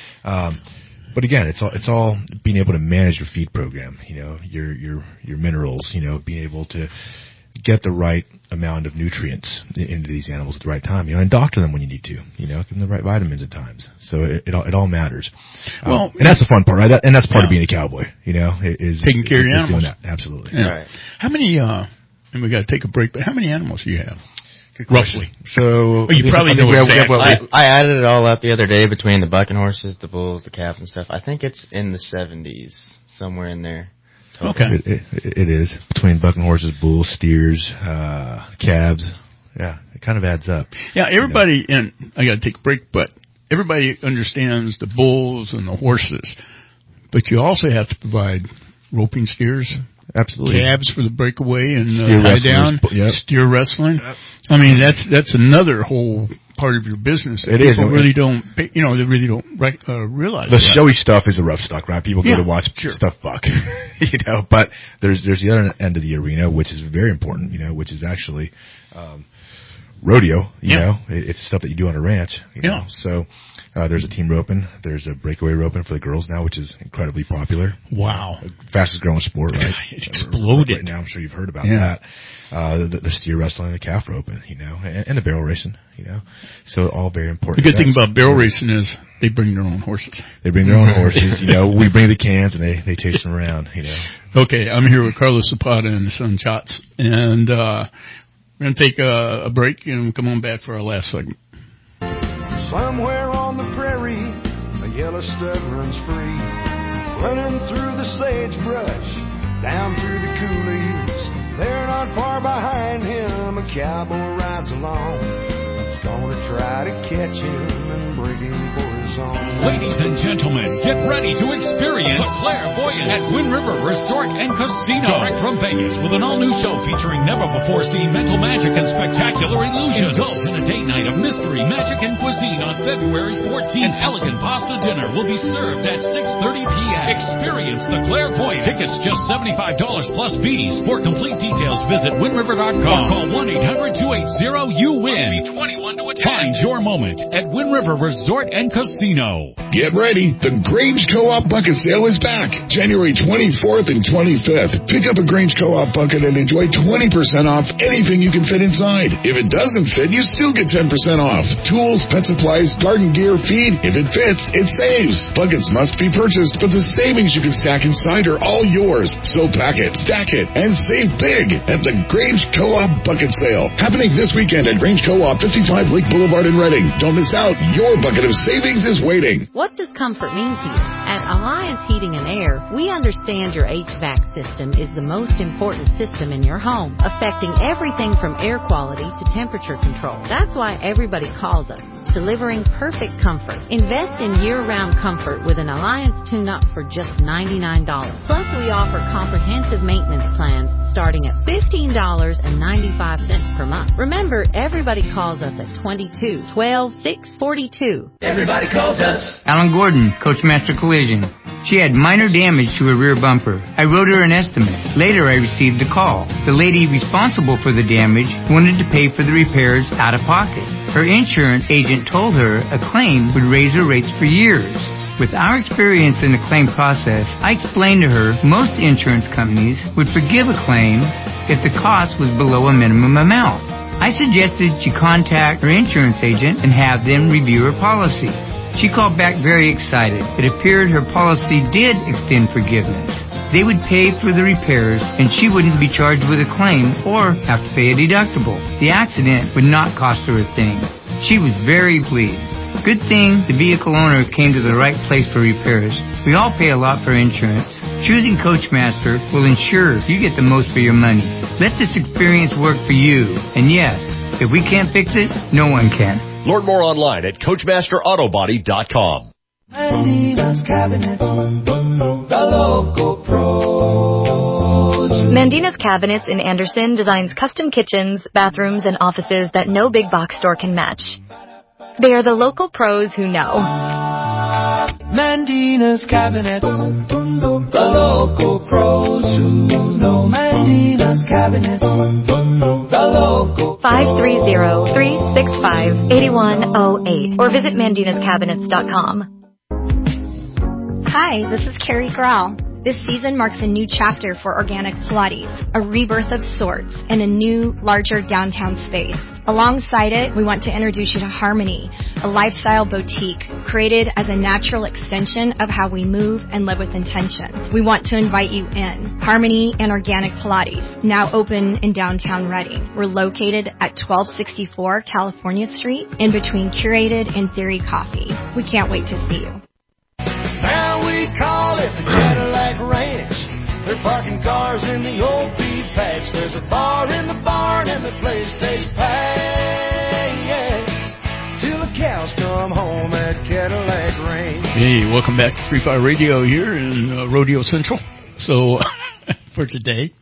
Speaker 9: But again, it's all being able to manage your feed program, your minerals, being able to get the right amount of nutrients into these animals at the right time, and doctor them when you need to, give them the right vitamins at times. So it all matters. And that's the fun part, right? And that's part of being a cowboy, is
Speaker 2: taking care of your animals.
Speaker 9: Doing that. Absolutely.
Speaker 11: Yeah. Right.
Speaker 2: How many, and we got to take a break, but how many animals do you have? Roughly.
Speaker 9: So
Speaker 2: you probably know exactly.
Speaker 11: I added it all up the other day between the bucking horses, the bulls, the calves and stuff. I think it's in the 70s, somewhere in there.
Speaker 2: Okay.
Speaker 9: It is. Between bucking horses, bulls, steers, calves. Yeah, it kind of adds up.
Speaker 2: Yeah, everybody, and I got to take a break, but everybody understands the bulls and the horses. But you also have to provide roping steers.
Speaker 9: Absolutely.
Speaker 2: Calves for the breakaway and tie down. Steer wrestling.
Speaker 9: Yep.
Speaker 2: I mean, that's another whole part of your business.
Speaker 9: It is.
Speaker 2: People really don't, they really don't realize
Speaker 9: the
Speaker 2: that.
Speaker 9: showy stuff is the rough stuff, right? People go to watch stuff buck, but there's the other end of the arena, which is very important, which is actually, rodeo, it's stuff that you do on a ranch, So, there's a team roping. There's a breakaway roping for the girls now, which is incredibly popular.
Speaker 2: Wow.
Speaker 9: Fastest growing sport, right?
Speaker 2: It exploded.
Speaker 9: Right now, I'm sure you've heard about that. The steer wrestling, the calf roping, and the barrel racing, So all very important.
Speaker 2: The good thing about barrel racing is they bring their own horses.
Speaker 9: They bring their own horses, we bring the cans and they chase them around,
Speaker 2: Okay, I'm here with Carlos Zapata and his son Chats, and we're going to take a break and come on back for our last segment.
Speaker 5: Somewhere on the prairie, a yellow stud runs free, running through the sagebrush, down through the coulees. There, not far behind him, a cowboy rides along. He's gonna try to catch him and bring him for his own.
Speaker 4: Ladies and gentlemen, get ready to experience the Clairvoyant at Wind River Resort and Casino. Direct from Vegas with an all-new show featuring never-before-seen mental magic and spectacular illusions. Indulge in a date night of mystery, magic, and cuisine on February 14th. An elegant pasta dinner will be served at 6:30 p.m. Experience the Clairvoyant. Tickets just $75 plus fees. For complete details, visit windriver.com or call 1-800-280-YOU-WIN. Be 21 to attend. Find your moment at Wind River Resort and Casino.
Speaker 1: Get ready. The Grange Co-op Bucket Sale is back. January 24th and 25th. Pick up a Grange Co-op bucket and enjoy 20% off anything you can fit inside. If it doesn't fit, you still get 10% off. Tools, pet supplies, garden gear, feed. If it fits, it saves. Buckets must be purchased, but the savings you can stack inside are all yours. So pack it, stack it, and save big at the Grange Co-op Bucket Sale. Happening this weekend at Grange Co-op, 55 Lake Boulevard in Reading. Don't miss out. Your bucket of savings is waiting.
Speaker 19: What does comfort mean to you? At Alliance Heating and Air, we understand your HVAC system is the most important system in your home, affecting everything from air quality to temperature control. That's why everybody calls us, delivering perfect comfort. Invest in year-round comfort with an Alliance tune-up for just $99. Plus, we offer comprehensive maintenance plans starting at $15.95 per month. Remember, everybody calls us at 22-12-642.
Speaker 20: Everybody calls us.
Speaker 21: Alan Gordon, Coachmaster Collision.
Speaker 20: She had minor damage to her rear bumper. I wrote her an estimate. Later, I received a call. The lady responsible for the damage wanted to pay for the repairs out of pocket. Her insurance agent told her a claim would raise her rates for years. With our experience in the claim process, I explained to her most insurance companies would forgive a claim if the cost was below a minimum amount. I suggested she contact her insurance agent and have them review her policy. She called back very excited. It appeared her policy did extend forgiveness. They would pay for the repairs, and she wouldn't be charged with a claim or have to pay a deductible. The accident would not cost her a thing. She was very pleased. Good thing the vehicle owner came to the right place for repairs. We all pay a lot for insurance. Choosing Coachmaster will ensure you get the most for your money. Let this experience work for you. And yes, if we can't fix it, no one can.
Speaker 21: Learn more online at CoachmasterAutobody.com.
Speaker 10: Mandina's Cabinets, the local pros.
Speaker 23: Mandina's Cabinets in Anderson designs custom kitchens, bathrooms, and offices that no big box store can match. They are the local pros who know.
Speaker 10: Mandina's Cabinets, the local pros who know. Mandina's Cabinets, the local
Speaker 23: 530-365-8108 or visit mandinascabinets.com.
Speaker 24: Hi, this is Carrie Grau. This season marks a new chapter for Organic Pilates, a rebirth of sorts in a new, larger downtown space. Alongside it, we want to introduce you to Harmony, a lifestyle boutique created as a natural extension of how we move and live with intention. We want to invite you in. Harmony and Organic Pilates, now open in downtown Reading. We're located at 1264 California Street, in between Curated and Theory Coffee. We can't wait to see you.
Speaker 5: Now we call it the Cadillac Ranch. They're parking cars in the old beef patch. There's a bar in the barn and the place stays packed. Till the cows come home at Cadillac Ranch.
Speaker 2: Hey, welcome back to Free Fire Radio here in Rodeo Central. So, for today,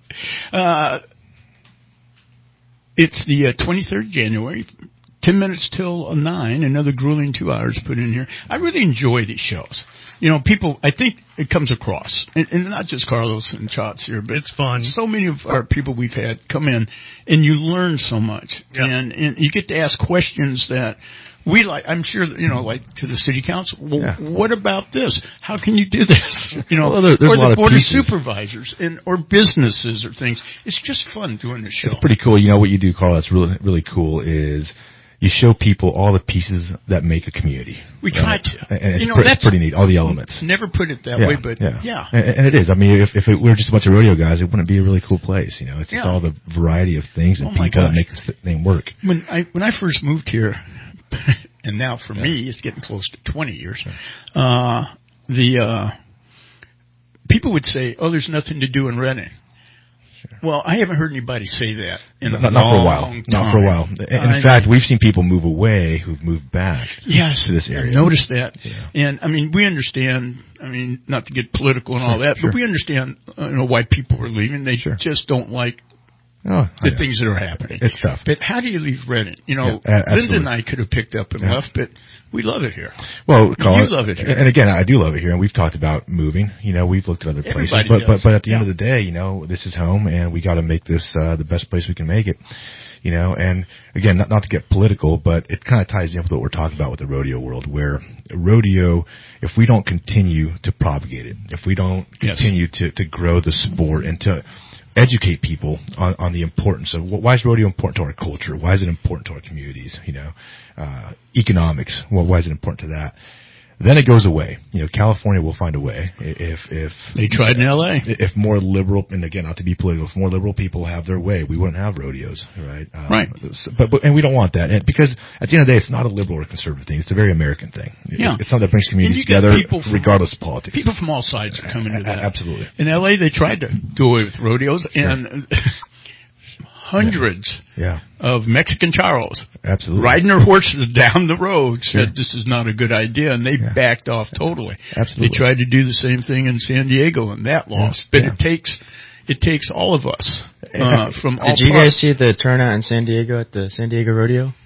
Speaker 2: it's the 23rd of January. 10 minutes till 9, another grueling 2 hours put in here. I really enjoy these shows. You know, people, I think it comes across, and not just Carlos and Chots here, but
Speaker 3: it's fun.
Speaker 2: So many of our people we've had come in, and you learn so much. Yep. And you get to ask questions that we like. I'm sure, you know, like to the city council, well, what about this? How can you do this? You know,
Speaker 9: well, there's
Speaker 2: or
Speaker 9: a lot
Speaker 2: the board of
Speaker 9: pieces.
Speaker 2: Supervisors or businesses or things. It's just fun doing this show.
Speaker 9: It's pretty cool. You know, what you do, Carl, that's really, really cool is you show people all the pieces that make a community.
Speaker 2: We try to.
Speaker 9: And it's pretty neat, all the elements.
Speaker 2: Never put it that way, but yeah.
Speaker 9: And it is. I mean, if it were just a bunch of rodeo guys, it wouldn't be a really cool place. You know, it's just all the variety of things and people that make this thing work.
Speaker 2: When I first moved here, and now for me, it's getting close to 20 years, the people would say, oh, there's nothing to do in Reading. Well, I haven't heard anybody say that in a long time.
Speaker 9: Not for a while. In fact, we've seen people move away who've moved back to this area.
Speaker 2: I've noticed that. Yeah. And, I mean, we understand, not to get political and all that, but we understand why people are leaving. They just don't like the things that are happening.
Speaker 9: It's tough.
Speaker 2: But how do you leave Reading? Linda and I could have picked up and left, but we love it here.
Speaker 9: Well, Colin,
Speaker 2: you love it here.
Speaker 9: And again, I do love it here, and we've talked about moving. You know, we've looked at other places. But at the end of the day, this is home, and we got to make this the best place we can make it. You know, and again, not to get political, but it kind of ties in with what we're talking about with the rodeo world, where rodeo, if we don't continue to propagate it, if we don't continue to grow the sport and to educate people on the importance of why is rodeo important to our culture? Why is it important to our communities? Economics. Well, why is it important to that? Then it goes away. California will find a way if
Speaker 2: they tried in LA.
Speaker 9: If more liberal, and again, not to be political, if more liberal people have their way, we wouldn't have rodeos, right?
Speaker 2: Right.
Speaker 9: But we don't want that, and because at the end of the day, it's not a liberal or conservative thing. It's a very American thing. It's something that brings communities together, regardless of politics.
Speaker 2: People from all sides are coming to that.
Speaker 9: Absolutely.
Speaker 2: In LA, they tried to do away with rodeos, and hundreds of Mexican charros riding their horses down the road said this is not a good idea, and they backed off totally.
Speaker 9: Absolutely.
Speaker 2: They tried to do the same thing in San Diego, and that lost. But it takes all of us from all
Speaker 11: Did you guys see the turnout in San Diego at the San Diego Rodeo?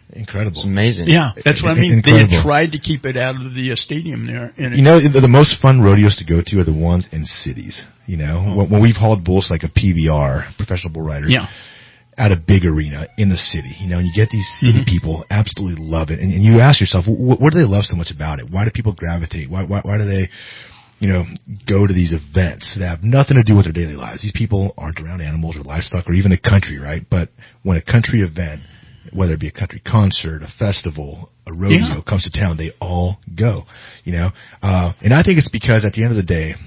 Speaker 9: Incredible.
Speaker 11: It's amazing.
Speaker 2: Yeah, that's what I mean.
Speaker 9: Incredible.
Speaker 2: They had tried to keep it out of the stadium there. And
Speaker 9: the most fun rodeos to go to are the ones in cities. When we've hauled bulls like a PBR, professional bull riders, at a big arena in the city, and you get these city people absolutely love it. And you ask yourself, what do they love so much about it? Why do people gravitate? Why do they, go to these events that have nothing to do with their daily lives? These people aren't around animals or livestock or even the country, right? But when a country event, whether it be a country concert, a festival, a rodeo comes to town, they all go, and I think it's because at the end of the day,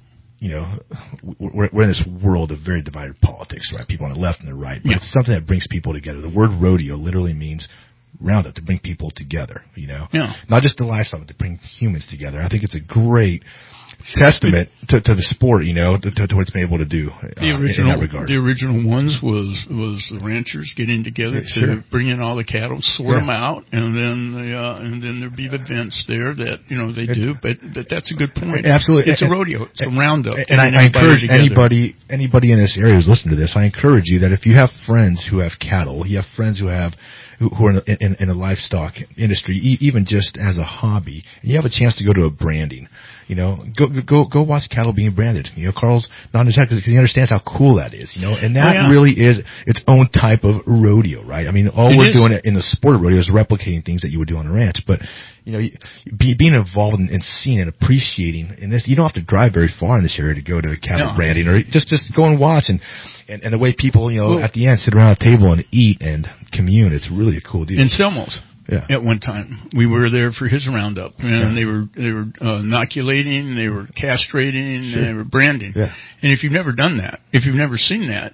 Speaker 9: we're in this world of very divided politics, right? People on the left and the right, but it's something that brings people together. The word rodeo literally means roundup, to bring people together, not just the livestock, but to bring humans together. I think it's a great testament to the sport, to what it's been able to do in that regard.
Speaker 2: The original ones was the ranchers getting together to bring in all the cattle, sort them out, and then there'd be events there that they do. But that's a good point.
Speaker 9: Absolutely,
Speaker 2: it's a rodeo, it's a roundup,
Speaker 9: and I encourage anybody in this area who's listening to this. I encourage you that if you have friends who have cattle, you have friends who are in the livestock industry, even just as a hobby, and you have a chance to go to a branding, go watch cattle being branded. Carl's not in because he understands how cool that is, and that really is its own type of rodeo, right? I mean, we're doing in the sport of rodeo is replicating things that you would do on a ranch, but being involved and seeing and appreciating in this, you don't have to drive very far in this area to go to cattle branding, or just go and watch and the way people, at the end sit around a table and eat and commune. It's really a cool deal.
Speaker 2: In Selmos, at one time, we were there for his roundup, and they were inoculating, they were castrating, they were branding. Yeah. And if you've never done that, if you've never seen that,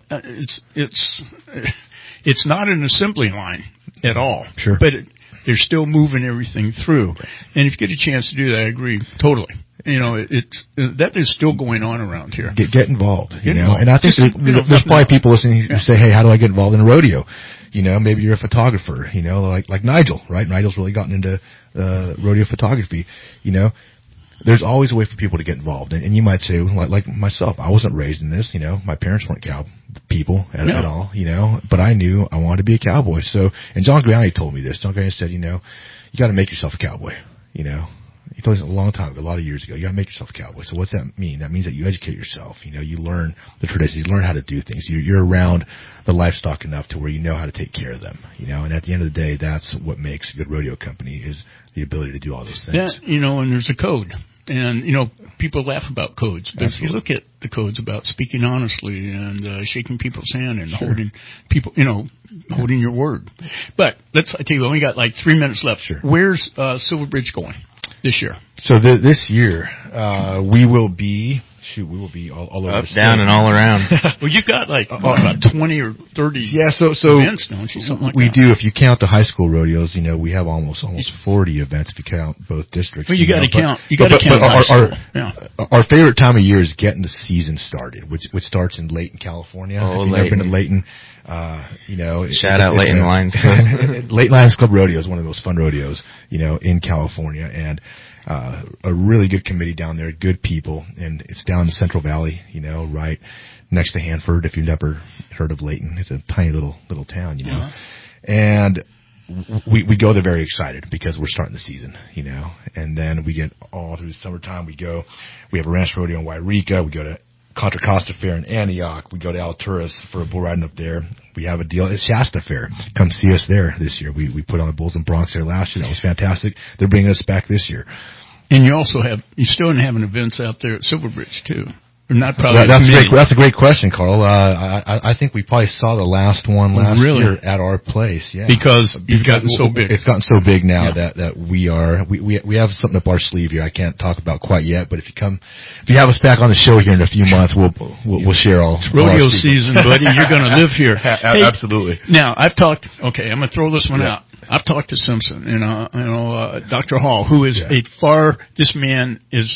Speaker 2: it's not an assembly line at all.
Speaker 9: Sure.
Speaker 2: But they're still moving everything through. And if you get a chance to do that, I agree totally. That is still going on around here.
Speaker 9: Get involved, involved. And I think there's probably people listening who say, hey, how do I get involved in a rodeo? Maybe you're a photographer, like Nigel, right? Nigel's really gotten into rodeo photography. There's always a way for people to get involved. And you might say, like myself, I wasn't raised in this, my parents weren't cow people at all, but I knew I wanted to be a cowboy. So, and John Griani told me this. John Griani said, you got to make yourself a cowboy, He told us a long time ago, a lot of years ago, you got to make yourself a cowboy. So what's that mean? That means that you educate yourself. You learn the traditions. You learn how to do things. You're around the livestock enough to where you know how to take care of them. And at the end of the day, that's what makes a good rodeo company is the ability to do all those things.
Speaker 2: Yeah, and there's a code. And, people laugh about codes. But if you look at the codes about speaking honestly and shaking people's hand and holding people, holding your word. But I tell you what, we got like 3 minutes left.
Speaker 9: Sure.
Speaker 2: Where's Silver Bridge going this year?
Speaker 9: So this year, we will be all over
Speaker 11: up,
Speaker 9: the state.
Speaker 11: down, and all around.
Speaker 2: Well, you've got about 20 or 30
Speaker 9: so
Speaker 2: events, don't you? Something like
Speaker 9: we
Speaker 2: that.
Speaker 9: do. If you count the high school rodeos, we have almost 40 events if you count both districts.
Speaker 2: Well, you got to count. You got to count.
Speaker 9: Our favorite time of year is getting the season started, which starts in Layton, California.
Speaker 11: Oh,
Speaker 9: if you've never been to Layton,
Speaker 11: shout out Layton Lions Club.
Speaker 9: Layton Lions Club Rodeo is one of those fun rodeos, in California, and a really good committee down there, good people, and it's down in the Central Valley, right next to Hanford. If you've never heard of Layton, it's a tiny little town, and we go there very excited because we're starting the season, and then we get all through the summertime. We have a ranch rodeo in Wairika. We go to Contra Costa Fair in Antioch. We go to Alturas for a bull riding up there. We have a deal at Shasta Fair. Come see us there this year. We put on the Bulls and Bronx there last year. That was fantastic. They're bringing us back this year.
Speaker 2: And you still having events out there at Silverbridge too. Or not probably.
Speaker 9: That's a great question, Carl. I think we probably saw the last one last year at our place. Yeah,
Speaker 2: because you've gotten so big.
Speaker 9: It's gotten so big now that we have something up our sleeve here. I can't talk about quite yet, but if you have us back on the show here in a few months, we'll share all.
Speaker 2: It's rodeo season, buddy. You're going to live here.
Speaker 9: Hey, absolutely.
Speaker 2: Now I've talked. Okay, I'm going to throw this one out. I've talked to Simpson, Dr. Hall, who is this man is,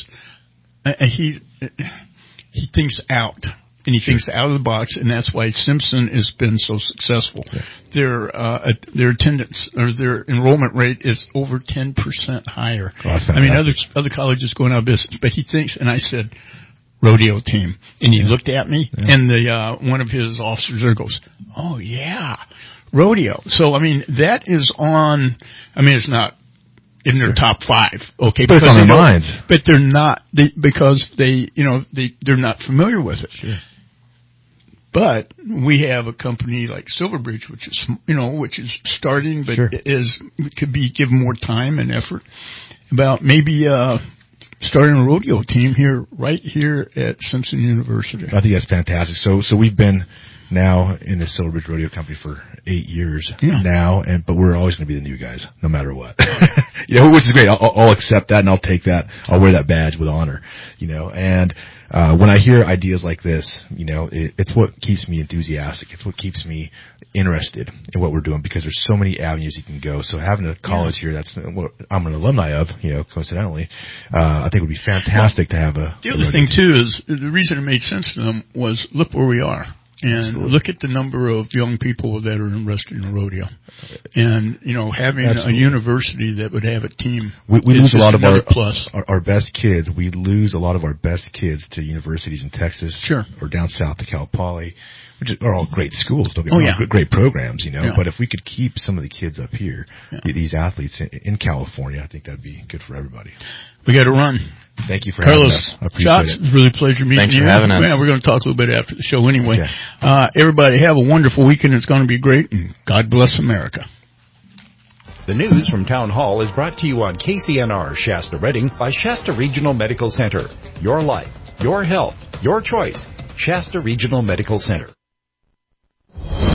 Speaker 2: he thinks out, and he thinks out of the box, and that's why Simpson has been so successful. Yeah. Their attendance or their enrollment rate is over 10% higher.
Speaker 9: Oh,
Speaker 2: I mean, other colleges going out of business, but he thinks, and I said, rodeo team. And he looked at me, and the one of his officers there goes, oh, yeah, rodeo. So, I mean, that is on, I mean, it's not in their top 5, okay?
Speaker 9: But it's on their minds.
Speaker 2: But they're not, because they, you know, they're not familiar with it.
Speaker 9: Sure.
Speaker 2: But we have a company like Silverbridge, which is, you know, which is starting, but could be given more time and effort about maybe starting a rodeo team right here at Simpson University.
Speaker 9: I think that's fantastic. So we've been now in the Silverbridge Rodeo Company for 8 years now, but we're always going to be the new guys, no matter what. You know, which is great. I'll accept that and I'll take that. I'll wear that badge with honor. You know, and when I hear ideas like this, you know, it's what keeps me enthusiastic. It's what keeps me interested in what we're doing, because there's so many avenues you can go. So having a college here that's what I'm an alumni of, you know, coincidentally, I think it would be fantastic to have a.
Speaker 2: The other thing too is the reason it made sense to them was look where we are. And look at the number of young people that are interested in a rodeo. And, you know, having a university that would have a team. We lose a lot of
Speaker 9: our best kids. We lose a lot of our best kids to universities in Texas. Or down south to Cal Poly, which are all great schools. Don't get me wrong, great programs, you know. Yeah. But if we could keep some of the kids up here, these athletes in California, I think that'd be good for everybody.
Speaker 2: We got to run.
Speaker 9: Thank you for having us. I appreciate
Speaker 2: Schatz, it was really a pleasure meeting you.
Speaker 11: Thanks for having us.
Speaker 2: Yeah, we're going to talk a little bit after the show anyway. Everybody have a wonderful weekend. It's going to be great, and God bless America.
Speaker 18: The news from Town Hall is brought to you on KCNR Shasta Redding by Shasta Regional Medical Center. Your life, your health, your choice. Shasta Regional Medical Center.